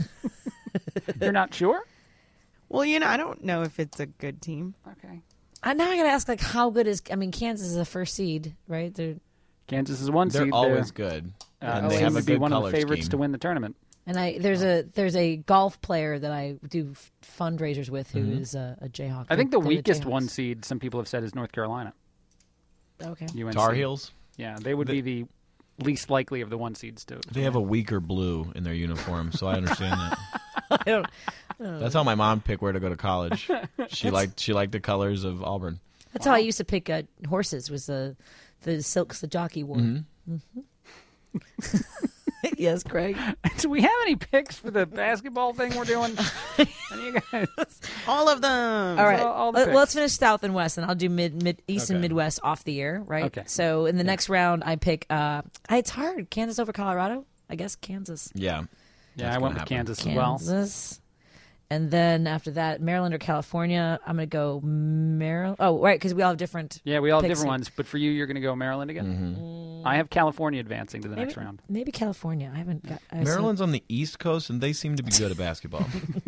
You're not sure? Well, you know, I don't know if it's a good team. Okay. Uh, now I gotta ask, like, how good is? I mean, Kansas is a first seed, right? They're, Kansas is one They're seed. always They're, good, uh, and always they have a would be good one of color the favorites scheme. to win the tournament. and I there's a there's a golf player that I do f- fundraisers with who is Mm-hmm. a, a Jayhawk. I think the They're- they're weakest Jayhawks. one seed, some people have said, is North Carolina. Okay. U N C. Tar Heels. Yeah, they would be the least likely of the one seeds to. They have a weaker blue in their uniform, so I understand that. I don't, That's how my mom picked where to go to college. She liked she liked the colors of Auburn. That's how I used to pick uh, horses. Was the the silks the jockey wore. Mm-hmm. Mhm. Yes, Craig. Do we have any picks for the basketball thing we're doing? Any of you guys? All of them. All right. all- all the Let- picks. let's finish South and West, and I'll do mid, mid East and Okay. Midwest off the air, right? Okay. So in the next round, I pick. Uh, it's hard. Kansas over Colorado. I guess Kansas. Yeah. Yeah, That's I went gonna with happen. Kansas as well. Kansas. And then after that, Maryland or California. I'm going to go Maryland. Oh, right, because we all have different. Yeah, we all have picks different here. ones, but for you, you're going to go Maryland again. Mm-hmm. I have California advancing to the Maybe, next round. maybe California. I haven't got. I Maryland's on the East Coast, and they seem to be good at basketball.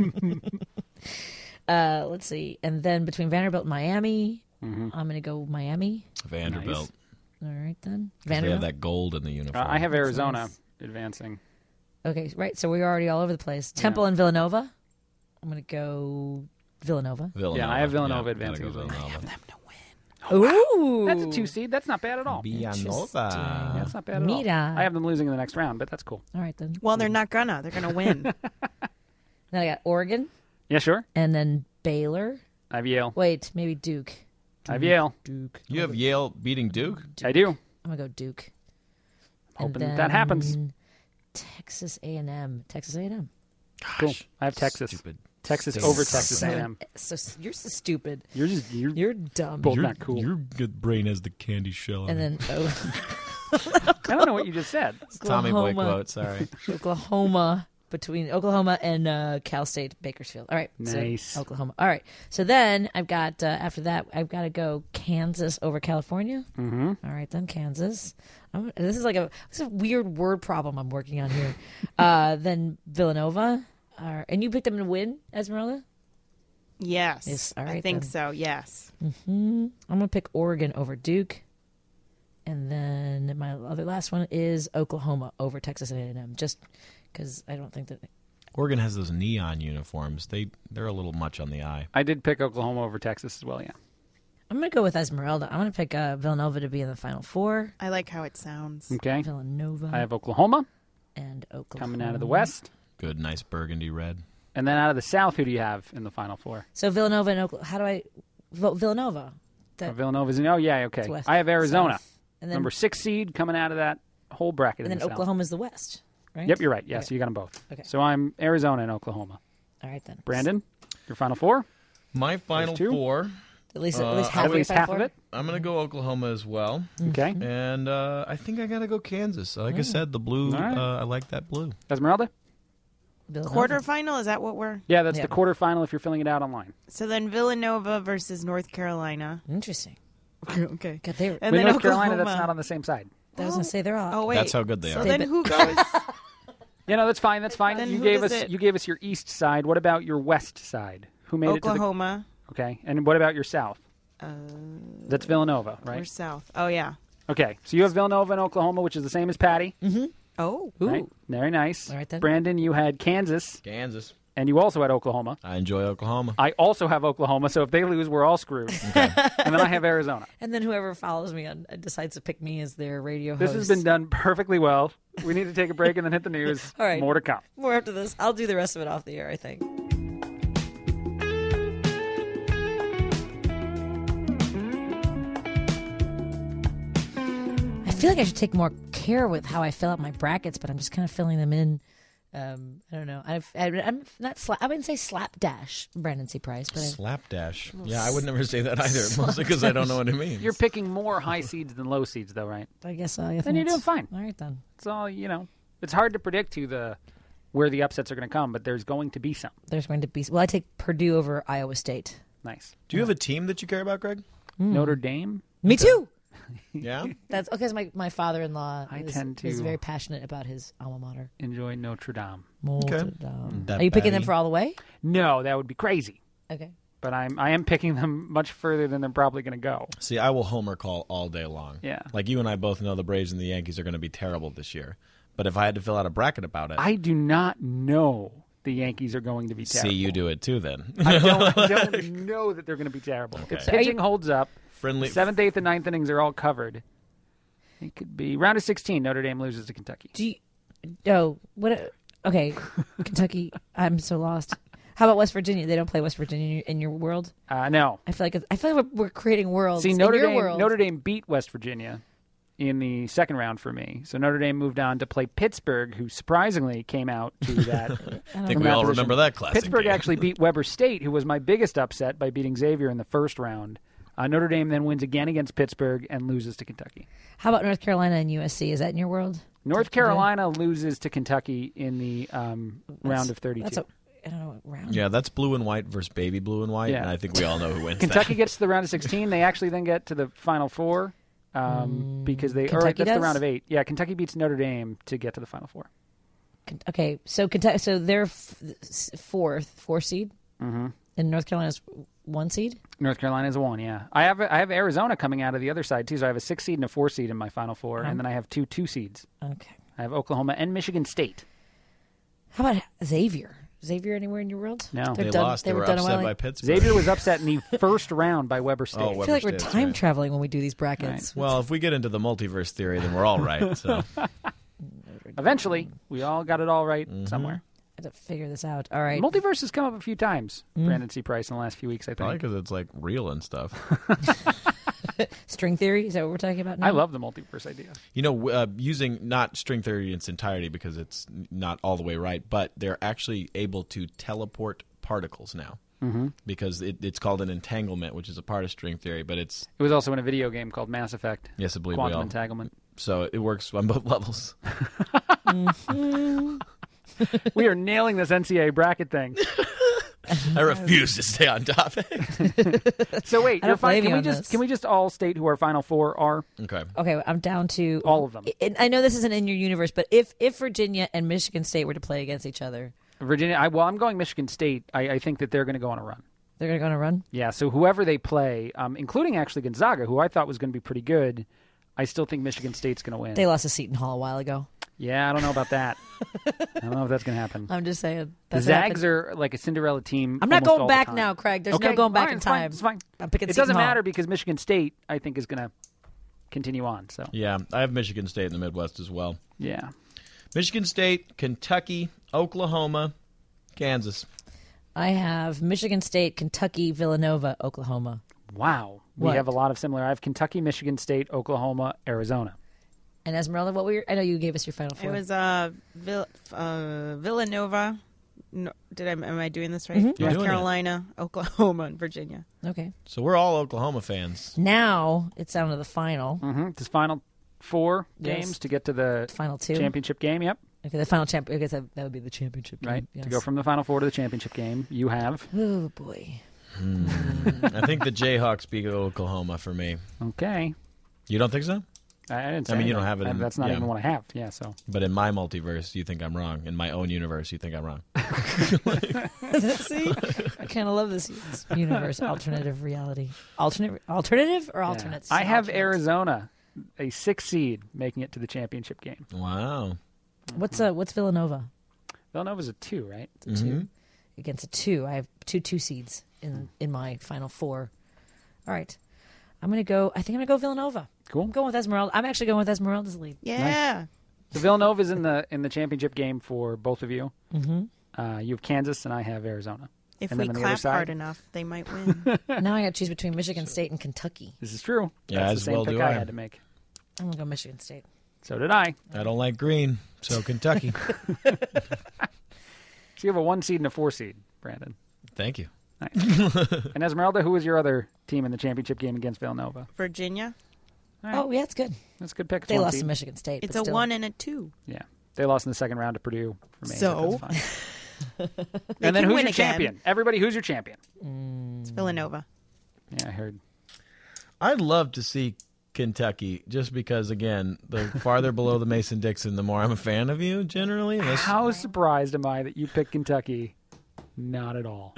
Uh, let's see. And then between Vanderbilt and Miami, Mhm. I'm going to go Miami. Vanderbilt. All right, then. 'Cause They have Vanderbilt. that gold in the Uh, uniform. I have That's Arizona nice. advancing. Okay, right. So we're already all over the place. Temple and Villanova. I'm going to go Villanova. Villanova. Yeah, I have Villanova Yeah, advancing gotta as go well. Villanova. Ooh. That's a two seed. That's not bad at all. Villanova. Yeah, that's not bad at Mira. all. I have them losing in the next round, but that's cool. All right, then. Well, they're not gonna. They're gonna win. Then I got Oregon Yeah, sure. and then Baylor. I have Yale. Wait, maybe Duke. I have Yale. Duke. You have Yale beating Duke? I do. I'm going to go Duke. And Hoping that happens. then Texas A and M. Texas A and M. Cool. I have Texas. Stupid. Texas State. over Texas A and M. So you're so stupid. You're just you're, You're dumb. both Your- not cool. Your good brain has the candy shell on And it. then oh, I don't know what you just said. Tommy Boy Oklahoma. quote, sorry. Oklahoma between Oklahoma and uh, Cal State Bakersfield. All right. Nice. So Oklahoma. All right. So then I've got, uh, after that, I've got to go Kansas over California. Mm-hmm. All right, then Kansas. I'm, this is like a, this is a weird word problem I'm working on here. uh, then Villanova. Uh, and you picked them to win, Esmeralda? Yes. Yes. All right, I think then. so, yes. Mm-hmm. I'm going to pick Oregon over Duke. And then my other last one is Oklahoma over Texas A and M, just because I don't think that... Oregon has those neon uniforms. They, they're a little much on the eye. I did pick Oklahoma over Texas as well, yeah. I'm going to go with Esmeralda. I'm going to pick uh, Villanova to be in the Final Four. I like how it sounds. Okay. Villanova. I have Oklahoma. And Oklahoma. Coming out of the West. Good, nice burgundy red. And then out of the South, who do you have in the Final Four? So Villanova and Oklahoma. How do I vote Villanova? That, oh, Villanova's in. Oh, yeah, okay. West. I have Arizona. South. And then, number six seed coming out of that whole bracket. And in then the Oklahoma's the West, right? Yep, you're right. Yeah, okay. So you got them both. Okay. So I'm Arizona and Oklahoma. All right, then. Brandon, your Final Four? My Final Four. At least, uh, at least half, at least half of it. I'm going to go Oklahoma as well. Okay. And uh, I think I got to go Kansas. Like I said, the blue, All right. uh, I like that blue. Esmeralda? Quarterfinal, is that what we're... Yeah, that's Yeah. the quarterfinal if you're filling it out online. So then Villanova versus North Carolina. Interesting. Okay. God, they were, And With then North Carolina, Oklahoma. that's not on the same side. I was going to say they're all... Oh, wait. That's how good they so are. then who goes... Yeah, no, that's fine. That's fine. Then you who gave does us it? you gave us your east side. What about your west side? Who made Oklahoma. it to the Okay. And what about your south? Uh, That's Villanova, Or right? South. Oh, yeah. Okay. So you have Villanova and Oklahoma, which is the same as Patty. Mm-hmm. Oh. Right? Very nice. All right, then. Brandon, you had Kansas. Kansas. And you also had Oklahoma. I enjoy Oklahoma. I also have Oklahoma, so if they lose, we're all screwed. Okay. And then I have Arizona. And then whoever follows me on decides to pick me as their radio This host. has been done perfectly well. We need to take a break and then hit the news. All right. More to come. More after this. I'll do the rest of it off the air, I think. I feel like I should take more care with how I fill out my brackets, but I'm just kind of filling them in. Um, I don't know. I've, I, I'm not. Sla- I wouldn't say slapdash, Brandon C. Price, but I, Slapdash. Yeah, I would never say that either, mostly because I don't know what it means. You're picking more high seeds than low seeds, though, right? I guess so. I Then you're doing fine. All right, then. It's all, you know, it's hard to predict who the where the upsets are going to come, but there's going to be some. There's going to be. Well, I take Purdue over Iowa State. Nice. Do you have a team that you care about, Greg? Mm. Notre Dame? Me too. Yeah? That's okay. Because my, my father-in-law I is, tend to- is very passionate about his alma mater. Enjoy Notre Dame. Notre Okay. Dame. That Are you picking them batty. for all the way? No, that would be crazy. Okay. But I'm I am picking them much further than they're probably going to go. See, I will homer call all day long. Yeah. Like you and I both know the Braves and the Yankees are going to be terrible this year. But if I had to fill out a bracket about it, I do not know the Yankees are going to be terrible. see you do it too then. I don't, I don't know that they're going to be terrible. Okay. If So are pitching you- holds up, Friendly. the seventh, eighth, and ninth innings are all covered. It could be round of sixteen. Notre Dame loses to Kentucky. Do you? Oh, what? Okay, Kentucky. I'm so lost. How about West Virginia? They don't play West Virginia in your world. Uh, no. I feel like I feel like we're, we're creating worlds. See, in Notre your Dame. world. Notre Dame beat West Virginia in the second round for me. So Notre Dame moved on to play Pittsburgh, who surprisingly came out to that. I don't think from we that all position. remember that classic Pittsburgh game. actually beat Weber State, who was my biggest upset by beating Xavier in the first round. Uh, Notre Dame then wins again against Pittsburgh and loses to Kentucky. How about North Carolina and U S C? Is that in your world? North Carolina loses to Kentucky in the um, round of thirty-two. That's a, I don't know what round. Yeah, that's blue and white versus baby blue and white, Yeah. and I think we all know who wins Kentucky that. gets to the round of sixteen. They actually then get to the Final Four um, because they. Or Kentucky that's the does? round of eight. Yeah, Kentucky beats Notre Dame to get to the Final Four. Ken- Okay, so Kentucky. So they're f- s- fourth, four seed, Mm-hmm. and North Carolina's one seed. North Carolina's a one. Yeah, I have I have Arizona coming out of the other side too. So I have a six seed and a four seed in my Final Four, Um, and then I have two two seeds. Okay. I have Oklahoma and Michigan State. How about Xavier? Xavier anywhere in your world? No. They're They done, lost. They, were done upset well. by Pittsburgh. Xavier was upset in the first round by Weber State. Oh, I Weber feel like we're State, that's time right. traveling when we do these brackets. Well, if we get into the multiverse theory, then we're all right. So Eventually, we all got it all right Mm-hmm. somewhere. I have to figure this out. All right. Multiverse has come up a few times. Mm. Brandon C. Price in the last few weeks, I probably think. because it's like real and stuff. String theory? Is that what we're talking about now? I love the multiverse idea. You know, uh, using not string theory in its entirety because it's not all the way right, but they're actually able to teleport particles now. Mm-hmm. Because it, it's called an entanglement, which is a part of string theory, but it's It was also in a video game called Mass Effect. yes, I believe we Quantum all. Entanglement. So it works on both levels. Mhm. We are nailing this N C double A bracket thing. I refuse to stay on topic. So wait, I your don't fi- blame can you we on just this. can we just all state who our final four are? Okay. Okay, I'm down to all of them. I, I know this isn't in your universe, but if if Virginia and Michigan State were to play against each other, Virginia. I, well, I'm going Michigan State. I, I think that they're going to go on a run. they're going to go on a run. Yeah. So whoever they play, um, including actually Gonzaga, who I thought was going to be pretty good, I still think Michigan State's going to win. They lost to Seton Hall a while ago. Yeah, I don't know about that. I don't know if that's going to happen. I'm just saying. The That's what Zags happened. are like a Cinderella team. I'm not almost going all the back time. now, Craig. There's Okay, no going back fine, in it's fine, time. It's fine. I'm picking It Seton doesn't Hall. matter because Michigan State, I think, is going to continue on. So Yeah, I have Michigan State in the Midwest as well. yeah. Michigan State, Kentucky, Oklahoma, Kansas. I have Michigan State, Kentucky, Villanova, Oklahoma. Wow. We What? have a lot of similar. I have Kentucky, Michigan State, Oklahoma, Arizona. And Esmeralda, what were your? I know you gave us your final four. It was uh, Vill- uh, Villanova. No, did I? Am I doing this right? Mhm. You're North doing it. Carolina, Oklahoma, and Virginia. Okay. So we're all Oklahoma fans. Now it's down to the final. Mm-hmm. This final four Yes. games to get to the Final two. championship game. Yep. Okay, the final champ. I guess that, that would be the championship game. Right. Yes. To go from the final four to the championship game, you have. Oh boy. I think the Jayhawks beat Oklahoma for me. Okay. You don't think so? I, I didn't. Say I mean, you that. don't have it. I- In, that's not yeah. even what I have. Yeah. So. But in my multiverse, you think I'm wrong. In my own universe, you think I'm wrong. See, I kind of love this universe, alternative reality, alternate, alternative or Yeah. alternates. I have Alternate. Arizona, a six seed, making it to the championship game. Wow. What's uh, what's Villanova? Villanova's a two, right? It's a two against a two. I have two two seeds in in my final four. All right, I'm gonna go. I think I'm gonna go Villanova. Cool. I'm going with Esmeralda. I'm actually going with Esmeralda's lead. Yeah. So Villanova's in the in the championship game for both of you. Mm-hmm. Uh, you have Kansas, and I have Arizona. If and we then on the other clap hard side, enough, they might win. Now I got to choose between Michigan State and Kentucky. this is true. Yeah, That's as the same well pick do I I. had to make. I'm gonna go Michigan State. So did I. I don't like green, so Kentucky. So you have a one seed and a four seed, Brandon. Thank you. Nice. And Esmeralda, who was your other team in the championship game against Villanova? Virginia. All right. Oh yeah, it's good. That's a good pick. It's They one lost seed. to Michigan State. It's but a still. one and a two. Yeah, they lost in the second round to Purdue. For me, So? but that's fine. They And then can who's win your again. champion? Everybody, who's your champion? It's Villanova. Yeah, I heard. I'd love to see Kentucky, just because, again, the farther below the Mason-Dixon, the more I'm a fan of you, generally. That's- How surprised am I that you picked Kentucky? Not at all.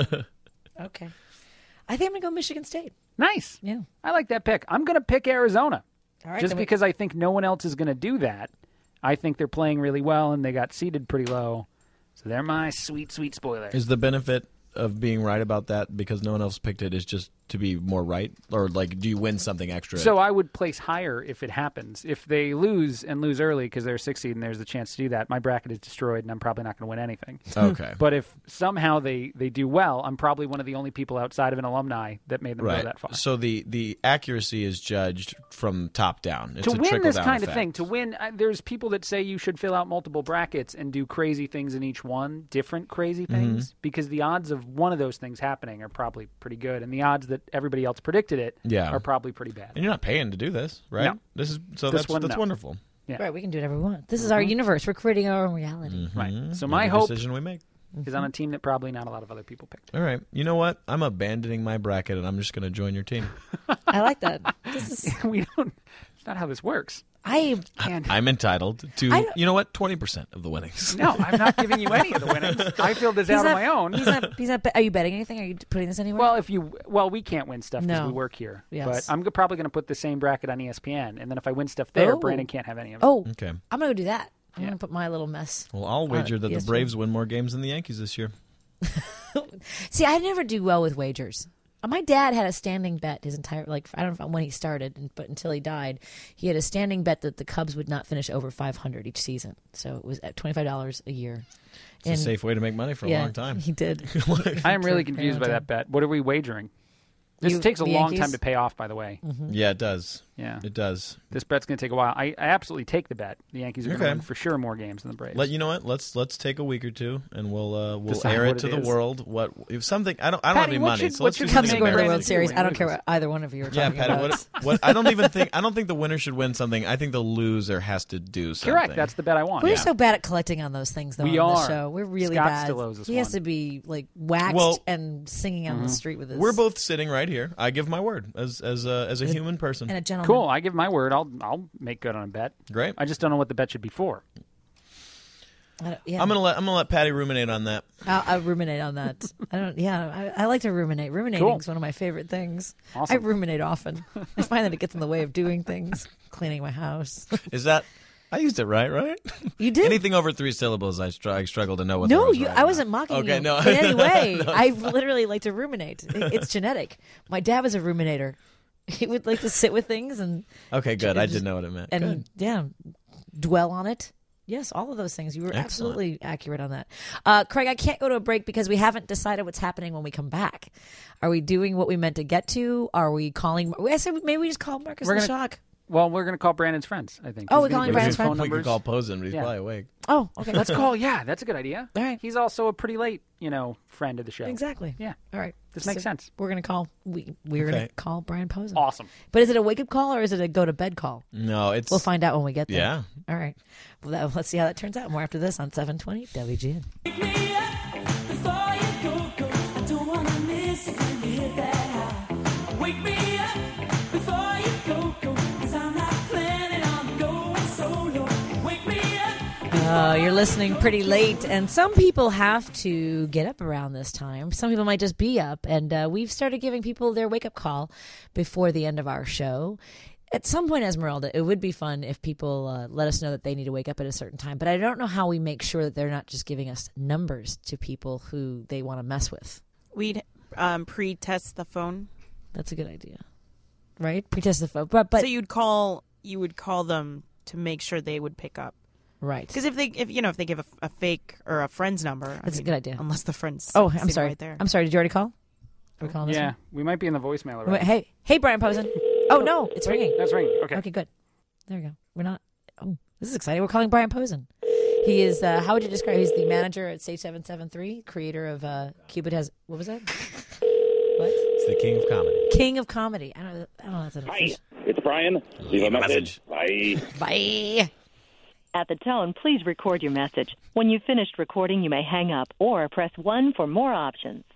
Okay. I think I'm gonna go Michigan State. Nice. Yeah. I like that pick. I'm going to pick Arizona. All right. Just then we- because I think no one else is going to do that. I think they're playing really well, and they got seeded pretty low. So they're my sweet, sweet spoiler. Is the benefit of being right about that because no one else picked it is just to be more right? Or, like, do you win something extra? So I would place higher if it happens. If they lose and lose early because they're six seed and there's a chance to do that, my bracket is destroyed and I'm probably not going to win anything. Okay. But if somehow they, they do well, I'm probably one of the only people outside of an alumni that made them right. go that far. So the, the accuracy is judged from top down. It's to a win this trickle-down kind of effect. thing, to win, uh, there's people that say you should fill out multiple brackets and do crazy things in each one, different crazy things, Mm-hmm. because the odds of one of those things happening are probably pretty good, and the odds that everybody else predicted it Yeah. are probably pretty bad. And you're not paying to do this, right? No. This is so This that's one, that's no. wonderful. Yeah. Right, we can do whatever we want. This is our Mhm. universe. We're creating our own reality. Right. Mhm. So my Every hope decision we make. is on a team that probably not a lot of other people picked. All right. You know what? I'm abandoning my bracket and I'm just going to join your team. I like that. This is we don't. It's not how this works. I can't. I'm entitled to, I don't- you know what? twenty percent of the winnings. No, I'm not giving you any of the winnings. I filled this He's out not, on my own. He's not. He's not. Are you betting anything? Are you putting this anywhere? Well, if you well, we can't win stuff because No. we work here. Yes. But I'm g- probably going to put the same bracket on E S P N, and then if I win stuff there, Oh. Brandon can't have any of it. oh, Okay. I'm gonna go do that. I'm Yeah. gonna put my little mess. Well, I'll wager that yes, the Braves win more games than the Yankees this year. See, I never do well with wagers. Uh, My dad had a standing bet his entire like I don't know when he started, but until he died, he had a standing bet that the Cubs would not finish over five hundred each season. So it was at twenty-five dollars a year. It's a safe way to make money for a yeah, long time. He did. I am really For a confused by long that bet. What are we wagering? This You- takes a the long Yankees? time to pay off, by the way. Yeah, it does. Yeah. It does. This bet's going to take a while. I, I absolutely take the bet. The Yankees are going to Okay. win for sure more games than the Braves. Let you know what? Let's let's take a week or two, and we'll uh, we'll Decide air what it to it the is. world. What if something? I don't. I don't Patty, have any what money, should- so what let's should do Cubs are something going to the embarrassing. World Series. I don't care what either one of you are Yeah, talking Patty. about. What, what? I don't even think. I don't think the winner should win something. I think the loser has to do something. Correct. That's the bet I want. We're Yeah. so bad at collecting on those things, though. We on are. the show, we're really Scott bad. still owes us he has one. to be like waxed Well- and singing on the street with his. We're both sitting right here. I give my word as as a, as a human person. and a gentleman. Cool. I give my word. I'll I'll make good on a bet. Great. I just don't know what the bet should be for. I don't- yeah. I'm gonna let I'm gonna let Patty ruminate on that. I'll, I'll ruminate on that. I don't. Yeah, I, I like to ruminate. Ruminating Cool. is one of my favorite things. Awesome. I ruminate often. I find that it gets in the way of doing things, cleaning my house. Is that? I used it right, right? You did. Anything over three syllables, I, str- I struggle to know what. No, was you. right I or wasn't not. mocking okay, you no. in any way. No, I literally like to ruminate. It- It's genetic. My dad was a ruminator. He would like to sit with things and. Okay, good. I just- didn't know what it meant. And Good. yeah, dwell on it. Yes, all of those things. You were Excellent. absolutely accurate on that. Uh, Craig, I can't go to a break because we haven't decided what's happening when we come back. Are we doing what we meant to get to? Are we calling? I said maybe we just call Marcus We're the gonna- Shock. Well, we're going to call Brandon's friends, I think. Oh, He's we're gonna calling give us Brandon's his phone friends? We could numbers. call Posen, but he's Yeah. probably awake. Oh, okay. Let's call. Yeah, that's a good idea. All right. He's also a pretty late, you know, friend of the show. Exactly. Yeah. All right. This makes So sense. We're gonna call. We we're Okay. gonna call Brian Posen. Awesome. But is it a wake up call or is it a go to bed call? No, it's. We'll find out when we get there. Yeah. All right. Well, that, let's see how that turns out. More after this on seven twenty W G N. Wake me up before you go, go, 'cause I'm not planning on going solo. Wake me up. Uh, you're listening pretty late, and some people have to get up around this time. Some people might just be up, and uh, we've started giving people their wake up call before the end of our show. At some point, Esmeralda, it would be fun if people uh, let us know that they need to wake up at a certain time, but I don't know how we make sure that they're not just giving us numbers to people who they want to mess with. We'd um, pre-test the phone. That's a good idea, right? Pretest the phone, but, but so you'd call you would call them to make sure they would pick up. Right. Because if they, if you know, if they give a, a fake or a friend's number, I That's a mean, good idea. Unless the friend's oh, I'm sitting sorry. right there. I'm sorry. Did you already call? Are we calling this Yeah, one? we might be in the voicemail already. Wait, hey, hey, Brian Posen. Oh no, it's ringing. That's ringing. Okay. Okay, good. There we go. We're not. Oh, this is exciting. We're calling Brian Posen. He is. Uh, how would you describe? He's the manager at Stage Seven Seven Three, creator of uh, Cupid Has. What was that? What? It's the king of comedy. King of comedy. I don't. I don't know. That's an Hi, official- it's Brian. Leave a message. Bye. Bye. At the tone, please record your message. When you've finished recording, you may hang up or press one for more options.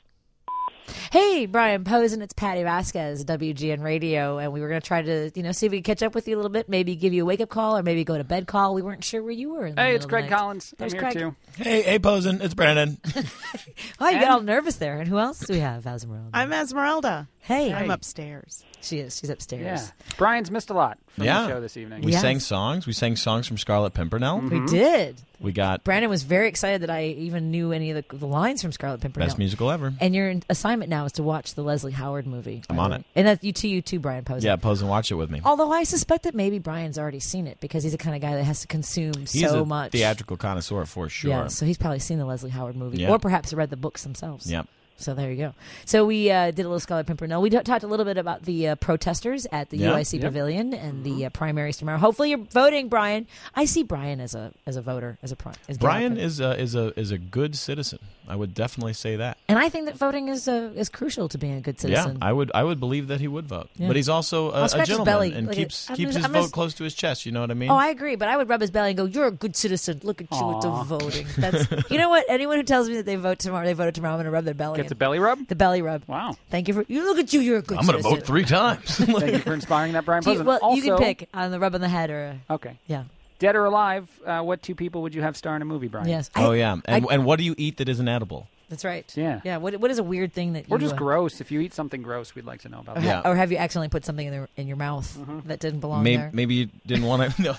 Hey, Brian Posen, it's Patty Vasquez, W G N Radio, and we were going to try to, you know, see if we could catch up with you a little bit, maybe give you a wake-up call or maybe go to bed call. We weren't sure where you were. In the Hey, middle it's of the Greg night. Collins. There's I'm here Craig. too. Hey, hey, Posen, it's Brandon. Oh, you got all nervous there. And who else do we have, Esmeralda? I'm Esmeralda. Hey. I'm upstairs. She is. She's upstairs. Yeah. Brian's missed a lot from yeah. the show this evening. We Yes. sang songs. We sang songs from Scarlet Pimpernel. We did. We got Brandon was very excited that I even knew any of the, the lines from Scarlet Pimpernel. best musical ever. And your assignment now is to watch the Leslie Howard movie. I'm by on the it. way. And that's you too, you too, Brian Posen. Yeah, Posen, watch it with me. Although I suspect that maybe Brian's already seen it because he's the kind of guy that has to consume He's so a much. theatrical connoisseur for sure. Yeah, so he's probably seen the Leslie Howard movie, Yeah. or perhaps read the books themselves. Yep. So there you go. So we uh, did a little Scarlet Pimpernel. We t- talked a little bit about the uh, protesters at the Yeah. U I C Yep. Pavilion and the uh, primaries tomorrow. Hopefully you're voting, Brian. I see Brian as a as a voter, as a pri- as Brian getting out is a, is a is a good citizen. I would definitely say that. there. And I think that voting is uh, is crucial to being a good citizen. Yeah, I would I would believe that he would vote. Yeah. But he's also I'll a, a scratch his gentleman belly. and Like, keeps I'm keeps just- his I'm vote just- close to his chest. You know what I mean? Oh, I agree, but I would rub his belly and go, "You're a good citizen. Look at you with the Aw. voting." That's you know what? Anyone who tells me that they vote tomorrow, they voted tomorrow, I'm going to rub their belly. Gets in. a belly rub? The belly rub. Wow. Thank you for you. Look at you. You're a good. I'm going to citizen. vote three times. Thank you for inspiring that, Brian Do you- Posen. well, also, you can pick on the rub on the head or a, Okay. yeah. Dead or alive, uh, what two people would you have star in a movie, Brian? Yes. oh I- yeah, and I- and what do you eat that isn't edible? That's right. Yeah. Yeah. What What is a weird thing that Or you just uh, gross. If you eat something gross, we'd like to know about or, that. ha- or have you accidentally put something in the, in your mouth that didn't belong Maybe, there? maybe you didn't want to. No.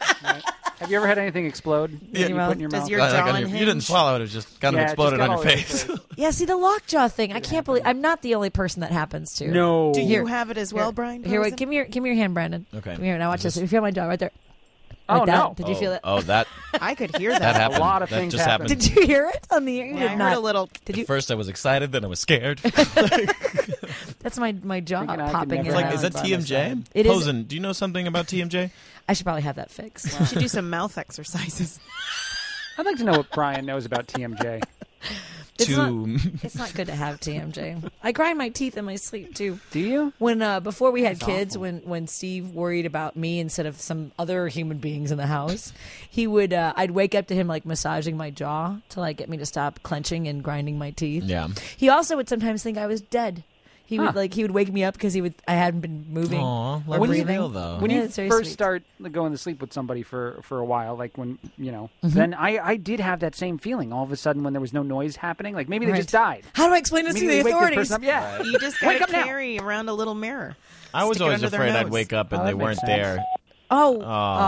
Have you ever had anything explode? Yeah. You your put in your Does mouth? your Like, jaw if you unhinge? didn't swallow it; it just kind Yeah, of it exploded just on got your all over face. the place. Yeah. See the lockjaw thing. I can't believe I'm not the only person that happens to. No. Do Here. you have it as well, Here. Brian? Here, wait, Posen? give me your give me your hand, Brandon. Okay. Come here. Now watch Is this. If you feel my jaw right there. Oh, Like that? no. Did you oh, feel that? Oh, that I could hear that. that happened. A lot of that things just happened. happened. Did you hear it on the air? You Yeah, did I heard not. a little. Did you? At first, I was excited, then I was scared. That's my my jaw Thinking I could popping never in. It's like, and is out. that T M J? It is- Posen, do you know something about T M J? I should probably have that fixed. You should do some mouth exercises. I'd like to know what Brian knows about T M J. It's to not, it's not good to have T M J. I grind my teeth in my sleep too. Do you? When uh, before we had That's kids, awful. when when Steve worried about me instead of some other human beings in the house, he would uh, I'd wake up to him like massaging my jaw to like get me to stop clenching and grinding my teeth. Yeah. He also would sometimes think I was dead. He Huh. would like he would wake me up because he would I hadn't been moving Aw, or when you breathing. real, though. When Yeah, you it's very first sweet. start like, going to sleep with somebody for, for a while, like when, you know, Mhm. then I, I did have that same feeling all of a sudden when there was no noise happening. Like maybe they Right. just died. How do I explain this to the Immediately wake authorities? this person up. Yeah. You just Wake gotta up now. carry around a little mirror. I was Stick it always under their afraid I'd nose. wake up and Oh, they that weren't makes sense. there. Oh,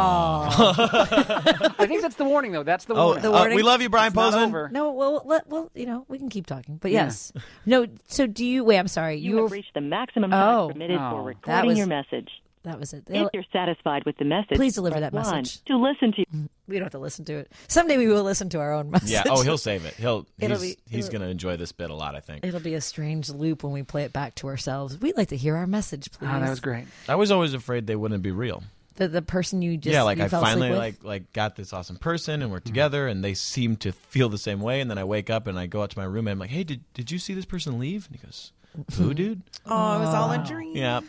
Oh. I think that's the warning, though. That's the Oh, warning. The uh, warning? we love you, Brian It's not Posen. over. no, well, let, well, you know, we can keep talking, but Yeah. yes, no. So, do you? Wait, I'm sorry. You, You, have were, reached the maximum Oh. time permitted Oh. for That recording was- your message. that was it. If you're satisfied with the message, Please deliver press that one. message. To listen to We don't have to listen to it. Someday we will listen to our own message. Yeah. Oh, he'll save it. He'll. It'll He's, be- he's it'll- going to enjoy this bit a lot, I think. It'll be a strange loop when we play it back to ourselves. We'd like to hear our message, please. Oh, that was great. I was always afraid they wouldn't be real. The the person you just yeah, like you I fell finally asleep with? like like got this awesome person and we're together and they seem to feel the same way and then I wake up and I go out to my roommate and I'm like, hey, did did you see this person leave? And he goes, who, dude? Oh, it was all a dream. Yeah,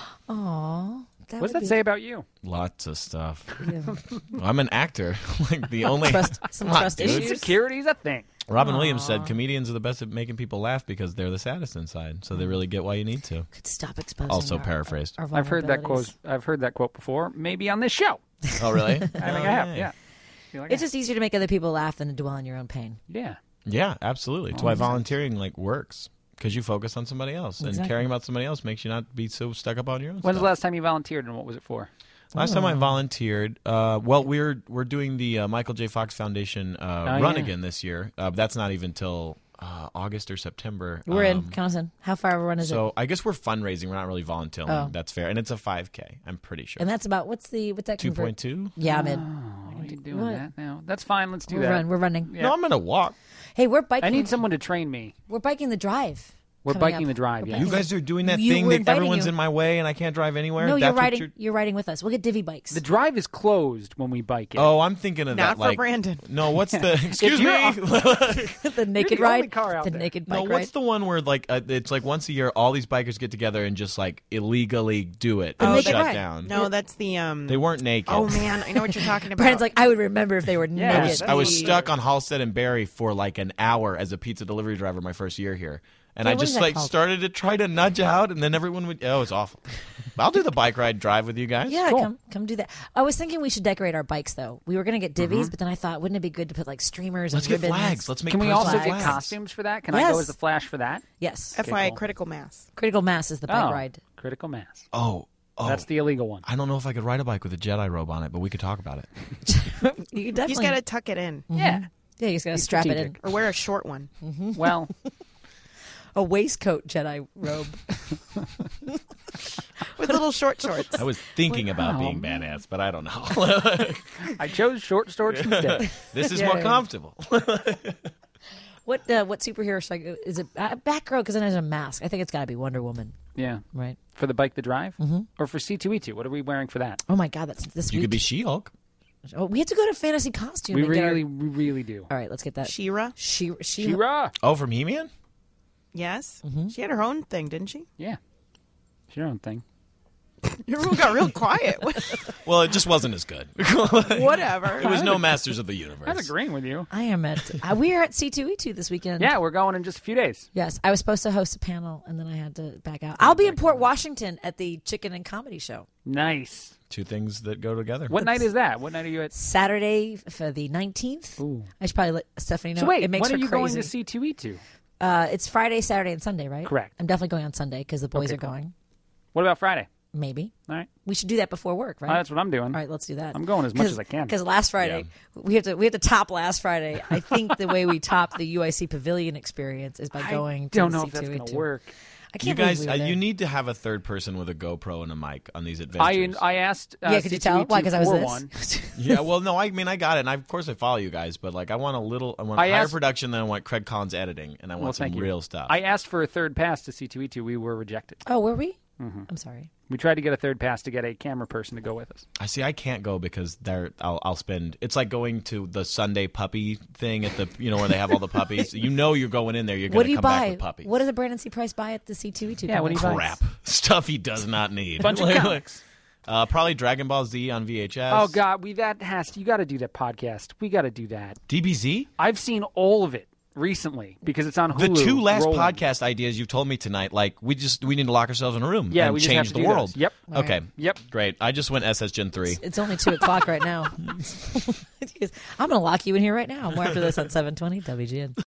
Aw, that What's would that be- say about you? lots of stuff. Yeah. I'm an actor. Like the only Trust- some Come on, trust dude. issues. Insecurity's a thing. Robin Williams Aw. said comedians are the best at making people laugh because they're the saddest inside, so they really get why you need to. Could stop exposing. Also our- paraphrased. our I've heard that vulnerabilities. quote. I've heard that quote before. Maybe on this show. Oh, really? I think I have. Yeah. Feel like I It's just easier to make other people laugh than to dwell on your own pain. Yeah. Yeah, absolutely. It's Oh, why makes sense. volunteering like works because you focus on somebody else, and Exactly. caring about somebody else makes you not be so stuck up on your own. When's the stuff. last time you volunteered and what was it for? Last time I Oh. volunteered, uh, well, we're we're doing the uh, Michael J. Fox Foundation uh, Oh, run yeah. again this year. Uh, that's not even till uh, August or September. We're in. Um, Count us in. How far of a run is So it? I guess we're fundraising. We're not really volunteering. Oh. That's fair, and it's a five K. I'm pretty sure. And that's about what's the what's that? two convert- point two. Yeah, I'm in. Oh, what are you doing What? that now? That's fine. Let's do We're that. run. We're running. Yeah. No, I'm gonna walk. Hey, we're biking. I need someone to train me. We're biking the drive. We're coming biking up. the drive, We're yeah. biking You guys are doing that You- thing we're that inviting everyone's you. in my way and I can't drive anywhere. No, That's you're what riding. you're- You're riding with us. We'll get divvy bikes. The drive is closed when we bike it. Oh, I'm thinking of Not that. for Like, Brandon. no, what's the? Excuse If me. you're the naked the only ride. car out the there. naked No, bike what's ride. the one where like uh, it's like once a year all these bikers get together and just like illegally do it The and naked shut ride. down? No, that's the um. They weren't naked. Oh man, I know what you're talking about. Brandon's like, I would remember if they were Yeah, I naked. was I was stuck on Halstead and Barry for like an hour as a pizza delivery driver my first year here. And Yeah, I what is just that like called? started to try to nudge out and then everyone would oh it's awful. I'll do the bike ride drive with you guys. Yeah, Cool. come come do that. I was thinking we should decorate our bikes though. We were gonna get divvies, Mm-hmm. but then I thought, wouldn't it be good to put like streamers Let's and get ribbons? flags. Let's make Can we personal also get flags. costumes for that? Can I Yes. go as the Flash for that? Yes. F Y I cool. critical mass. Critical mass is the bike oh, ride. critical mass. Oh, oh. That's the illegal one. I don't know if I could ride a bike with a Jedi robe on it, but we could talk about it. You You definitely. just gotta tuck it in, Yeah. yeah, you just gotta Be strap it in. strategic. or wear a short one. Well, A waistcoat Jedi robe. With little short shorts. I was thinking about Wow. being badass, but I don't know. I chose short shorts instead. This is Yeah, more yeah. comfortable. What uh, what superhero should I go? Is it uh, Batgirl? Because then there's a mask. I think it's got to be Wonder Woman, Yeah. right? For the bike, the drive, Mhm. or for C two E two. What are we wearing for that? Oh my God, that's this You week. could be She-Hulk. Oh, we have to go to fantasy costume. We and get our- really, we really do. All right, let's get that. She-Ra. She she She-Ra. Oh, from He-Man? Yes, Mm-hmm. she had her own thing, didn't she? Yeah. It's your own thing. Everyone got real quiet. Well, it just wasn't as good. Whatever. It was no Masters of the Universe. I was agreeing with you. I am at. Uh, we are at C two E two this weekend. Yeah, we're going in just a few days. Yes, I was supposed to host a panel and then I had to back out. I'll be in Port Washington at the Chicken and Comedy Show. Nice. Two things that go together. What night is that? What night are you at? Saturday for the nineteenth. Ooh. I should probably let Stephanie know. So wait, it makes when her are you crazy. going to C two E two? Uh, it's Friday, Saturday, and Sunday, right? Correct. I'm definitely going on Sunday because the boys Okay, are cool. going. What about Friday? Maybe. All right. We should do that before work, right? Oh, that's what I'm doing. All right, let's do that. I'm going as much as I can. Because last Friday we have to we have to top last Friday. I think the way we top the U I C Pavilion experience is by going. I don't to know the if that's C two E two. going to work. I You can't guys, believe we were uh, there. you need to have a third person with a GoPro and a mic on these adventures. I I asked. Uh, Yeah, could you tell? Why, 'cause I was for this? one. yeah, well, no, I mean, I got it, and I, of course I follow you guys, but like, I want a little, I want I higher asked- production than I want Craig Collins editing, and I want Well, some thank you. real stuff. I asked for a third pass to C two E two. We were rejected. Oh, were we? Mhm. I'm sorry. We tried to get a third pass to get a camera person to go with us. I see. I can't go because they're. I'll, I'll spend. It's like going to the Sunday puppy thing at the. You know where they have all the puppies. You know you're going in there. You're What going do to you come back buy? with puppies. What does a Brandon C. Price buy at the C two E two? Yeah, what do you buy? Crap stuff he does not need. Bunch of comics. Uh, probably Dragon Ball Z on V H S. Oh God, we that has you got to do that podcast. We got to do that. D B Z. I've seen all of it recently because it's on Hulu. The two last rolling. podcast ideas you've told me tonight, like we just we need to lock ourselves in a room Yeah, and we just change have to the do world. those. Yep. Okay. Right. Yep. Great. I just went S S Gen three. It's only two o'clock right now. Jeez. I'm going to lock you in here right now. More after this on seven twenty W G N.